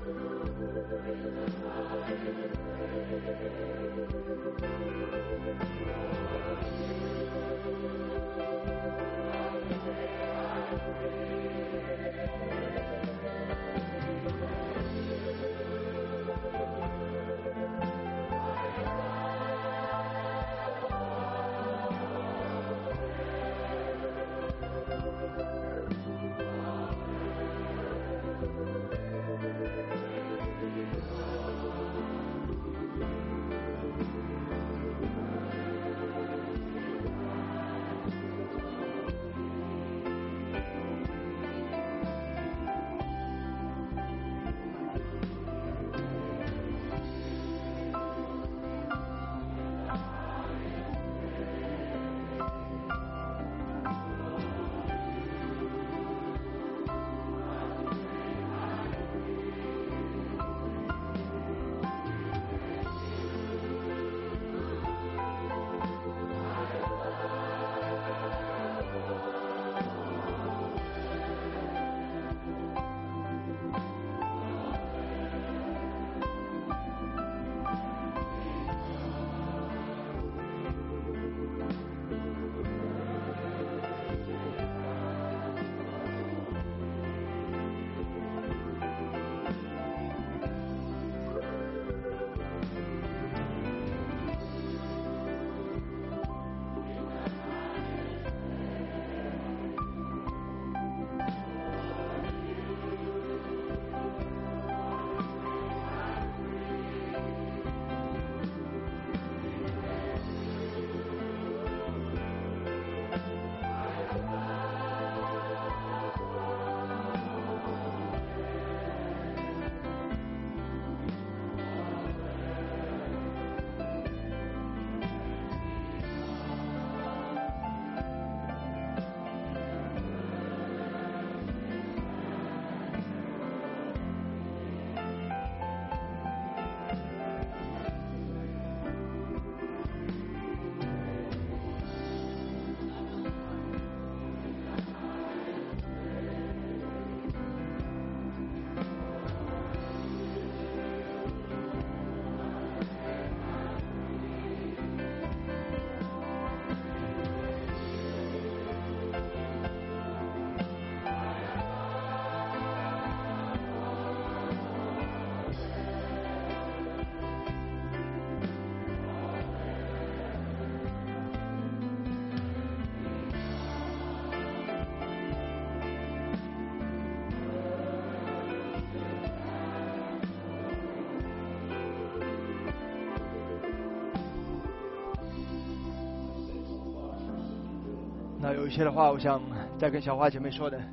那有一些的话，我想再跟小花姐妹说的，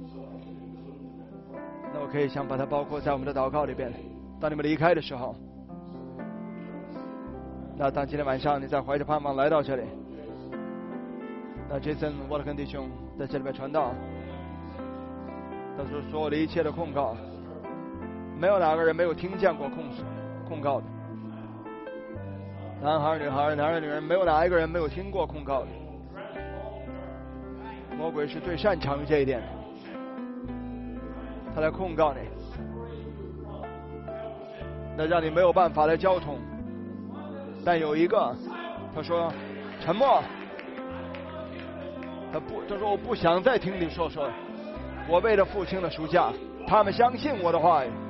那我可以想把它包括在我们的祷告里边。当你们离开的时候，那当今天晚上你再怀着盼望来到这里，那杰森沃特根弟兄在这里面传道，他说所有的一切的控告，没有哪个人没有听见过控控告的，男孩女孩男人女人，没有哪一个人没有听过控告的。魔鬼是最擅长于这一点，他来控告你，那让你没有办法来交通。但有一个，他说沉默，他不，他说我不想再听你说说，我为了父亲的暑假，他们相信我的话语，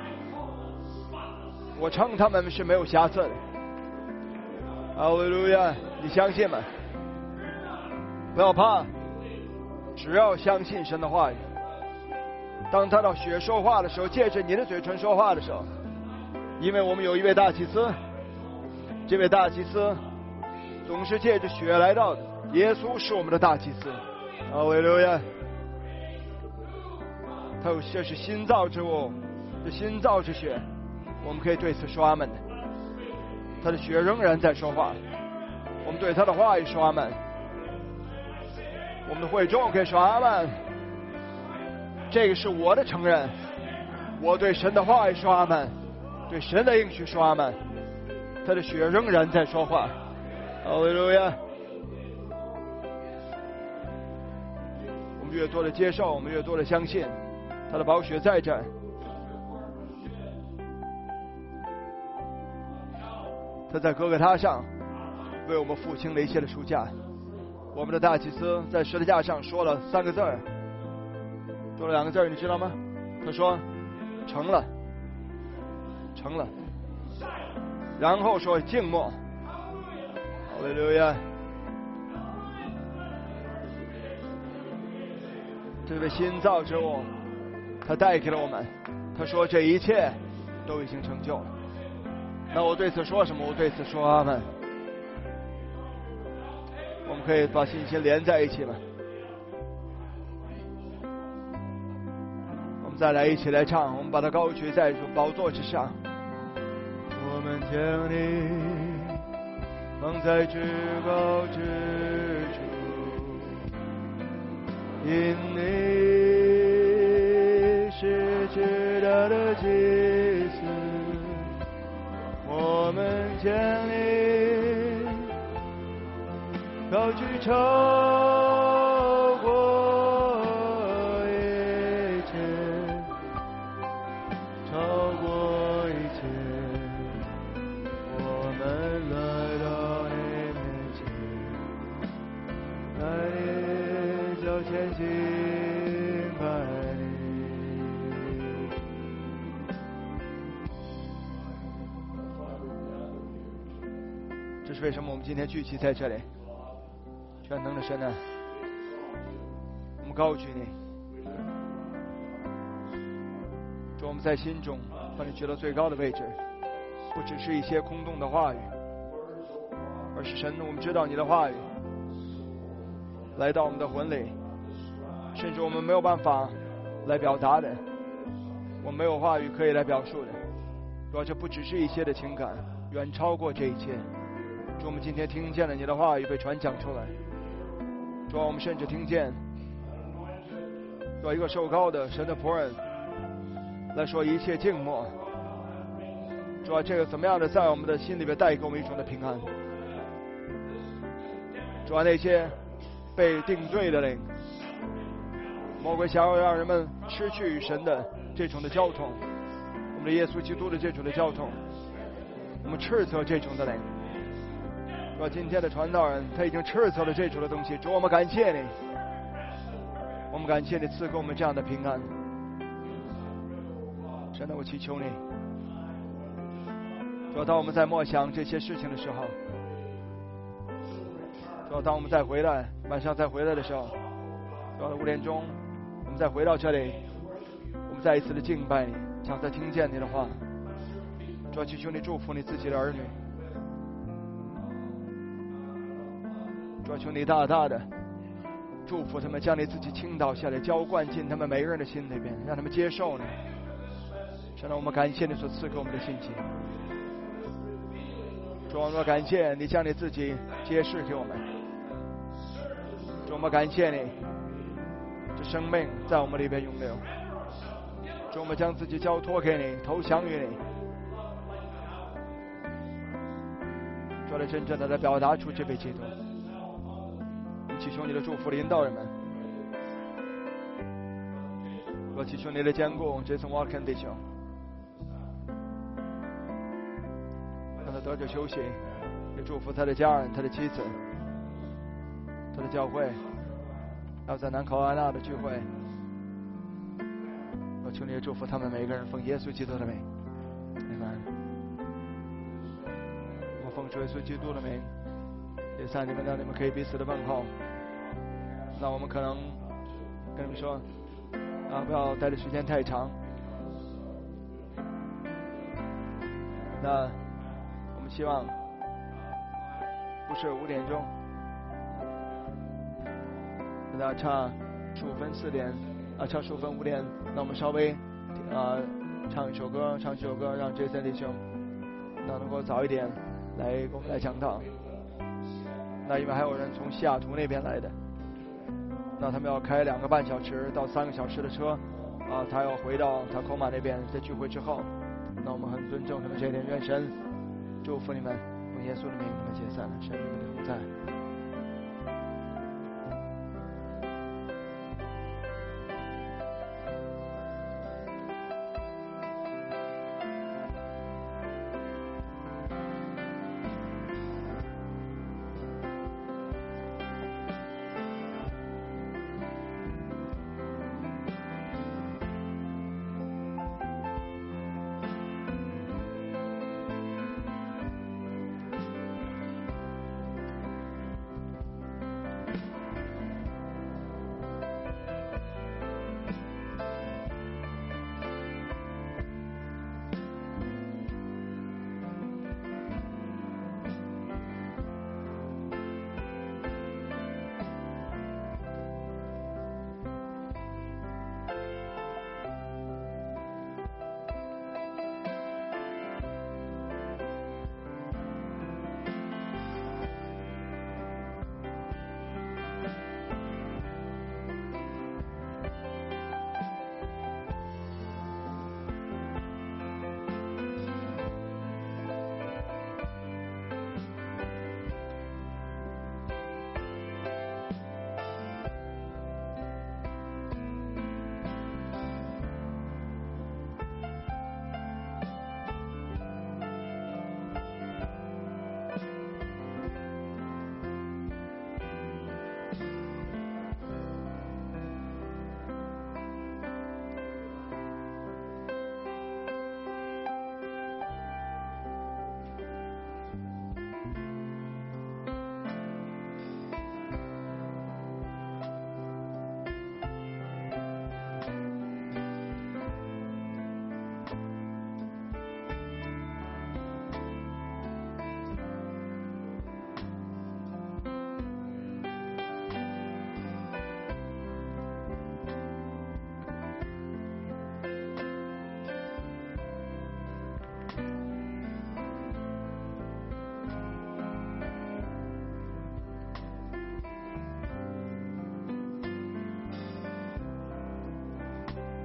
我称他们是没有瑕疵的。哈利路亚，你相信吗？不要怕，只要相信神的话语。当他到血说话的时候，借着你的嘴唇说话的时候，因为我们有一位大祭司，这位大祭司总是借着血来到的，耶稣是我们的大祭司。哈利路亚，他有这是新造之物，这新造之血，我们可以对此说阿们的。他的血仍然在说话，我们对他的话语说阿们。我们的会众可以说阿们。这个是我的承认，我对神的话语说阿们，对神的应许说阿们。他的血仍然在说话。哈利路亚。我们越多的接受，我们越多的相信，他的宝血在这儿， 他在哥哥他上为我们付清了一切的赎价。我们的大祭司在十字架上说了三个字儿，说了两个字儿，你知道吗？他说成了，成了，然后说静默。哈利路亚！这位新造之物，他带给了我们，他说这一切都已经成就了。那我对此说什么？我对此说阿们。我们可以把信心连在一起吗？我们再来一起来唱，我们把它高举在主宝座之上。我们将你放在至高之处，因你是至大的祭司。我们将你高举超过一切，超过一切，我们来到你面前，在你脚前敬拜你。这是为什么我们今天聚集在这里？全能的神啊，我们高举你，主，我们在心中把你举到最高的位置，不只是一些空洞的话语，而是神，我们知道你的话语来到我们的魂里，甚至我们没有办法来表达的，我们没有话语可以来表述的，主要这不只是一些的情感，远超过这一切。主，我们今天听见了你的话语被传讲出来。主啊，我们甚至听见有一个受膏的神的仆人来说一切静默。主啊，这个怎么样的在我们的心里边带给我们一种的平安。主啊，那些被定罪的灵，魔鬼想要让人们失去与神的这种的交通，我们的耶稣基督的这种的交通，我们斥责这种的灵。主，今天的传道人他已经斥责了这种的东西。主，我们感谢你，我们感谢你赐给我们这样的平安。神啊，我祈求你，主，当我们在默想这些事情的时候，主，当我们再回来晚上再回来的时候，主，五点钟我们再回到这里，我们再一次的敬拜你，想再听见你的话。主，祈求你祝福你自己的儿女。主，求你大大的祝福他们，将你自己倾倒下来，浇灌进他们每个人的心里边，让他们接受你。神啊，我们感谢你所赐给我们的信息。主，我们感谢你将你自己揭示给我们。主，我们感谢你，这生命在我们里边涌流。主，我们将自己交托给你，投降于你。主，来真正的来表达出这位基督。祈求你的祝福领导人们，我祈求你的坚固这次瓦肯弟兄，让他得着休息，也祝福他的家人、他的妻子、他的教会，还有在南卡罗来纳的聚会。我求你也祝福他们每一个人，奉耶稣基督的名，阿们。我奉主耶稣基督的名，也向你们让你们可以彼此的问候。那我们可能跟你们说啊，不要待的时间太长。那我们希望不是五点钟，那差十五分四点啊，差十五分五点，那我们稍微啊唱一首歌，唱一首歌，让这三弟兄那能够早一点来给我们来讲道。那因为还有人从西雅图那边来的。那他们要开两个半小时到三个小时的车，啊，他要回到塔科马那边，在聚会之后，那我们很尊重他们这一点，愿神祝福你们，用耶稣的名，你们解散了，神与你们同在。